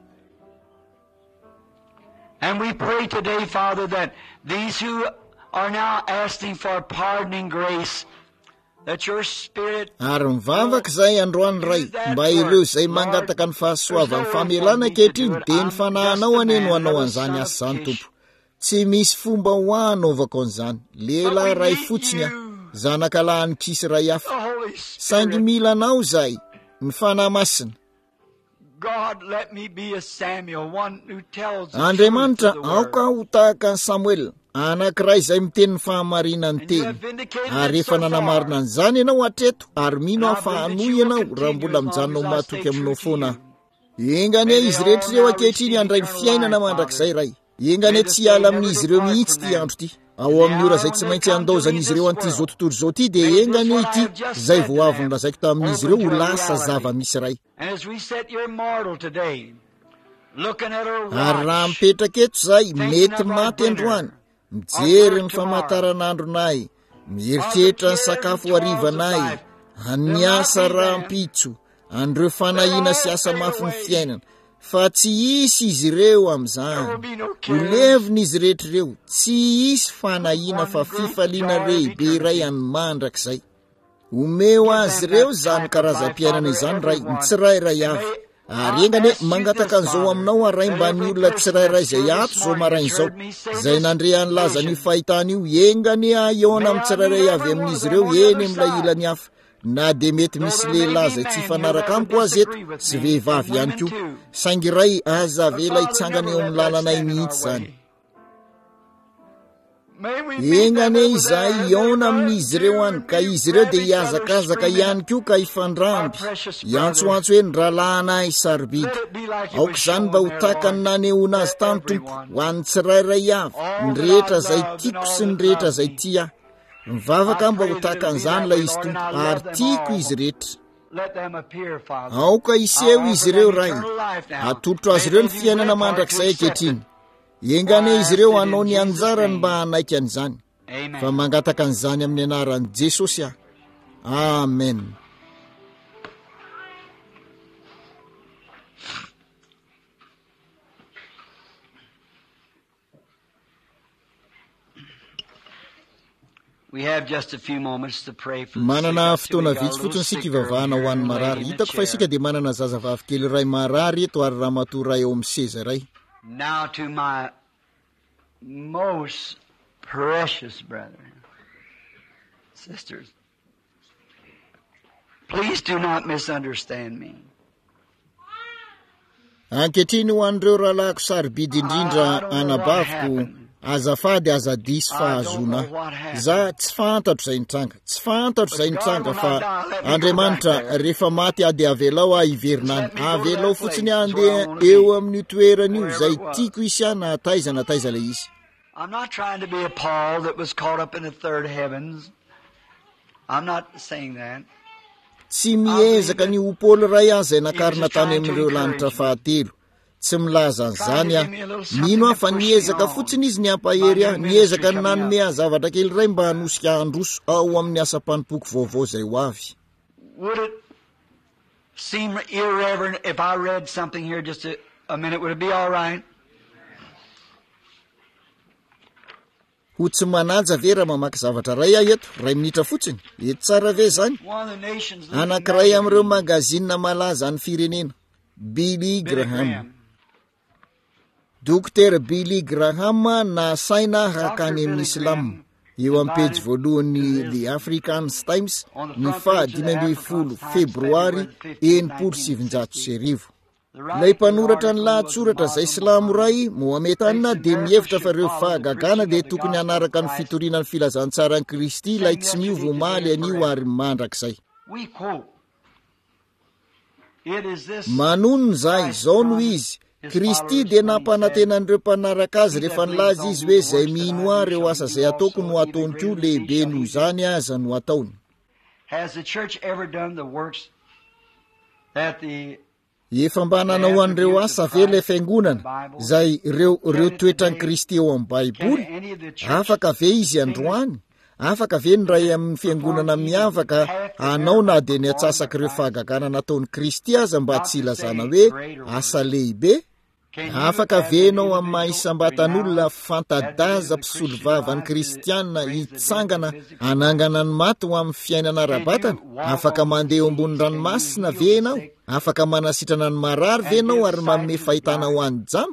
Speaker 1: And we pray today, Father, that these who are now asking for pardoning grace, that your Spirit
Speaker 2: ary mivavaka zay androany ray mba ireo izay mangataka ny fahasoavany famelana ankehitriny dia ny fanahinao aneno hanao an'izany asa zany Tompo. Tsy misy fomba ho anaovako an'izany. Lehilahy ray fotsiny aho, zanakalahy Krisy ray hafa, saingy mila anao zay ny fanahy masina.
Speaker 1: God, let me be a Samuel, one who tells the
Speaker 2: Andriamanitra,
Speaker 1: truth of the word.
Speaker 2: aoka ho tahaka ny Samuel, anankiray izay miteny ny fahamarinany
Speaker 1: And you
Speaker 2: teny.
Speaker 1: have vindicated
Speaker 2: Ary
Speaker 1: it
Speaker 2: efa
Speaker 1: so
Speaker 2: nanamarina
Speaker 1: far.
Speaker 2: an'izany ianao hatreto, ary mino aho fa
Speaker 1: And I believe that
Speaker 2: hanoy
Speaker 1: you will
Speaker 2: ianao raha
Speaker 1: continue
Speaker 2: mbola
Speaker 1: as long
Speaker 2: mijanonao
Speaker 1: as I
Speaker 2: matoky
Speaker 1: stay
Speaker 2: aminao
Speaker 1: true to
Speaker 2: foana.
Speaker 1: you.
Speaker 2: Engane izy rehetra ireo ankehitriny handray ny fiainana mandrakizay ray. Engane tsy hiala amin'izy ireo mihitsy ty andro ty. Ao amin'ny ora izay tsy maintsy andaozan'izy ireo an'ity zao tontolo zao ty dia engane ity izay vao avy nolazaiko tamin'izy ireo ho lasa zava-misy ray.
Speaker 1: And as we set your mortal today, looking at our
Speaker 2: Ary raha
Speaker 1: watch,
Speaker 2: mipetraka eto zay mety maty androany, mijery ny famantaranandronay, mieritreritra ny sakafo harivanay, ny asa rahampitso, andreo fanahina sy asa mafy ny fiainana, fa tsy hisy izy ireo amin'izany. Ho levina izy rehetra ireo, tsy hisy fanahina fa fifaliana lehibe iray any mandrakizay. Omeo azy ireo zany karazam-piainana izany ray, ny tsirairay avy, ary engany mangataka an'izao aminao aray mba ny olona tsirairay izay ato zao marain'izao izay nandreany laza ny fahitany io engany a iona amin'ny tsirairay avy amin'izy ireo eny amilay ilany hafa na de mety misy lehilahy zay tsy fanaraka amiko azy eto sy vehivavy ihany koa saingy iray aza vela hitsangana eo amin'ny lalanay mihitsy zany engane izay iona amin'izy ireo any ka izy ireo dia hiazakazaka ihany koa ka hifandramby iantsoantso hoe ny rahalahinay sarobidy aoka izany mba ho tahaka ny nanehoana azy tany tompo ho an'ny tsirairay avy ny rehetra izay tiako sy ny rehetra izay tia mivavaka mba ho tahaka an'izany ilay izy tompo ary tiako izy rehetra aoka iseho izy ireo ray atolotro azy ireo ny fiainana mandrakizay ankehitriny engane izy ireo hanao ny anjarany mba hanaiky an'izany fa mangataka an'izany amin'ny anaran'i Jesosy aho amen.
Speaker 1: We have just a few moments to pray for the
Speaker 2: manana
Speaker 1: sick.
Speaker 2: fotoana vitsy fotsiny sika ivavahana ho an'ny marary hitako fa isika dia manana zazavavy kely ray marary eto ary raha matoa ray eo amin'ny seza ray.
Speaker 1: Now to my most precious brethren, sisters, please do not misunderstand me.
Speaker 2: Ankehitriny ho an'ireo rahalahiko sarobidy indrindra anabaviko azafady aza disy fahazona za tsy fantatro izay nitranga tsy fantatro izay nitranga fa Andriamanitra rehefa maty ady avelao a iverinany avelao fotsiny andeha eo amin'ny toerana io izay tiako isiana taiza na taiza ilay izy.
Speaker 1: I'm not trying to be a Paul that was caught up in the third heavens. I'm not saying that.
Speaker 2: Tsy miezaka ny ho Paul ray azy izay nakarina tany amin'ireo lanitra fahatelo tsy milaza an'izany aho mino aho fa niezaka fotsiny izy ny ampahery aho niezaka ny nanome aho zavatra kely ray mba hanosika handroso ao amin'ny asa-panompoky vaovao izay ho avy.
Speaker 1: Would it seem irreverent if I read something here just a, a minute? Would it be all right?
Speaker 2: Ho tsy manaja ve raha mamaky zavatra ray aho eto ray minitra fotsiny eto tsara ve zany anankiray amin'ireo magazinina malaza any firenena Billy Graham. Dokotera Billy Graham nasaina hakany amin'ny Islam eo amin'ny pejy voalohan'ny The African Times ny faha dimy ambin'ny folo febroary enimpolo sy sivinjato sy arivo. Ilay mpanoratra ny lahatsoratra izay Silamo ray Mohamed Anna dia mihevitra fa ireo fahagagana dia tokony hanaraka ny fitoriana ny filazantsara ny Kristy ilay tsy miova omaly anio ary mandrakizay. Manonona zay izao no izy Kristy dia nampanantenan'ireo mpanaraka azy rehefa nilaza izy hoe izay mino ahy ireo asa izay ataoko no ataony koa lehibe noho izany aza no ataony. Efa mba nanao an'ireo asa ve ilay fiangonana izay ireo ireo toetran'i Kristy eo amin'ny Baiboly? Afaka ve izy androany? Afaka ve ny ray amin'ny fiangonana miavaka anao na dia ny atsasaka ireo fahagagana nataon'i Kristy aza mba tsy ilazana hoe asa lehibe? Afaka ve ianao amin'ny maha-isam-batan'olona fantadaza mpisolo vavan'ny Kristianina hitsangana hanangana ny maty ho amin'ny fiainana ara-batana? Afaka mandeha eo ambony ranomasina ve ianao? Afaka manasitrana ny marary ve ianao ary manome fahitana ho an'ny jamba?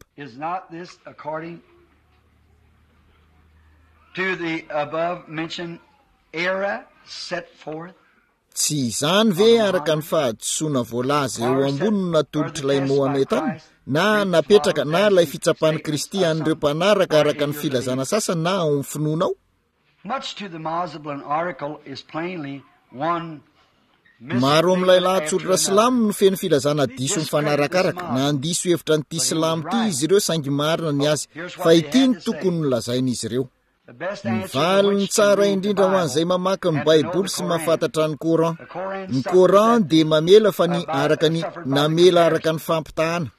Speaker 1: To the above mentioned era set forth.
Speaker 2: Tsy izany ve araka ny fahadisoana voalaza eo ambony no natolotra ilay Mohamed Anna na napetraka na ilay fitsapan'i Kristy an'ireo mpanaraka araka ny filazana sasany na ao amin'ny finoanao?
Speaker 1: Much to the Muslim article is plainly one.
Speaker 2: Maro amin'ilay lahatsoratra Silamo no feno filazana diso mifanarakaraka na andiso hevitra n'ity Silamo ity izy ireo saingy marina ny azy fa ity ny tokony nolazain'izy ireo. Ny valiny tsara indrindra ho an'izay mamaky ny Baiboly sy mahafantatra ny Coran. Ny Coran dia mamela fa ny araka ny namela araka ny fampitahana.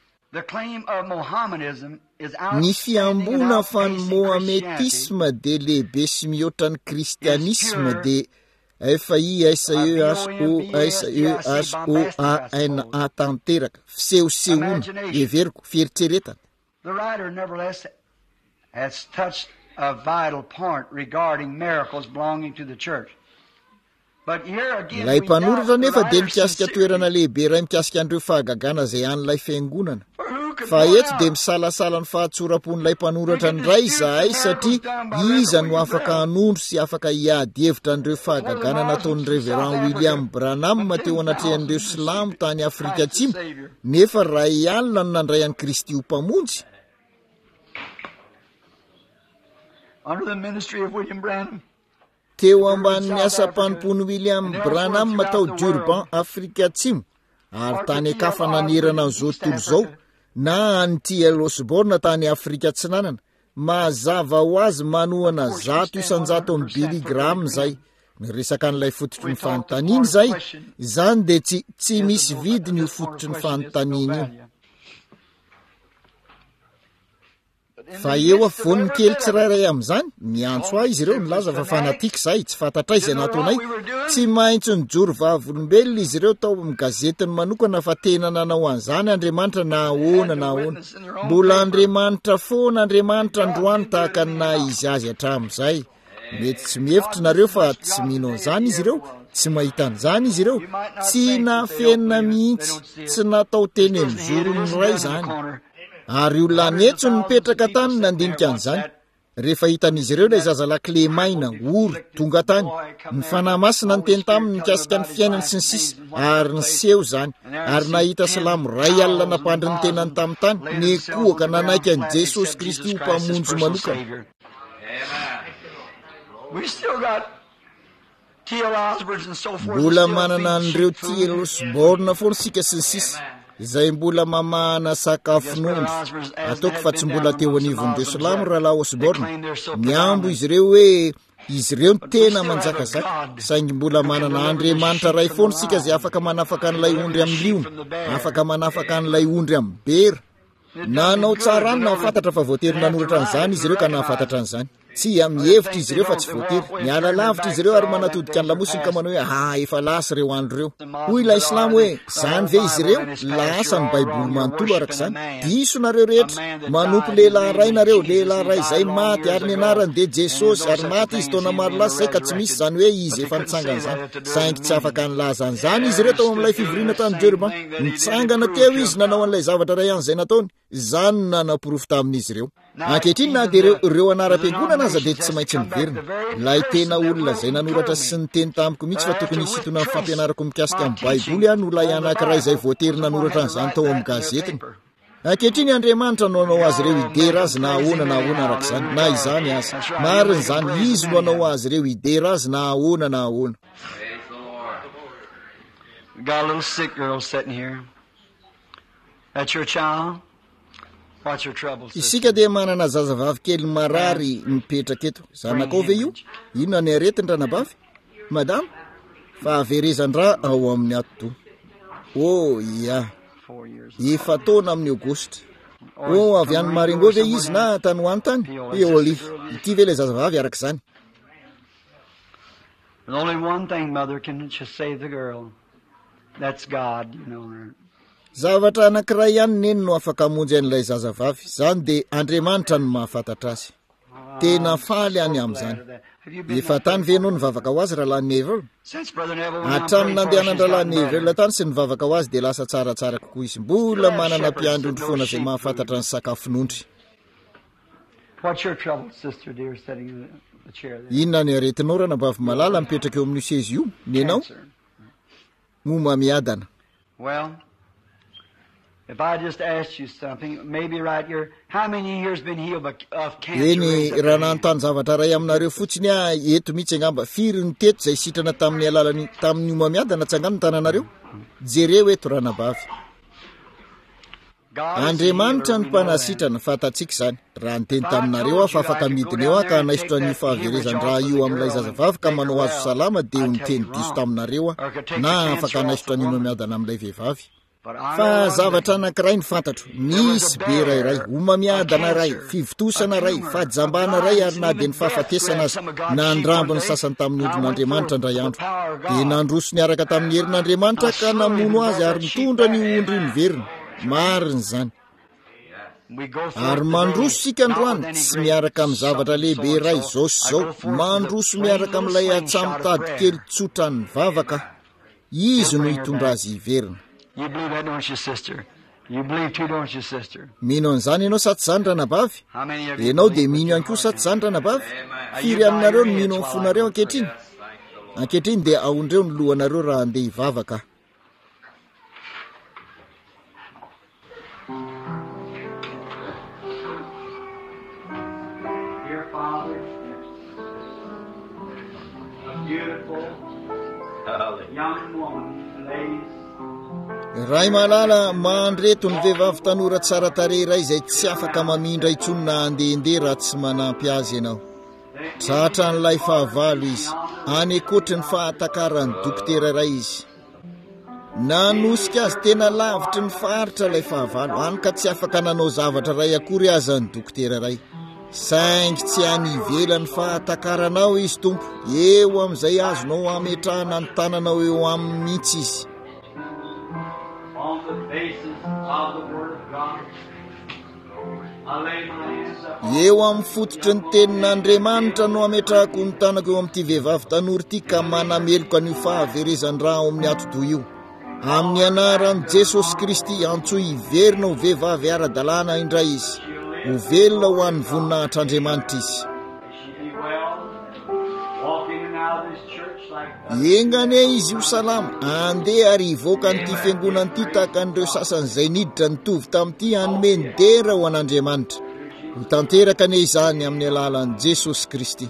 Speaker 2: Ny fiambona fa ny Mohametisme dia lehibe sy mihoatra ny Kristianisme dia F I S E S O S E S O A N A tanteraka fisehosehoana everiko fieritreretana.
Speaker 1: The writer nevertheless has touched a vital point regarding miracles belonging to the church.
Speaker 2: ilay mpanoratra nefa dia mikasika toerana lehibe ray mikasika an'ireo fahagagana izay an'ilay fiangonana fa eto dia misalasala ny fahatsoram-pon'ilay mpanoratra ny ray izahay satria iza no afaka hanondro sy afaka hiady hevitra an'ireo fahagagana nataon'ny reverand William Branham teo anatrehan'ireo silamo tany Afrika Atsimo nefa ray alina no nandray an'i Kristy ho mpamonjy. Teo ambanin'ny asa-panompony William Branham tao Durban, Afrika Atsimo, ary tany akafa nanerana an'izao tontolo izao na any T L Osborne tany Afrika Atsinanana, mazava ho azy manohana zato isan-jato amin'ny Billy Graham zay. Miresaka an'ilay fototry ny fanontaniany zay, izany dia tsy tsy misy vidiny io fototry ny fanontaniany io. Fa eo afovoan'ny kely tsirairay amin'izany, miantso ahy izy ireo nilaza fa fanatiky izay, tsy fantatray izay nataonay. Tsy maintsy nijoro vavolombelona izy ireo tao amin'ny gazetiny manokana fa tena nanao an'izany Andriamanitra na ahoana na ahoana. Mbola Andriamanitra foana Andriamanitra androany tahaka ny naha izy azy hatramin'izay. Mety tsy mihevitra nareo fa tsy mino an'izany izy ireo, tsy mahita an'izany izy ireo, tsy nafenina mihitsy, tsy natao teny amin'ny zorony ray izany. Ary olona netso nipetraka tany nandinika an'izany. Rehefa hitan'izy ireo ilay zazalakile maina ory tonga tany, ny fanahy masina ny teny taminy mikasika ny fiainany sy ny sisa ary niseho izany, ary nahita silamo ray alina nampandry ny tenany tamin'ny tany, nekoaka nanaiky an'i Jesosy Kristy ho mpamonjy manokana. Mbola manana an'ireo T L Osborne foana sika sy ny sisa izay mbola mamahana sakafon'ondro. Ataoko fa tsy mbola teo anivon'ireo silamo rahalahy Osborne. Miambo izy ireo hoe izy ireo tena manjakazaka, saingy mbola manana Andriamanitra ray foana sika izay afaka manafaka an'ilay ondry amin'ny liona, afaka manafaka an'ilay ondry amin'ny bera. Nanao tsara any nahafantatra fa voatery nanoratra an'izany izy ireo ka nahafantatra an'izany. Tsy amihevitra izy ireo fa tsy voatery. Miala lavitra izy ireo ary manatodika ny lamosiny ka manao hoe ah efa lasa ireo andro ireo. Hoy ilay silamo hoe zany ve izy ireo? Lasa ny Baiboly manontolo araka izany. Diso nareo rehetra, manompo lehilahy ray nareo, lehilahy ray izay maty ary ny anarany dia Jesosy ary maty izy taona maro lasa izay ka tsy misy zany hoe izy efa nitsangana izany. Saingy tsy afaka nilaza an'izany izy ireo tao amin'ilay fivoriana tany Durban. Nitsangana teo izy nanao an'ilay zavatra ray an'izay nataony. Izany nanapirofo tamin'izy ireo. Ankehitriny na dia ireo anaram-piangonana aza dia tsy maintsy miverina. Ilay tena olona izay nanoratra sy niteny tamiko mihitsy fa tokony hisintona amin'ny fampianarako mikasika amin'ny Baiboly any olay anankiray izay voatery nanoratra an'izany tao amin'ny gazetiny. Ankehitriny Andriamanitra no anao azy ireo idera azy na ahoana na ahoana araka izany, na izany azy. Marina izany, izy no anao azy ireo idera azy na ahoana na ahoana.
Speaker 1: We got a little sick girl sitting here. That's your child? What's your trouble?
Speaker 2: Isika dia manana zazavavy kely marary mipetraka eto. Zanakao ve io? Inona ny aretiny ranabavy? Madame? Fa averezan-dra ao amin'ny ato. Oh, ia. Efa taona amin'ny Aogositra. Oh, avy any Marengo ve izy na tany ho any tany? E Olive. Ity ve ilay zazavavy araka izany?
Speaker 1: There's only one thing, Mother, can just save the girl. That's God, you know her.
Speaker 2: Zavatra anankiray ihany neny no afaka hamonjy an'ilay zazavavy. Izany dia Andriamanitra no mahafantatra azy. Tena faly any amin'izany. Efa tany ve ianao nivavaka ho azy rahalahy Neville? Hatramin'ny nandehanandralahy Neville tany sy nivavaka ho azy dia lasa tsaratsara kokoa izy. Mbola manana mpiandrondro foana izay mahafantatra ny sakafon'ondry.
Speaker 1: What's your trouble, sister dear, sitting in the chair there?
Speaker 2: Inona ny aretinao ranabavy malala mipetraka eo amin'ny sezy io? Nenao? Momba miadana.
Speaker 1: Well, if I just asked you something, maybe right here, how many years been healed of cancer?
Speaker 2: Eny raha nanontany zavatra ray aminareo fotsiny a eto mihitsy angamba firy ny teto izay sitrana tamin'ny alalany tamin'ny momba miadana tsangano ny tananareo? Jereo eto ranabavy. Andriamanitra ny mpanasitrana fatatsika izany. Raha niteny taminareo aho fa afaka midiny eo ka naisotra ny fahaverezan-draha io amin'ilay zazavavy ka manao azo salama dia niteny diso taminareo aho na afaka naisotra ny momba miadana amin'ilay vehivavy. Fa zavatra anankiray ny fantatro, nisy be rairay, omamiadana ray, fivitosana ray, fahajambana ray ary na dia ny fahafatesana azy nandrambo ny sasany tamin'ny ondrin'Andriamanitra ndray andro. Dia nandroso ny araka tamin'ny herin'Andriamanitra ka namono azy ary mitondra ny ondry ny verina. Marina izany. ary mandroso sika androany tsy miaraka amin'ny zavatra lehibe iray izao sy izao, mandroso miaraka amin'ilay atsamitady kely tsotra ny vavaka, izy no hitondra azy hiverina. Mino an'izany ianao sa tsy zany ranabavy? Ianao dia mino ihany koa sa tsy zany ranabavy? Firy aminareo no mino amin'ny fonareo ankehitriny? Ankehitriny dia aondreo ny lohanareo raha andeha hivavaka. Ray malala mandreto ny vehivavy tanora tsara tarehy iray izay tsy afaka mamindra intsony na andehandeha raha tsy manampy azy ianao. Tratra n'ilay fahavalo izy, any ekotry ny fahatakarany dokotera iray izy. Nanosika azy tena lavitry ny faritra ilay fahavalo, any ka tsy afaka nanao zavatra ray akory aza ny dokotera iray. Saingy tsy any ivelany fahatakaranao izy tompo, eo amin'izay azonao ametrahana ny tananao eo amin'ny mihitsy izy. Eo amin'ny fototry ny tenin'Andriamanitra no ametrahako ny tanako eo amin'ity vehivavy tanora ity ka manameloko an'io fahaverezan-draha ao amin'ny atodo io. Amin'ny anaran'i Jesosy Kristy antsoa hiverina ho vehivavy ara-dalàna indray izy, ho velona ho an'ny voninahitr'Andriamanitra izy. Engane izy io salama, andeha ary hivoaka n'ity fiangonana ity tahaka an'ireo sasany izay niditra nitovy tamin'ity hanome ny dera ho an'Andriamanitra. Ho tanteraka ane izany amin'ny alalan'i Jesosy Kristy.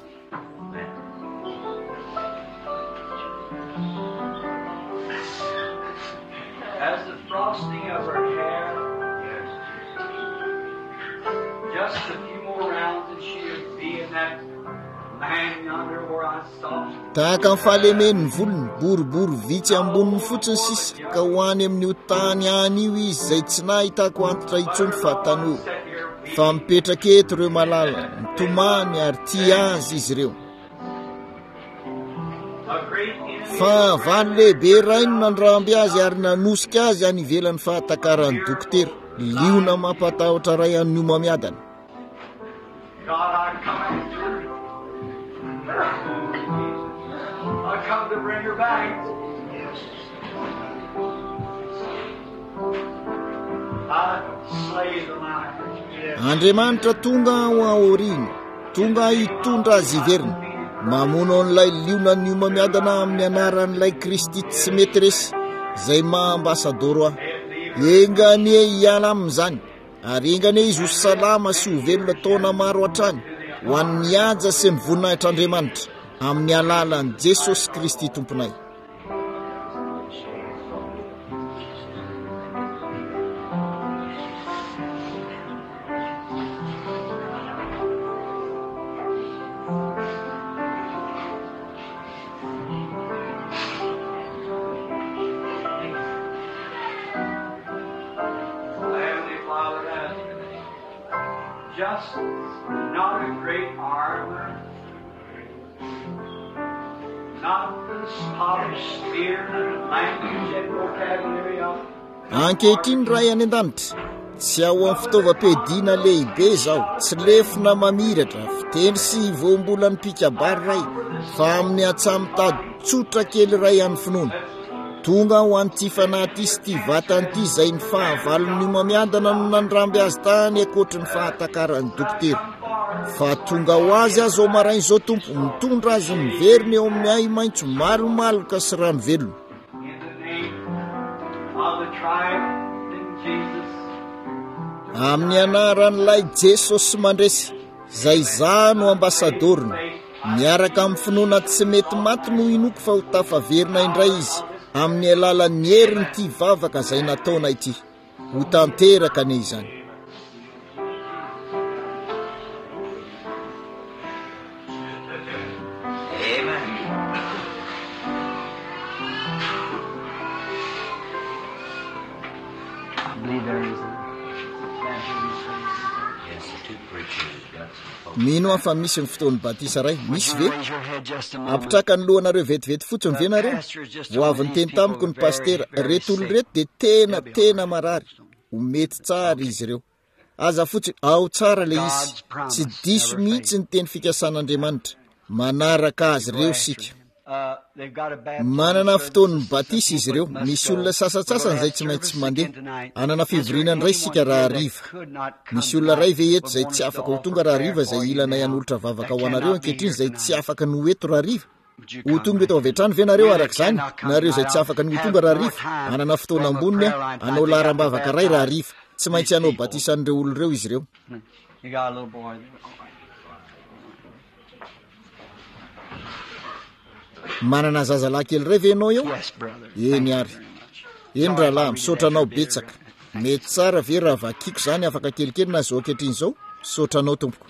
Speaker 2: Tahaka ny fahalemeny ny volony, boribory vitsy amboniny fotsiny sisa ka ho any amin'io tany any io izy izay tsy nahitako antitra intsony fa tanora. Fa mipetraka eto ireo malala, mitomany ary tia azy izy ireo. Fa valo lehibe iray no nandramby azy ary nanosika azy any ivelan'ny fahatakaran'ny dokotera, liona mampatahotra ray an'io mamiadana. I come to bring her back. I slay the lion. Andriamanitra tonga ho aoriana, tonga hitondra azy hiverina, mamono an'ilay liona ny mamiadana amin'ny anaran'ilay Kristy tsy mety resy, izay maha-ambasadoro aho. Engane hiala amin'izany, ary engane izy ho salama sy ho velona taona maro hatrany, ho an'ny haja sy ny voninahitr'Andriamanitra, amin'ny alalan'i Jesosy Kristy tomponay. Just not a great armor, not the polished spear and language and vocabulary of. Ankehitriny ray any an-danitra, tsy ao amin'ny fitaovam-piadiana lehibe zao, tsy lefina mamiratra, fiteny sy voambola ny pikabary ray, fa amin'ny atsamitady tsotra kely ray any finoana. Tonga ho an'ity fanahy ty sy ty vatany ty izay ny fahavalon'ny mamiadana no nandramby azy tany akotry ny fahatakarany dokotera. Fa tonga ho azy azy ao marainy izao tompo, mitondra azy miverina eo amin'ny ay maitso malomaloka sy rano velona. Amin'ny anaran'ilay Jesosy mandresy, izay za no ambasadorina, miaraka amin'ny finoana tsy mety maty no inoko fa ho tafaverina indray izy, amin'ny alalan'ny heriny ity vavaka izay nataona ity, ho tanteraka ane izany. Mino afa misy ny fotoan'ny batisa ray, misy ve? Apitraka ny lohanareo vetivety fotsiny ve nareo? Ho avy niteny tamiko ny pastera, reto olo reto dia tena tena marary, ho mety tsara izy ireo. aza fotsiny ao tsara le izy tsy diso mihitsy ny teny fikasan'Andriamanitra manaraka azy ireo sika manana fotoan'ny batisa izy ireo misy olona sasatsasany zay tsy maintsy mandeha anana fivoriana ray sika raha riva misy olona ray ve eto zay tsy afaka ho tonga raha riva zay ilana ihany olotra vavaka ho anareo ankehitriny zay tsy afaka no eto raha riva ho tonga eto avetrany ve nareo arak'izany nareo zay tsy afaka ny ho tonga raha riva anana fotoana amboniny a anao laram-bavaka ray raha riva tsy maintsy anao batisa an'ireo olon'ireo izy ireo manana zazalahy kely ray ve anao eo eny ary eny raha lahy misaotra anao betsaka mety tsara ve raha vakiako zany afaka kelikely na zao ankehitriny zao misaotra anao tompoko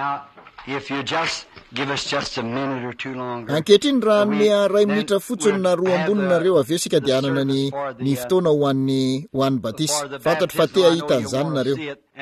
Speaker 2: ankehitriny raha nome ray minitra fotsiny na roa amboninareo aveo sika dia anana ny ny fotoana ho an'ny ho an'ny batisa fantatro fa te ahitan'izany nareo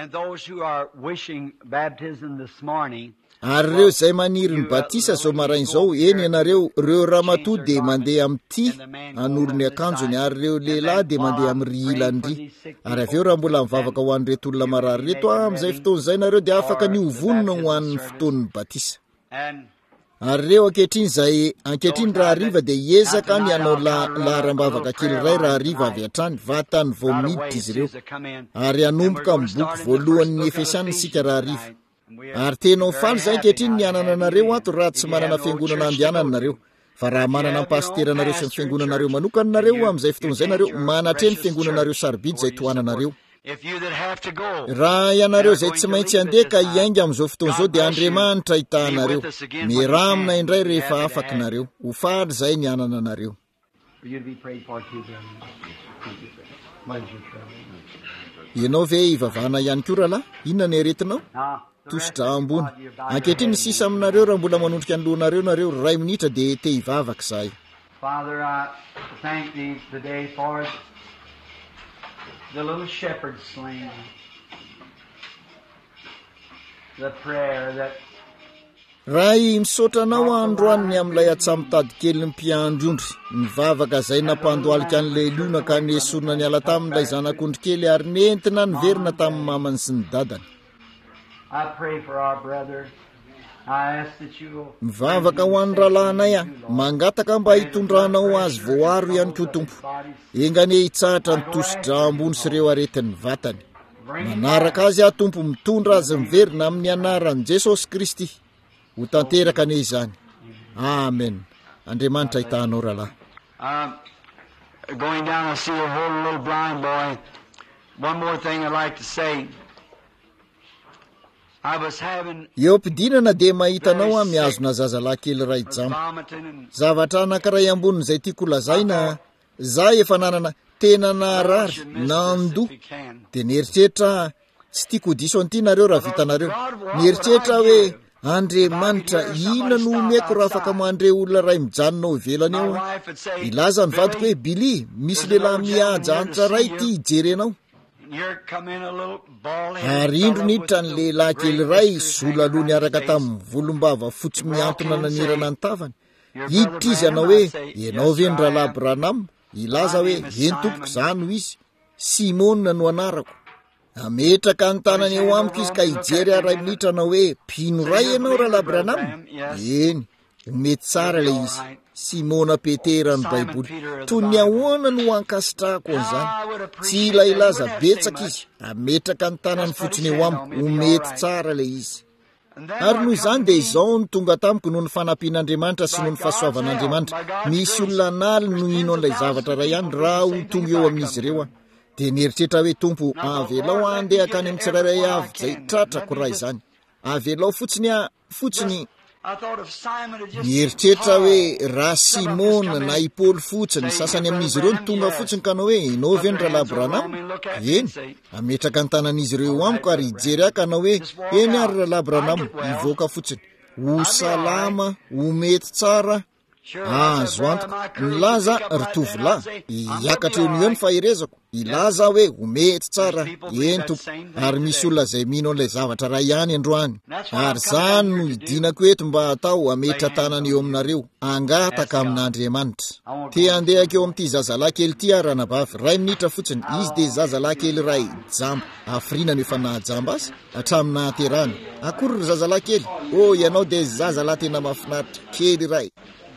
Speaker 2: ary reo zay maniry ny batisa zao marainy zao eny ianareo reo ramatoa de mandeha am'ty an'orony akanjony ary reo lehilahy de mandeha am'ry ilandry ary aveo raha mbola mivavaka ho an'reto olona marary reto am'izay fotoana zay nareo de afaka ny ovonina ho an'ny fotoan'ny batisa ary reo ankehitriny zay ankehitriny raha riva de hiezaka ny anao laharam-bavaka kely ray raha riva avy hatrany vatany vao miditra izy ireo ary anomboka amin'ny boky voalohan'ny efesiany sika raha riva ary tenao faly zay ankehitriny ny anana anareo ato raha tsy manana fiangonana andianany nareo fa raha manana ampasteranareo sy ny fiangonanareo manokany nareo am'izay fotoana zay nareo manatreny fiangonanareo sarobidy zay toananareo raha ianareo zay tsy maintsy andeha ka iainga am'izao fotoana zao dia Andriamanitra hitahanareo miramina indray rehefa afaky nareo ho faly zay ny anana anareo ianao ve ivavahana ihany koa raha lahy inona ny aretinao tositra ambony ankehitriny ny sisa aminareo raha mbola manondrika ny lohanareo nareo ray minitra de te hivavaka zahay
Speaker 1: Father, I thank thee today for the little shepherd slain, the prayer that
Speaker 2: raha misaotra anao androaniny amin'ilay atsamitady kely ny mpiandrondry mivavaka zay nampandoalika an'ilay liona ka nesorona ny ala tamin'ilay zanak'ondry kely ary nentina ny verina tamin'ny mamany sy ny dadany
Speaker 1: I pray for our brother. I ask that you
Speaker 2: mivavaka ho an'ny rahalahinay a mangataka mba hitondranao azy voaro ihany koa tompo engane hitsahatra ny tositra ambony sy ireo aretin'ny vatany manaraka azy a tompo mitondra azy miverina amin'ny anaran'i Jesosy Kristy ho tanteraka ane izany amen Andriamanitra hitahanao rahalahy
Speaker 1: uh, going down I see a whole little blind boy. One more thing I'd like to say.
Speaker 2: eo ampidinana de mahitanao a miazona zazalahy kely ray jamo zavatra anankiray ambonin'izay tiako lazaina za efa nanana tena naharary nando de nieritreritra tsy tiako diso an'ity nareo raha vitanareo nieritreritra hoe Andriamanitra ina no omeko raha afaka mandre olona ray mijanona ho velany eo ilaza ny vadiko hoe Billy misy lehilahy mihaja antsaray ty hijerenao ary indro niditra ny lehilahy kely ray zola aloha niaraka tamin'ny volombava fotsy miantona nanirana ny tavany hiditra izy anao hoe ianao ve ny rahalahy Branham ilaza hoe eny tompoko zany ho izy Simona no anarako ametraka ny tanany eo amiko izy ka hijery aray minitra anao hoe mpino ray ianao rahalahy Branham eny mety tsara le izy Simona Petera ny Baiboly toy ny ahoana no ankasitrahako an'izany tsy ila ilaza betsaka izy ametraka ny tanany fotsiny eo amiko ho mety tsara le izy ary noho izany dia izao ny tonga tamiko noho ny fanampian'Andriamanitra sy noho ny fahasoavan'Andriamanitra misy olona naly no ino an'ilay zavatra ray ihany raha ho tonga eo amin'izy ireo a dia nieritreritra hoe tompo avelao andeha akany amin'ny tsirairay avy izay tratrako raha izany avelao fotsiny a fotsiny nieritreritra hoe raha Simona na i Paul fotsiny sasany amin'izy ireo ny tonga fotsiny ka anao hoe inao ve ny rahalahy Branham eny ametraka ny tanan'izy ireo amiko ary hijery aka anao hoe eny ary rahalahy Branham hivoaka fotsiny ho salama ho mety tsara azo antoka nilaza ry tovolahy hiakatra eo niony fa irezako ilaza hoe omety tsara eny tompo ary misy olona zay mino an'ilay zavatra ray ihany androany ary zany no hidinako eto mba atao ametra tanana eo aminareo angataka amin'Andriamanitra te andehako eo amin'ity zazalahy kely ty aranabavy ray minitra fotsiny izy de zazalahy kely ray jamba afrina no efa nahajamba azy hatramin'ny nahaterahany akory ry zazalahy kely o ianao de zazalahy tena mahafinaritra kely ray.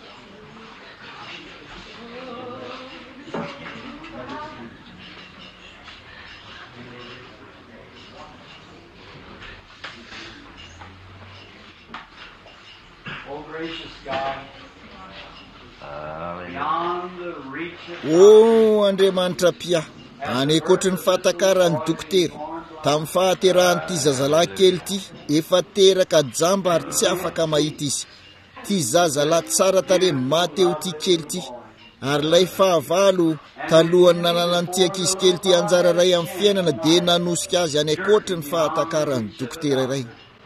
Speaker 2: O Andriamanitra pia anekotry ny fahatakarany dokotera tamin'ny fahaterahan'ity zazalahy kely ty efa teraka jamba ary tsy afaka mahita izy ty zazalahy tsara tare mateo ty kely ty ary lay fahavalo talohany nananan'ity ankizy kely ty anjara ray amin'ny fiainana de nanosika azy anekotry ny fahatakarany dokotera iray.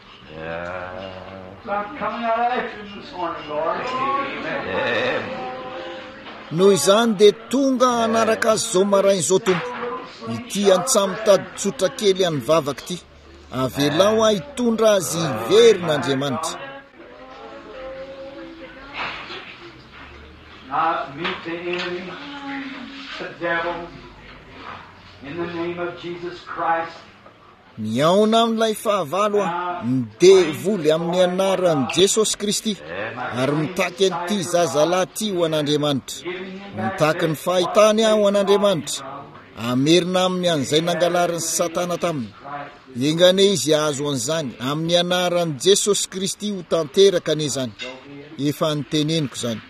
Speaker 2: Noho izany de tonga anaraka azy zao marainy zao tompo ity antsamitady tsotra kely any vavaka ty avelao a hitondra azy iverin'Andriamanitra.
Speaker 1: Meet the enemy, the devil, in the name of Jesus Christ.
Speaker 2: Miaona amin'ilay fahavalo a midevoly amin'ny anaran'i Jesosy Kristy ary mitaky an'ity zazalahy ty ho an'Andriamanitra mitaky ny fahitany aho ho an'Andriamanitra amerina amin'ny an'izay nangalariny Satana taminy engane izy azo an'izany amin'ny anaran'i Jesosy Kristy ho tanteraka ane zany efa niteneniko zany.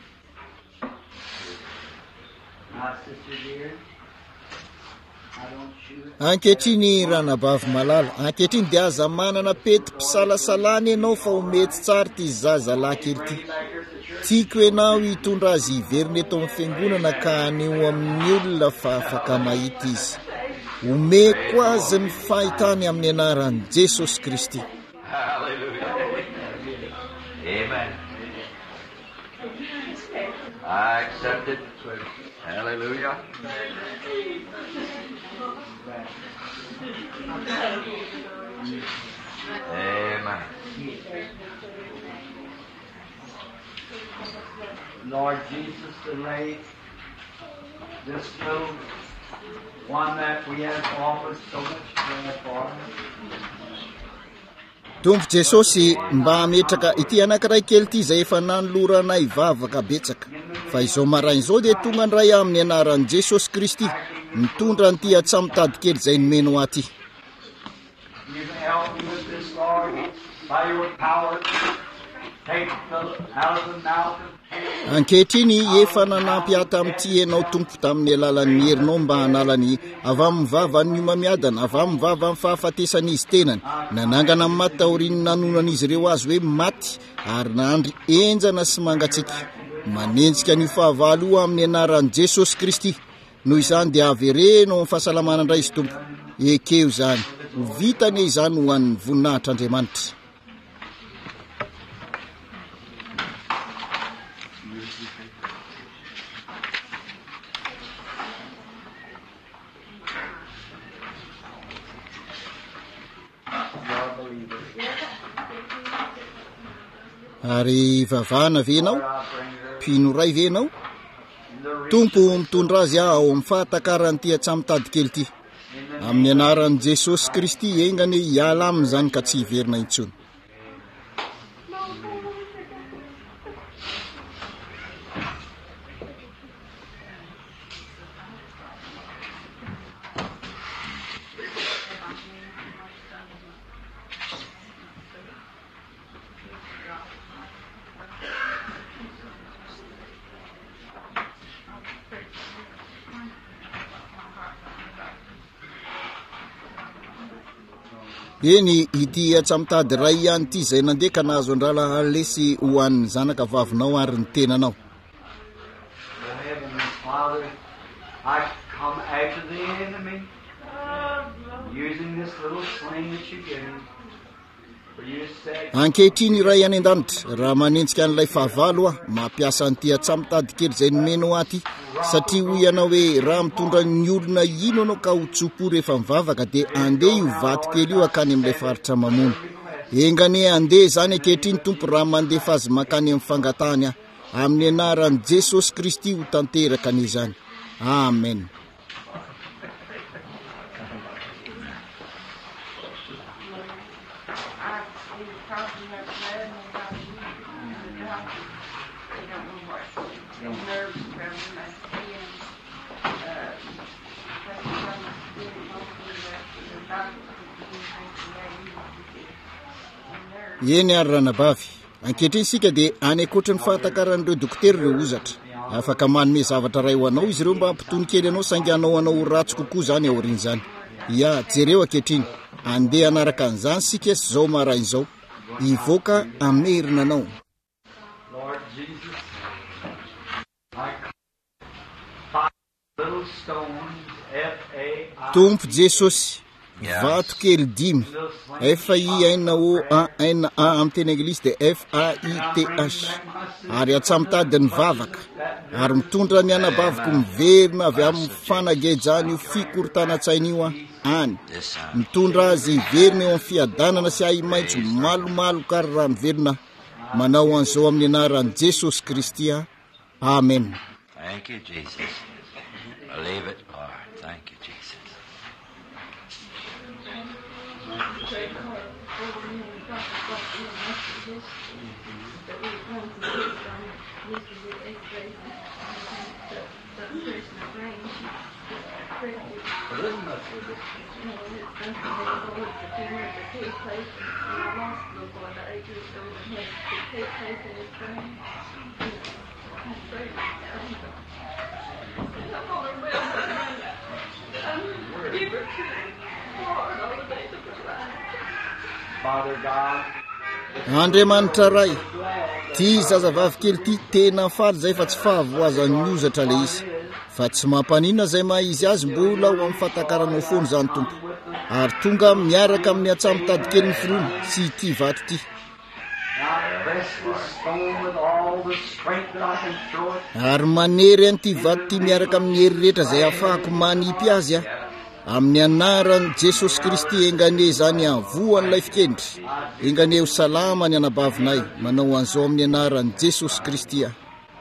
Speaker 2: Ankehitriny ranabavy malala ankehitriny de aza manana pety mpisalasalany ianao fa ho mety tsara ty zazalahy kely ty tiako ianao hitondra azy iveriny eto amin'ny fiangonana ka aneo amin'ny olona fa afaka mahita izy omeko azy ny fahitany amin'ny anaran'i Jesosy Kristy.
Speaker 1: Amen. I accept it. Hallelujah. Amen. Lord Jesus, delay this little one that we have offered so much prayer for.
Speaker 2: Tompo Jesosy mba ametraka ity anankiray kely ty zay efa nanoloranay vavaka betsaka fa izao marainy zao de tonga ndray amin'ny anaran'i Jesosy Kristy mitondra n'ity atsamitady kely zay nomeno aty. Ankehitriny efa nanampy ata amin'ity ianao tompo tamin'ny alalan'ny herinao mba hanalany avy amin'ny vava ny mamiadana avy amin'ny vava amin'ny fahafatesany izy tenany nanangana amin'ny maty taoriny nanonan'izy ireo azy hoe maty ary nandry enjana sy mangatsika manenjika ny fahavalo io amin'ny anaran'i Jesosy Kristy. Noho izany dia avereno amin'ny fahasalamana indray izy tompo ekeo zany ho vitany izany ho an'ny voninahitr'Andriamanitra. Ary vavana venao pino ray venao tompo mitondra azy aho amin'ny fahatakarany ty atsamitady kely ty amin'ny anaran'i Jesosy Kristy engany hiala amin'izany ka tsy hiverina intsony. Eny ity atsamitady ray ihany ty zay nandeha ka nahazo andrala lesy ho an'ny zanaka vavinao ary ny tenanao.
Speaker 1: Father, I come after the enemy using this little sling that you gave me.
Speaker 2: ankehitriny iray any an-danitra raha manentsika an'ilay fahavalo a mampiasa an'ity atsamitady kely zay nomeno aty satria hoy ianao hoe raha mitondra ny olona ino anao ka ho tsopo rehefa mivavaka dia andeha io vato kely io akany amin'ilay faritra mamono engane andeha zany ankehitriny tompo raha mandefa azy makany amin'ny fangatahany ah amin'ny anaran'i Jesosy Kristy ho tanteraka an'izany amen. eny ary ranabavy ankehitriny sika dia any akoatra ny fahatakaran'ireo dokotera ireo ozatra afaka manome zavatra ray ho anao izy ireo mba hampitony kely anao saingy anao anao ratsy kokoa zany aoriany zany ia jereo ankehitriny andeha anaraka an'izany sika sy zao marain'izao ivoaka amin'ny herinanao. Tompo Jesosy vato kely dimy F I N O A N A amin'ny teny anglisy dia F A I T H ary atsamitady ny vavaka ary mitondra ny anabaviko miverina avy amin'ny fanagejany io fikorontanatsaina io a any mitondra azy iverina eo amin'ny fiadanana sy ahy maitso malomaloka ary raha miverina manao an'izao amin'ny anaran'i Jesosy Kristy a amen.
Speaker 3: Thank you, Jesus. Believe it, Lord. Thank you, Jesus.
Speaker 2: Andriamanitra ray ty zazavavy kely ty tena faly zay fa tsy fahavoazan'ny ozatra le izy fa tsy mampanina zay maha izy azy mbola ho amin'ny fatakaranao foana zany tompo ary tonga miaraka amin'ny atsamitady kely ny firony sy ity vato ty ary manery an'ity vato ty miaraka amin'ny hery rehetra zay ahafahako manipy azy a amin'ny anaran'i Jesosy Kristy engane zany avoan'ilay fikendry engane ho salama ny anabavinay manao an'izao amin'ny anaran'i Jesosy Kristy a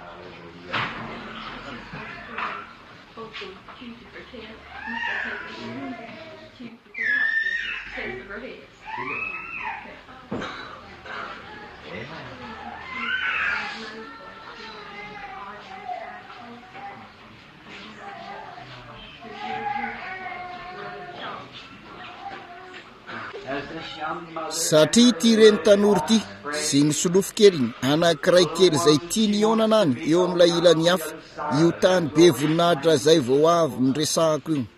Speaker 2: satria ty reny tanora ty sy ny solofo keliny anankiray kely zay tiany ionana any eo amin'ilay ilany hafa io tany be voninahitra zay vao avy miresahako io.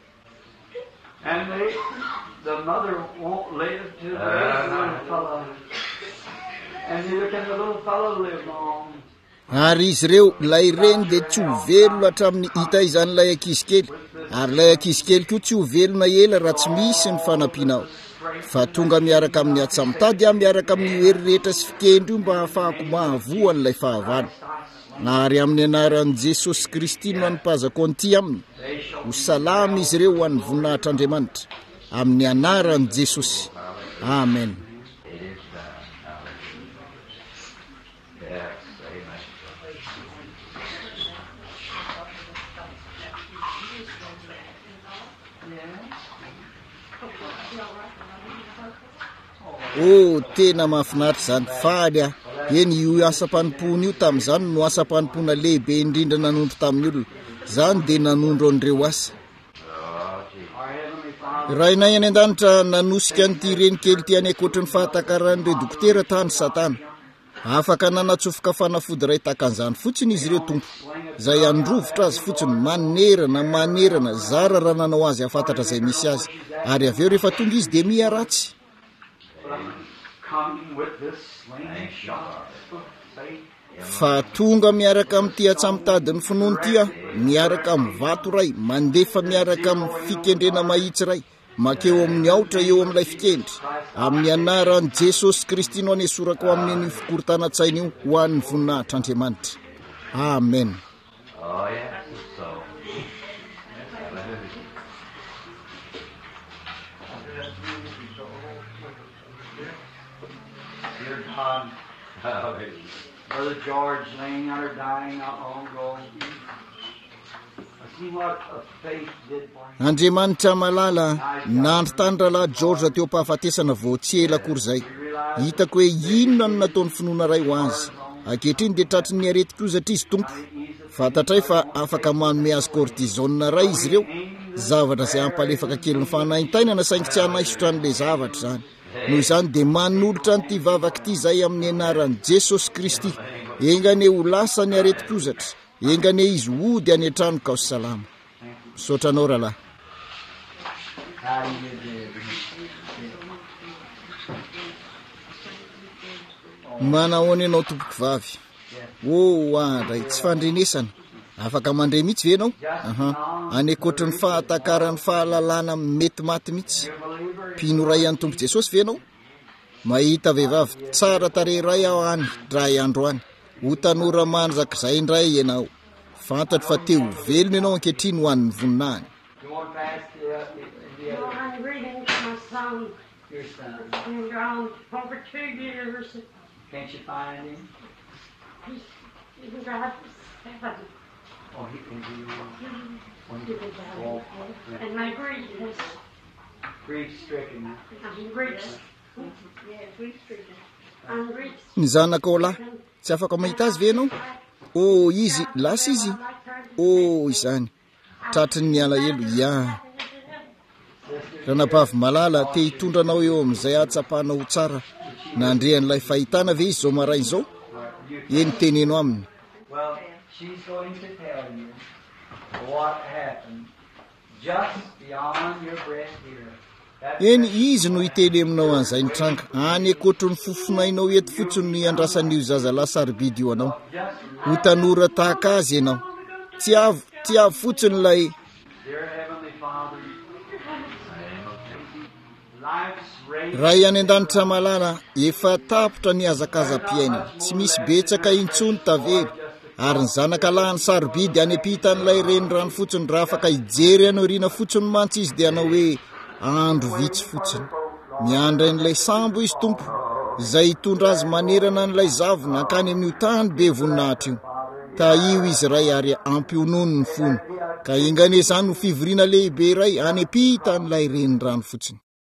Speaker 2: Ary izy ireo lay reny dia tsy ho velona hatramin'ny hita izan'ilay ankizy kely ary ilay ankizy kely koa tsy ho velona ela raha tsy misy ny fanampianao fa tonga miaraka amin'ny atsamitady a miaraka amin'ny hery rehetra sy fikendry io mba hahafahako mahavoa n'ilay fahavalo ary amin'ny anaran'i Jesosy Kristy no anipazako an'ity aminy ho salama izy ireo ho an'ny voninahitr'Andriamanitra amin'ny anaran'i Jesosy amen. Oh tena mahafinaritra zany faly a eny io asa-panimpony io tamin'izany no asa-panimpona lehibe indrindra nanondro tamin'ny olona zany dia nanondro an'ireo asa rainay any an-danitra nanosika n'ity reny kely ty any akoatra ny fahatakaran'ireo dokotera tany satana afaka nanatsofoka fanafody ray takan'izany fotsiny izy ireo tompo zay androvotra azy fotsiny manerana manerana zara raha nanao azy afantatra zay misy azy ary aveo rehefa tonga izy dia miharatsy fa tonga miaraka amin'ity atsamitady ny finoany ty a miaraka amin'ny vato ray mandefa miaraka amin'ny fikendrena mahitsy ray makeo amin'ny aotra eo amin'ilay fikendry amin'ny anaran'i Jesosy Kristy no anesorako amin'ny fikorontanatsaina io ho an'ny voninahitr'Andriamanitra. Amen.
Speaker 3: Oh, yes, so.
Speaker 1: Dear God, Brother George laying out her dying not long ago. See what a faith did for him.
Speaker 2: Andriamanitra malala nandro tany rahalahy George teo am-pahafatesana vao tsy ela akory zay. Hitako hoe inona no nataony finoana ray ho azy. Ankehitriny dia tratry ny areti-kozatra izy tompo. Fantatray fa afaka manome azy cortisone ray izy ireo. Zavatra izay ampalefaka kely ny fanahintainana saingy tsy hanaisotra an'ilay zavatra zany. Noho izany dia manolotra an'ity vavaka ity zay amin'ny anaran'i Jesosy Kristy. Engane ho lasa ny areti-kozatra. Engane izy hody any an-trano ka ho salama. Misaotra anao rahalahy. Manahoana ianao tompoko vavy? Oh, andray tsy fandrenesana. Afaka mandray mihitsy ve ianao? Aha. Any ankoatra ny fahatakarany fahalalana mety maty mihitsy. Mpino ray an'ny Tompo Jesosy ve ianao? Mahita vehivavy tsara tarehy ray aho any dray andro any. Ho tanora manjak'izay indray ianao. Fantatro fa teo velona ianao ankehitriny ho an'ny voninahiny.
Speaker 4: I'm reading to my son.
Speaker 1: Your son.
Speaker 4: He's been gone over two years.
Speaker 1: Can't you find him?
Speaker 4: He's he's been gone for seven.
Speaker 1: Oh, he can do one.
Speaker 4: He's been gone. And my grief is,
Speaker 1: Grief-stricken.
Speaker 4: I'm grief. Yeah, grief-stricken. I'm grief.
Speaker 2: Ny zanako lahy, tsy afaka mahita azy ve ianao? Oh, izy, lasa izy. Oh, izany. Tratry ny alahelo, ya. Ranabavy malala te hitondra anao eo amin'izay ahatsapana ho tsara. Nandrehan'ilay fahitana ve izy zao maraina izao? Eny teneno aminy.
Speaker 1: Well, she's going to tell you what happened just beyond your breath here.
Speaker 2: Eny izy no hiteny aminao an'izay nitranga. Any ankoatra ny fofonainao eto fotsiny ny andrasan'io zazalahy sarobidy io anao. Ho tanora tahaka azy ianao. Tsy avy, tsy avy fotsiny ilay
Speaker 1: Dear Heavenly Father, life's race.
Speaker 2: Ray any an-danitra malala efa tapotra ny azakazam-piaina. Tsy misy betsaka intsony tavery. Ary ny zanaka lahy ny sarobidy any ampitan'ilay renirano fotsiny raha afaka hijery anao rina fotsiny mantsy izy dia anao hoe andro vitsy fotsiny. Miandra n'ilay sambo izy tompo, izay hitondra azy manerana n'ilay zavo nankany amin'io tany be voninahitra io. Ka io izy ray ary ampionono ny fony. Ka engane izany ho fivoriana lehibe ray any ampitan'ilay renirano fotsiny.